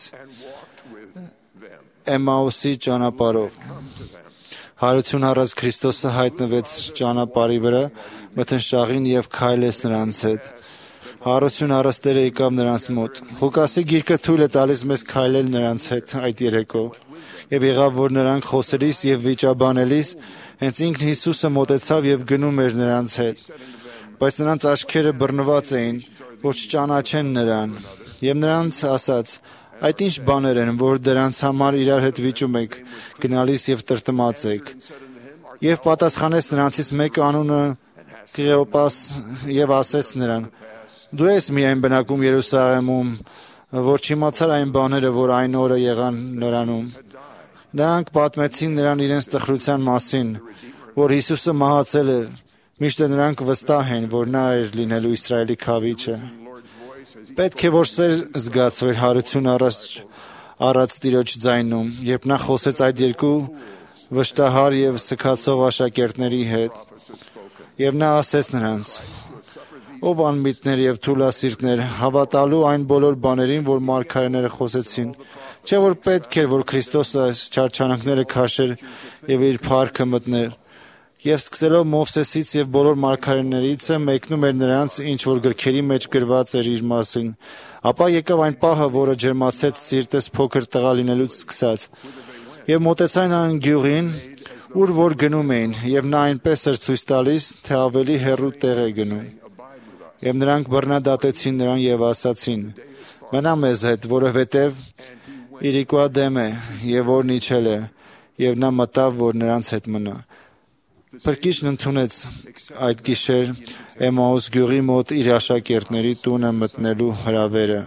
Էմաուսի ճանապարհով։ Հարություն առած Քրիստոսը հայտնվեց ճանապարհի վրա, մթնշաղին եւ քայլեց նրանց հետ։ Հարություն առած Տերը եկավ նրանց մոտ։ Ղուկասի գիրքը թույլ է տալիս մեզ քայլել նրանց հետ այդ երեկո։ Եվ եղավ, որ նրանք խոսելիս եւ վիճաբանելիս, հենց ինքն Հիսուսը մոտեցավ եւ գնում էր նրանց հետ։ Բայց նրանց աչքերը բռնված էին, որ չճանաչեն նրան։ Եվ նրանց ասաց. «Այդ ինչ բաներ են, որ դրանց համար իրար հետ վիճում եք, գնալիս եւ տրտմած եք»։ Եվ պատասխանեց նրանցից մեկը անունը Կլեոպաս եւ ասեց նրան. «Դու ես միայն բնակում Երուսաղեմում, որ չիմացար այն բաները, որ այն օրը եղան նրանում»։ Նրանք պատմեցին նրան իրենց տխրության մասին, որ Հիսուսը մահացել էր, միշտ նրանք վստահ են, որ նա էր լինելու Իսրայելի քավիչը։ Պետք է որ սեր զգացվեր հարություն առած առած Տիրոջ ձայնում, երբ նա խոսեց այդ երկու վշտահար եւ սքացող աշակերտների հետ։ Եվ նա ասեց նրանց. «Ով անմիտներ եւ թուլասիրտներ, հավատալու այն բոլոր բաներին, որ մարգարեները խոսեցին, չէ՞ որ պետք էր, որ Քրիստոսը այս չարչարանքները քաշեր եւ իր փառքը մտներ»։ Եվ սկսելով Մովսեսից եւ բոլոր մարգարեներից մեկնում էր նրանց, ինչ որ գրքերի մեջ գրված էր իր մասին։ Ապա եկավ այն պահը, որը ջերմացեց սիրտես փոքր տղա լինելուց սկսած։ Եվ մոտեցան այն գյուղին, ուր որ գնում էին, եւ նա այնպես էր ցույց տալիս, թե ավելի հեռու տեղ է գնում։ Եվ նրանք բռնադատեցին նրան եւ ասացին. «Մնա մեզ հետ, որովհետեւ իրիկուա դեմ է եւ որն իջել է»։ Եվ նա մտավ, որ նրանց հետ մնա։ Փրկիչն ընդունեց այդ գիշեր Էմաուս գյուղի մոտ իր աշակերտների տունը մտնելու հրավերը։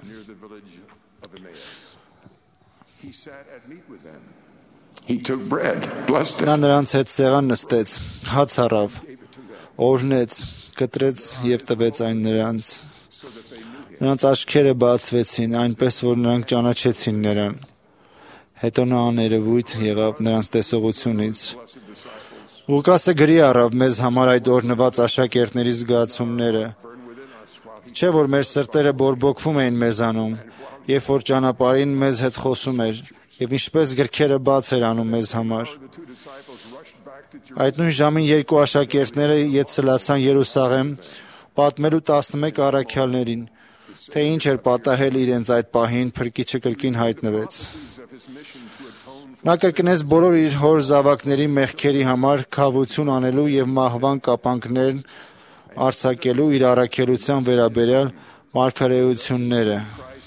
Նա նրանց հետ սեղան նստեց, հաց առավ, օրհնեց, կտրեց եւ տվեց այն նրանց։ Նրանց աչքերը բացվեցին, այնպես որ նրանք ճանաչեցին նրան։ Հետո նա աներևույթ եղավ նրանց տեսողությունից։ Ղուկասը գրի առավ մեզ համար այդ օրհնված աշակերտների զգացումները։ Չէ՞ որ մեր սրտերը բորբոքվում էին մեզանում, երբ որ ճանապարհին մեզ հետ խոսում էր, եւ ինչպես գրքերը բաց էր անում մեզ համար։ Այդ նույն ժամին երկու աշակերտները ետցլացան Երուսաղեմ, պատմելու տասնմեկ առաքյալներին, թե ինչ էր պատահել իրենց այդ պահին, Փրկիչը կրկին հայտնվեց։ Նա կրկնեց բոլոր իր հոր զավակների մեղքերի համար քավություն անելու եւ մահվան կապանքներն արձակելու իր առաքելության վերաբերյալ մարգարեությունները։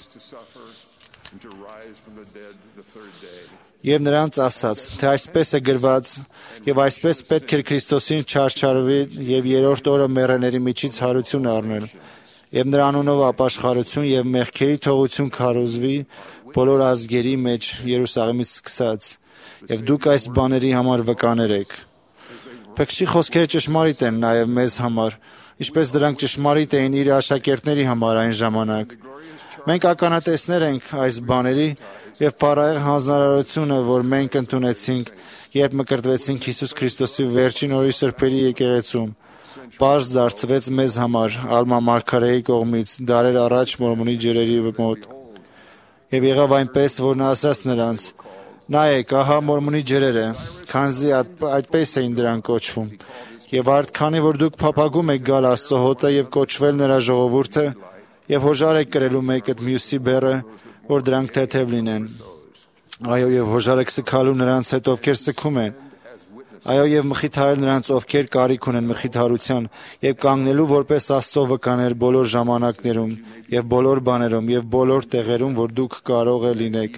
Եվ նրանց ասաց, թե այսպես է գրված, եւ այսպես պետք էր Քրիստոսին չարչարվի եւ երրորդ օրը մեռելների միջից հարություն առնել, եւ նրա անունով ապաշխարություն եւ մեղքերի թողություն քարոզվի բոլոր ազգերի մեջ Երուսաղեմից սկսած, եւ դուք այս բաների համար վկաներ եք։ Փրկչի խոսքերը ճշմարիտ են նաեւ մեզ համար, ինչպես դրանք ճշմարիտ էին իր աշակերտների համար այն ժամանակ։ Մենք ականատեսներ ենք այս բաների եւ փառահեղ հանձնարարությունը, որ մենք ընդունեցինք, երբ մկրտվեցինք Հիսուս Քրիստոսի վերջին օրի սրբերի եկեղեցում, պարզ դարձվեց մեզ համար Ալմա Մարգարեի կողմից դարեր առաջ Մորմոնի ջրերի մոտ։ Եվ եղավ այնպես, որ նա ասաց նրանց. «Նայեք, ահա Մորմոնի ջրերը, քանզի այդպես էին դրան կոչվում։ Եվ արդ քանի որ դուք փափագում եք գալ Աստծո հոտը եւ կոչվել նրա ժողովուրդը, եւ հոժար եք կրելու մեկը մյուսի բեռը, որ դրանք թեթև լինեն։ Այո, եւ հոժար եք սգալու նրանց հետ, ովքեր սգում են։ Այո, եւ մխիթարել նրանց, ովքեր կարիք ունեն մխիթարության, եւ կանգնելու որպես Աստծո վկաներ բոլոր ժամանակներում եւ բոլոր բաներում եւ բոլոր տեղերում, որ դուք կարող է լինեք,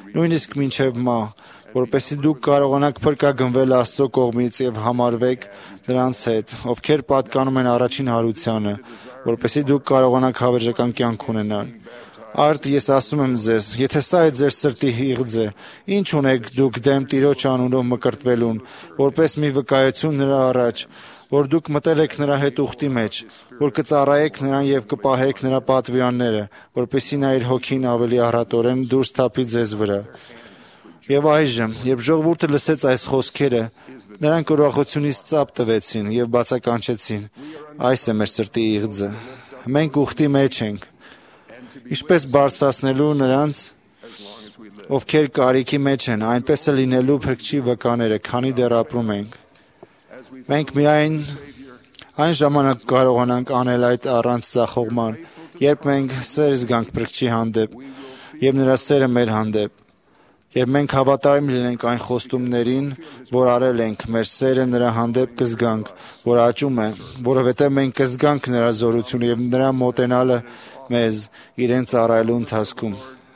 նույնիսկ մինչև մահ, որպեսզի դուք կարողանաք փրկագնվել Աստծո կողմից եւ համարվեք նրանց հետ, ովքեր պատկանում են առաջին հարությանը, որպեսզի դուք կարողանաք հավերժական կյանք ունենալ։ Արդ ես ասում եմ ձեզ, եթե սա է ձեր սրտի հիղձը, ինչ ունեք դուք դեմ Տիրոջ անունով մկրտվելուն, որպես մի վկայություն նրա առաջ, որ դուք մտել եք նրա հետ ուխտի մեջ, որ կծառայեք նրան եւ կպահեք նրա պատվիրանները, որպեսզի նա իր հոգին ավելի առատորեն դուրս թափի ձեզ վրա։ Եվ այժմ, երբ ժողովուրդը լսեց այս խոսքերը, նրանք ուրախությունից ծափ տվեցին եւ բացականչեցին. այս է մեր սրտի իղձը։ Մենք ուխտի մեջ ենք։ Ինչպես բարձրացնելու նրանց, ովքեր կարիքի մեջ են, այնպես է լինելու փրկչի վկաները, քանի դեռ ապրում ենք։ Մենք միայն այն ժամանակ կարողանանք անել այդ առանց ձախողման, երբ մենք սեր զգանք փրկչի հանդեպ եւ նրա սերը մեր հանդեպ։ Երբ մենք հավատարիմ լինենք այն խոստումներին, որ արել ենք, մեր սերը նրա հանդեպ կզգանք, որ աճում է, որովհետև մենք կզգանք նրա զորությունը եւ նրա մոտենալը մեզ իրեն ծառայելու ընթացքում։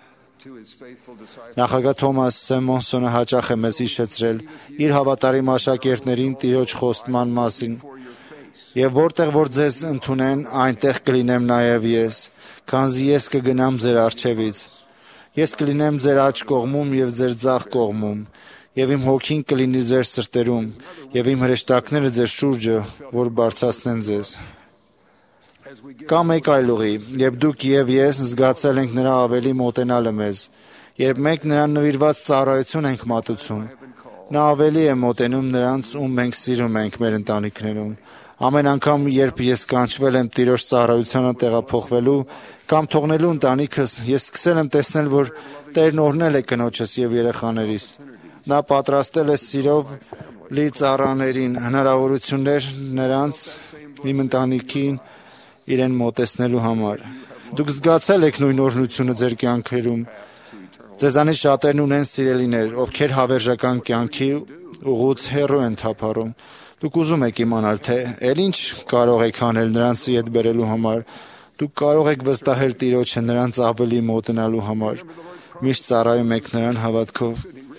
Նախագահ Թոմաս Սեմոնսոնը հաճախ է մեզ հիշեցրել իր հավատարիմ աշակերտներին Տիրոջ խոստման մասին։ Եվ որտեղ որ ձեզ ընդունեն, այնտեղ կլինեմ նաև ես, քանզի ես կգնամ ձեր առջևից։ Ես կլինեմ ձեր աջ կողմում եւ ձեր ձախ կողմում, եւ իմ հոգին կլինի ձեր սրտերում, եւ իմ հրեշտակները ձեր շուրջը, որ բարձրացնեն ձեզ։ Կա մեկ այլ ուղի, երբ դուք եւ ես զգացել ենք նրա ավելի մոտենալը մեզ, երբ մենք նրան նվիրված ծառայություն ենք մատուցում, նա ավելի է մոտենում նրանց, ում մենք սիրում ենք մեր ընտանիքներում։ Ամեն անգամ, երբ ես կանչվել եմ Տիրոջ ծառայությանը տեղափոխվելու կամ թողնելու ընտանիքս, ես սկսել եմ տեսնել, որ Տերն օրհնել է կնոջս եւ երեխաներիս։ Նա պատրաստել է սիրով լի ծառաներին հնարավորություններ նրանց իմ ընտանիքին իրեն մոտեցնելու համար։ Դուք զգացել եք նույն օրհնությունը ձեր կյանքերում։ Ձեզանից շատերն ունեն սիրելիներ, ովքեր հավերժական կյանքի ուղուց հեռու են թափառում։ Դուք ուզում եք իմանալ, թե ել ինչ կարող եք անել նրանց հետ բերելու համար։ Դուք կարող եք վստահել Տիրոջը նրանց ավելի մոտենալու համար։ Միշտ ծառայում եք նրան հավատքով։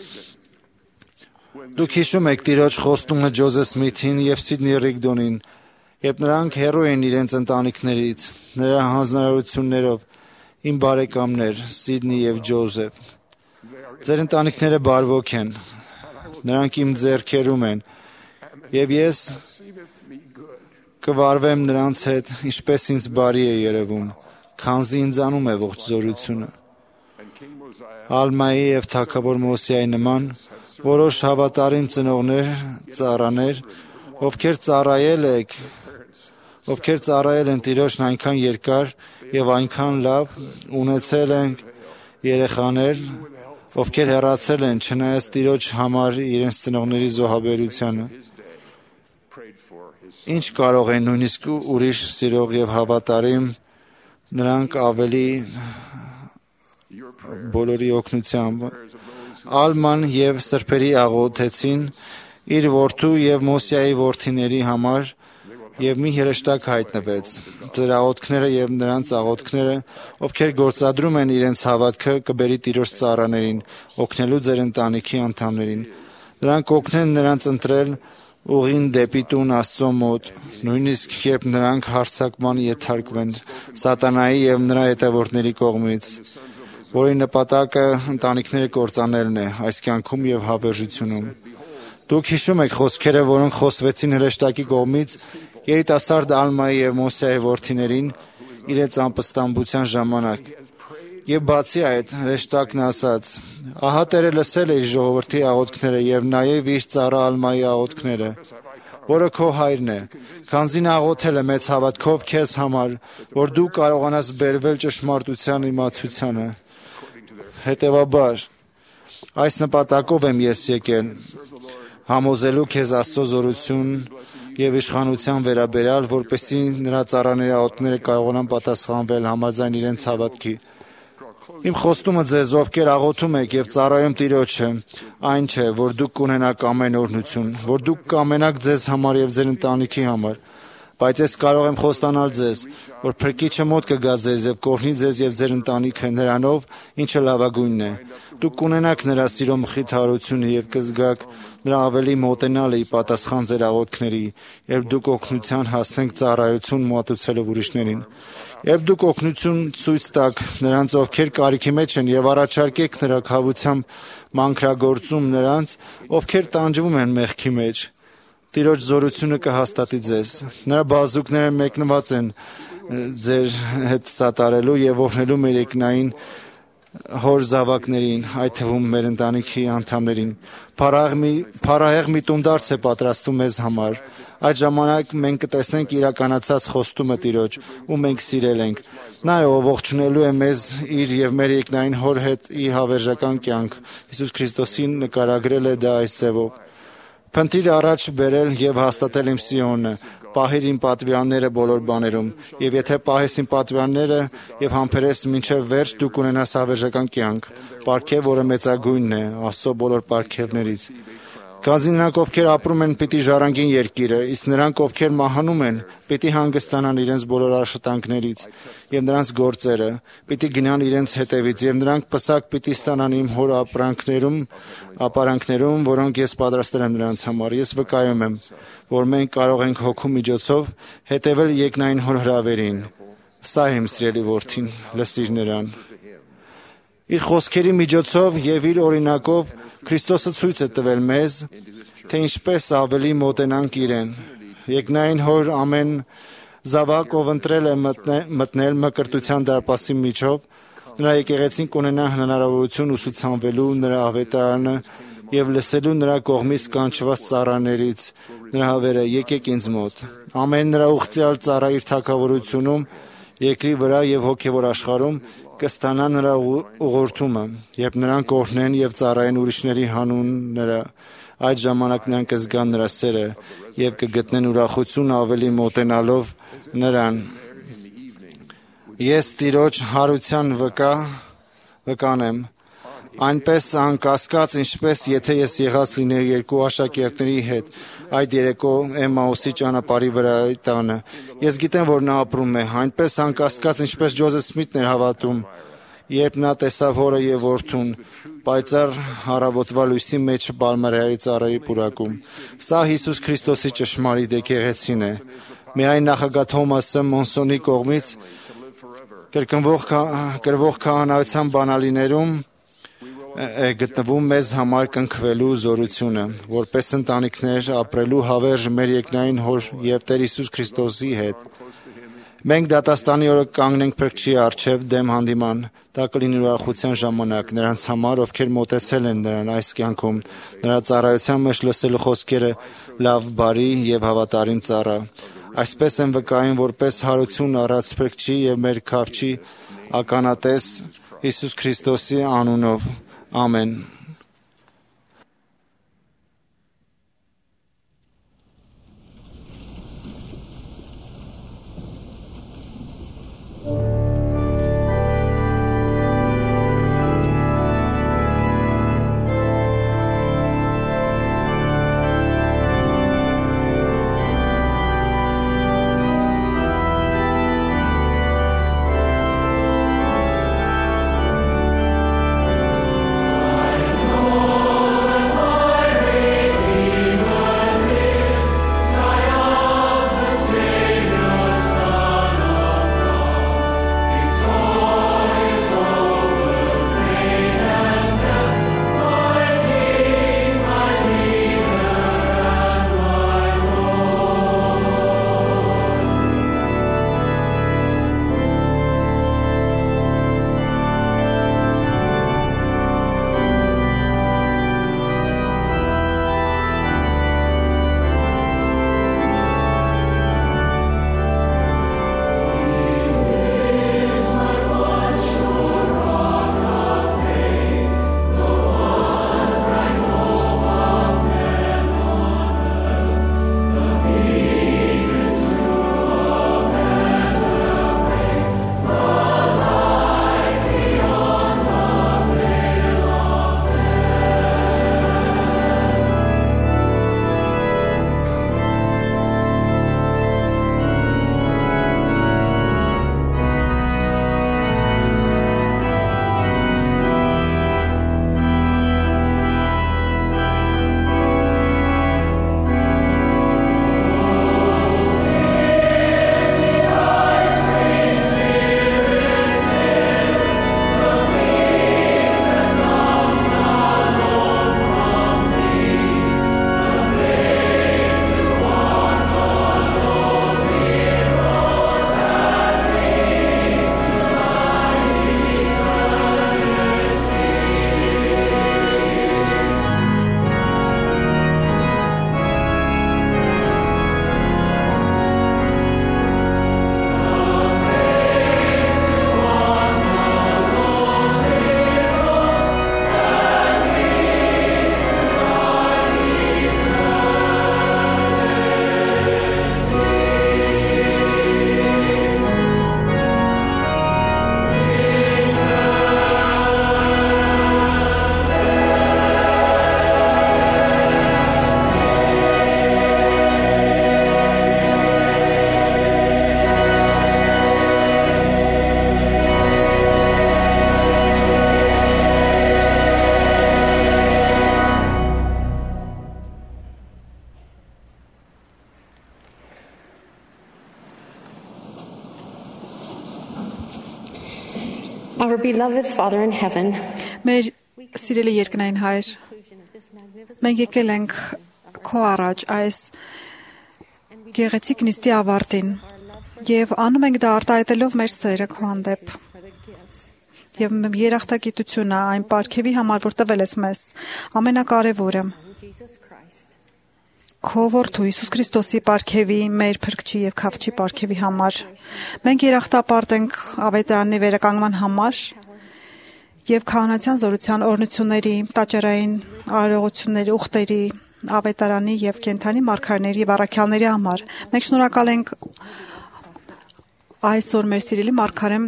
Դուք հիշում եք Տիրոջ խոստումը Ջոզեֆ Սմիթին եւ Սիդնի Ռիգդոնին, երբ նրանք հեռու են իրենց ընտանիքներից, նրա հանձնարարություններով, իմ բարեկամներ Սիդնի եւ Ջոզեֆ։ Ձեր ընտանիքները բարվոք են։ Նրանք իմ ձեռքերում են։ Եվ ես կվարվեմ նրանց հետ, ինչպես ինձ բարի է երևում, քանզի ինձանում է ողջ զորությունը։ Ալմայի եւ թագավոր Մոսեայի նման որոշ հավատարիմ ծնողներ, ծառաներ, ովքեր ծառայել եք, ովքեր ծառայել են Տիրոջն այնքան երկար եւ այնքան լավ, ունեցել են երեխաներ, ովքեր հեռացել են, չնայած Տիրոջ համար իրենց ծնողների զոհաբերությանը։ Ինչ կարող են նույնիսկ ուրիշ սիրող եւ հավատարիմ նրանք ավելի բոլորի օգնությամբ։ Ալման եւ սրբերի աղոթեցին իր որդու եւ Մոսեայի որդիների համար եւ մի հրեշտակ հայտնվեց։ Ձեր աղոթքները եւ նրանց աղոթքները, ովքեր գործադրում են իրենց հավատքը, կբերի Տիրոջ ծառաներին, օգնելու ձեր ընտանիքի անդամներին։ Նրանք կօգնեն նրանց ընտրել ուղին դեպի տուն Աստծո մոտ, նույնիսկ երբ նրանք հարձակման ենթարկվեն սատանայի եւ նրա հետևորդների կողմից, որի նպատակը ընտանիքները կործանելն է այս կյանքում եւ հավերժությունում։ Դուք հիշում եք խոսքերը, որոնք խոսվեցին հրեշտակի կողմից երիտասարդ Ալմայի եւ Մոսեայի որդիներին իրենց անպստամբության ժամանակ։ Եվ բացի այդ, հրեշտակն ասաց. «Ահա Տերը լսել է իր ժողովրդի աղոթքները եւ նաեւ իր ծառա Ալմայի աղոթքները, որը քո հայրն է, քանզի նա աղոթել է մեծ հավատքով քեզ համար, որ դու կարողանաս բերվել ճշմարտության իմացությանը։ Հետևաբար, այս նպատակով եմ ես եկել, համոզելու քեզ Աստծո զորություն եւ իշխանության վերաբերյալ, որպեսզի նրա ծառաների աղոթքները կարողանան պատասխանվել համաձայն իրենց հավատքի։ Իմ խոստումը ձեզ, ովքեր աղոթում եք եւ ծառայում Տիրոջը, այն չէ, որ դուք կունենաք ամեն օրհնություն, որ դուք կամենաք ձեզ համար եւ ձեր ընտանիքի համար։ Բայց ես կարող եմ խոստանալ ձեզ, որ Փրկիչը մոտ կգա ձեզ եւ կօրհնի ձեզ եւ ձեր ընտանիքը նրանով, ինչը լավագույնն է։ Դուք կունենաք նրա սիրո մխիթարությունը եւ կզգաք նրա ավելի մոտենալը ի պատասխան ձեր աղոթքների, երբ դուք օգնության հասնեք ծառայություն մատուցելով ուրիշներին։ Երբ դուք օգնություն ցույց տաք նրանց, ովքեր կարիքի մեջ են, եւ առաջարկեք նրա քավությամբ մանկրագործում նրանց, ովքեր տանջվում են մեղքի մեջ, Տիրոջ զորությունը կհաստատի ձեզ։ Նրա բազուկները մեկնված են ձեր հետ սատարելու եւ օրհնելու մեր երկնային հոր զավակներին, այդ թվում մեր ընտանիքի անդամներին։ Փարահեղ մի տունդարձ է պատրաստում մեզ համար։ Այդ ժամանակ մենք կտեսնենք իրականացած խոստումը Տիրոջ, ու մենք սիրել ենք։ Նա է, ով ողջունելու է մեզ իր եւ մեր երկնային հոր հետ ի հավերժական կյանք։ Հիսուս Քրիստոսին նկարագրել է դա այս ձևով. Փնտրիր առաջ բերել եւ հաստատել իմ Սիոնը, պահիր իմ պատվիրանները բոլոր բաներում, եւ եթե պահես իմ պատվիրանները եւ համբերես մինչեւ վերջ, դու կունենաս հավերժական կյանք, պարգև, որը մեծագույնն է Աստծո բոլոր պարգևներից։ Քանզի նրանք, ովքեր ապրում են, պիտի ժառանգեն երկիրը, իսկ նրանք, ովքեր մահանում են, պիտի հանգստանան իրենց բոլոր աշխատանքներից, եւ նրանց գործերը պիտի գնան իրենց հետևից, եւ նրանք պսակ պիտի ստանան իմ հոր ապրանքներում, ապարանքներում, որոնք ես պատրաստել եմ նրանց համար։ Ես վկայում եմ, որ մենք կարող ենք հոգու միջոցով հետևել երկնային հոր հրավերին։ Սա է իմ սիրելի որդին, լսիր նրան։ Իր խոսքերի միջոցով եւ իր օրինակով Քրիստոսը ցույց է տվել մեզ, թե ինչպես ավելի մոտենանք իրեն։ Երկնային հոր ամեն զավակ, ով ընտրել է մտնել մկրտության դարպասի միջով, նրա եկեղեցին կունենա հնարավորություն ուսուցանվելու նրա ավետարանը եւ լսելու նրա կողմից կանչված ծառաներից նրա հավերը՝ եկեք ինձ մոտ։ Ամեն նրա ուղղծյալ ծառա իր թագավորությունում, երկրի վրա եւ հոգեվոր աշխարհում կստանա նրա ուղղորդումը, երբ նրանք օրհնեն եւ ծառայեն ուրիշների հանուն նրա, այդ ժամանակ նրանք կզգան նրա սերը եւ կգտնեն ուրախություն ավելի մոտենալով նրան։ Ես Տիրոջ հարության վկա վկանեմ, այնպես անկասկած, ինչպես եթե ես եղած լինեի երկու աշակերտների հետ այդ երեկո Էմաուսի ճանապարհի վրա տանը։ Ես գիտեմ, որ նա ապրում է, այնպես անկասկած, ինչպես Ջոզեֆ Սմիթն էր հավատում, երբ նա տեսավ հորը եւ որդուն պայծառ հարավոտվա լույսի մեջ Պալմերայի ծառայի պուրակում։ Սա Հիսուս Քրիստոսի ճշմարիտ եկեղեցին է։ Միայն նախագահ Թոմասը Մոնսոնի կողմից կրկնվող կրվող քահանայության բանալիներում է գտնվում մեզ համար կնքվելու զորությունը, որպես ընտանիքներ ապրելու հավերժ մեր երկնային հոր եւ Տեր Հիսուս Քրիստոսի հետ։ Մենք դատաստանի օրը կանգնենք Փրկչի առջև դեմ հանդիման։ Դա կլինի ուրախության ժամանակ նրանց համար, ովքեր մոտեցել են նրան այս կյանքում, նրա ծառայության մեջ լսելու խոսքերը լավ, բարի եւ հավատարիմ ծառա։ Այսպես եմ վկայում, որպես հարություն առած Փրկչի եւ մեր Քավչի ականատես Հիսուս Քրիստոսի անունով։ Ամեն։ Our beloved Father in heaven, Մեր սիրելի երկնային Հայր, մենք եկել ենք քո առաջ այս գեղեցիկ նիստի ավարտին եւ անում ենք դա արտահայտելով մեր սերը քո հանդեպ եւ երախտագիտությունը այն պարգևի համար, որ տվել ես մեզ, ամենակարևորը քո որդու Հիսուս Քրիստոսի պարգևի, մեր փրկչի եւ քավչի պարգևի համար։ Մենք երախտապարտ ենք ավետարանի վերականգնման համար եւ քահանացյան զորության օրհնությունների, տաճարային արարողությունների, ուխտերի, ավետարանի եւ կենթանի մարգարեների եւ առաքյալների համար։ Մենք շնորհակալ ենք այսօր մեր սիրելի մարգարեմ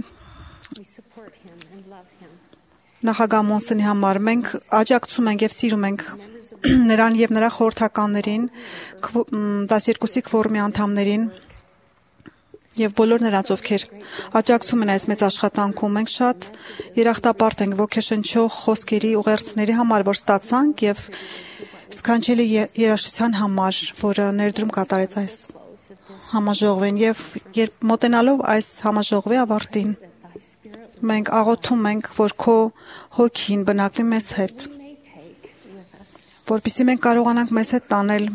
նախագահ Մոնսենի համար։ Մենք աջակցում ենք եւ սիրում ենք նրան եւ նրա խորհրդականներին, դասերկուսի քվորմի անդամներին եւ բոլոր նրանց, ովքեր աջակցում են այս մեծ աշխատանքում։ Մենք շատ երախտապարտ ենք ոգեշնչող խոսքերի ուղերձների համար, որ ստացանք եւ սքանչելի երաժշտության համար, որը ներդրում կատարեց այս համաժողովին եւ երբ մոտենալով այս համաժողովի ավարտին, մենք աղոթում ենք, որ քո հոգին բնակվի մեզ հետ, որպեսզի մենք կարողանանք մեզ հետ տանել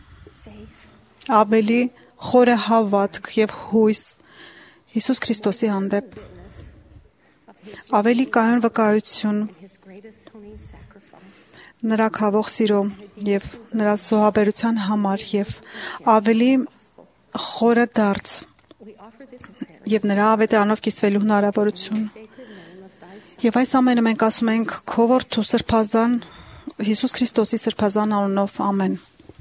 ավելի խորը հավատք եւ հույս Հիսուս Քրիստոսի հանդեպ, ավելի կայուն վկայություն նրա քավող սիրո եւ նրա զոհաբերության համար եւ ավելի խորը դարձ եւ նրա ավետարանով կիսվելու հնարավորություն։ Եվ այս ամենը մենք ասում ենք քո որդու սրբազան Հիսուս Քրիստոսի սրբազան անունով, ամեն։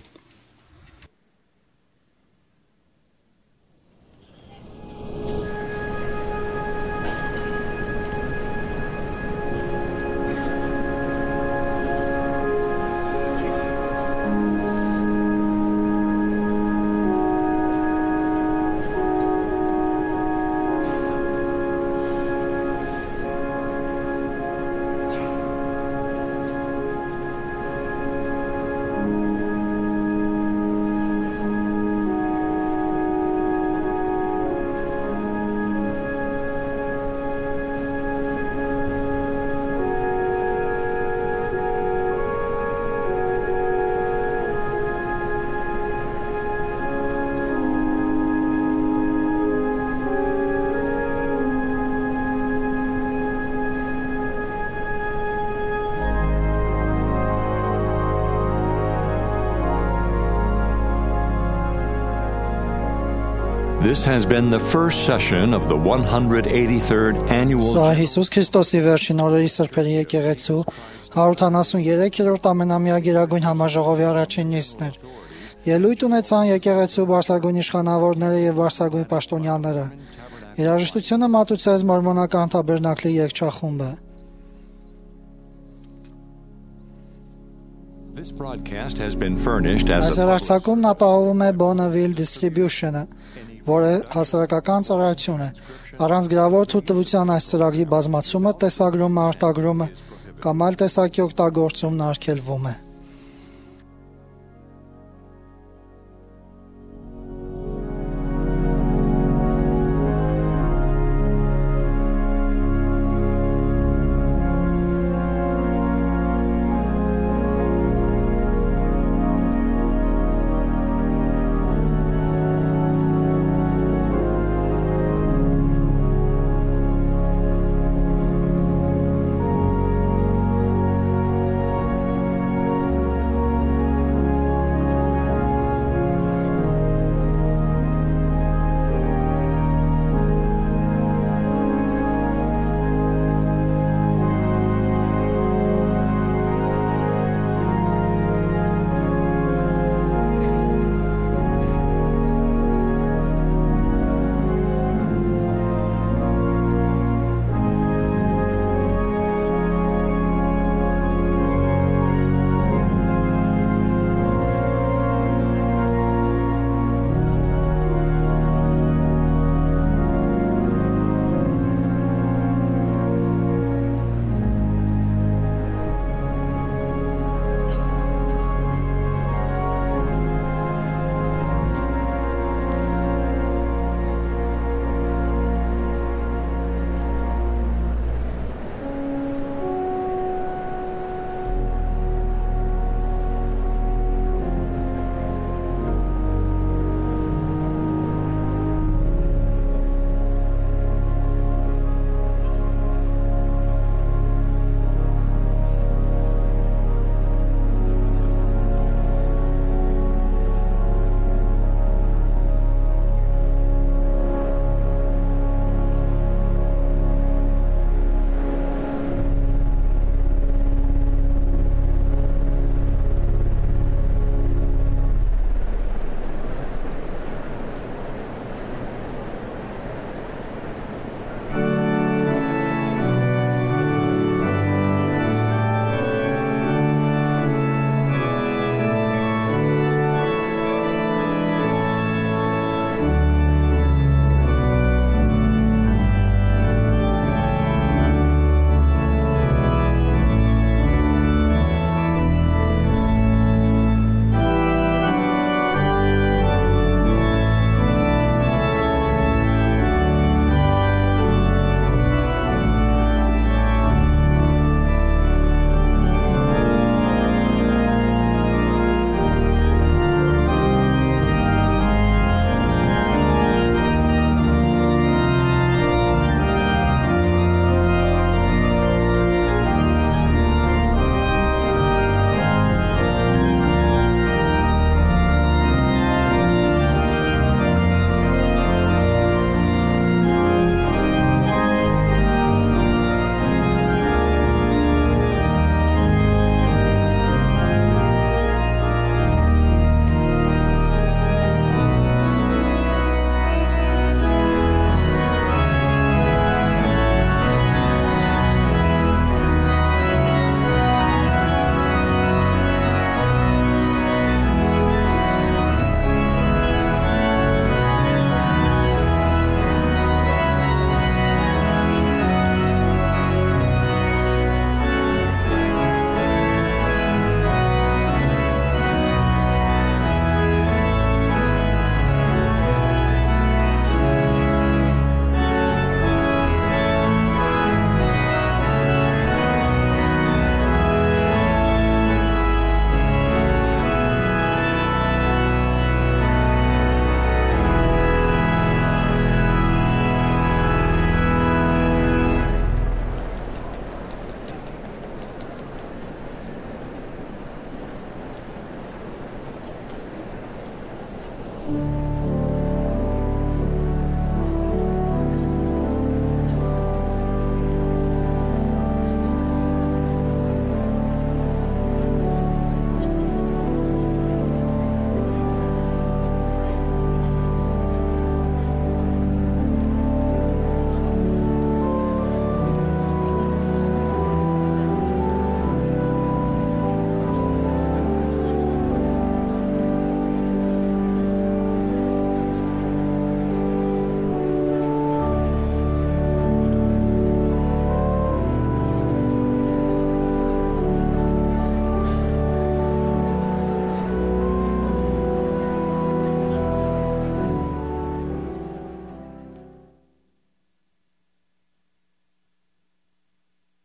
This has been the first session of the one hundred eighty-third annual. Սա Հիսուս Քրիստոսի վերջին օրերի սրբերի եկեղեցու հարյուր տասնութերորդ ամենամյա գերագույն համաժողովի առաջին նիստն էր։ Ելույթ ունեցան եկեղեցու բարձրագույն իշխանավորները եւ բարձրագույն պաշտոնյաները։ Երաժշտությունը մատուցեց մորմոնական թաբերնակլի երգչախումբը։ This broadcast has been furnished as a Այս ապահովում է Bonneville Distribution-ը, որը հասարակական ծառայություն է։ Առանց գրավոր թույլտվության այս ծրագրի բազմացումը, տեսագրումը, արտագրումը կամ այլ տեսակի օգտագործումն արգելվում է։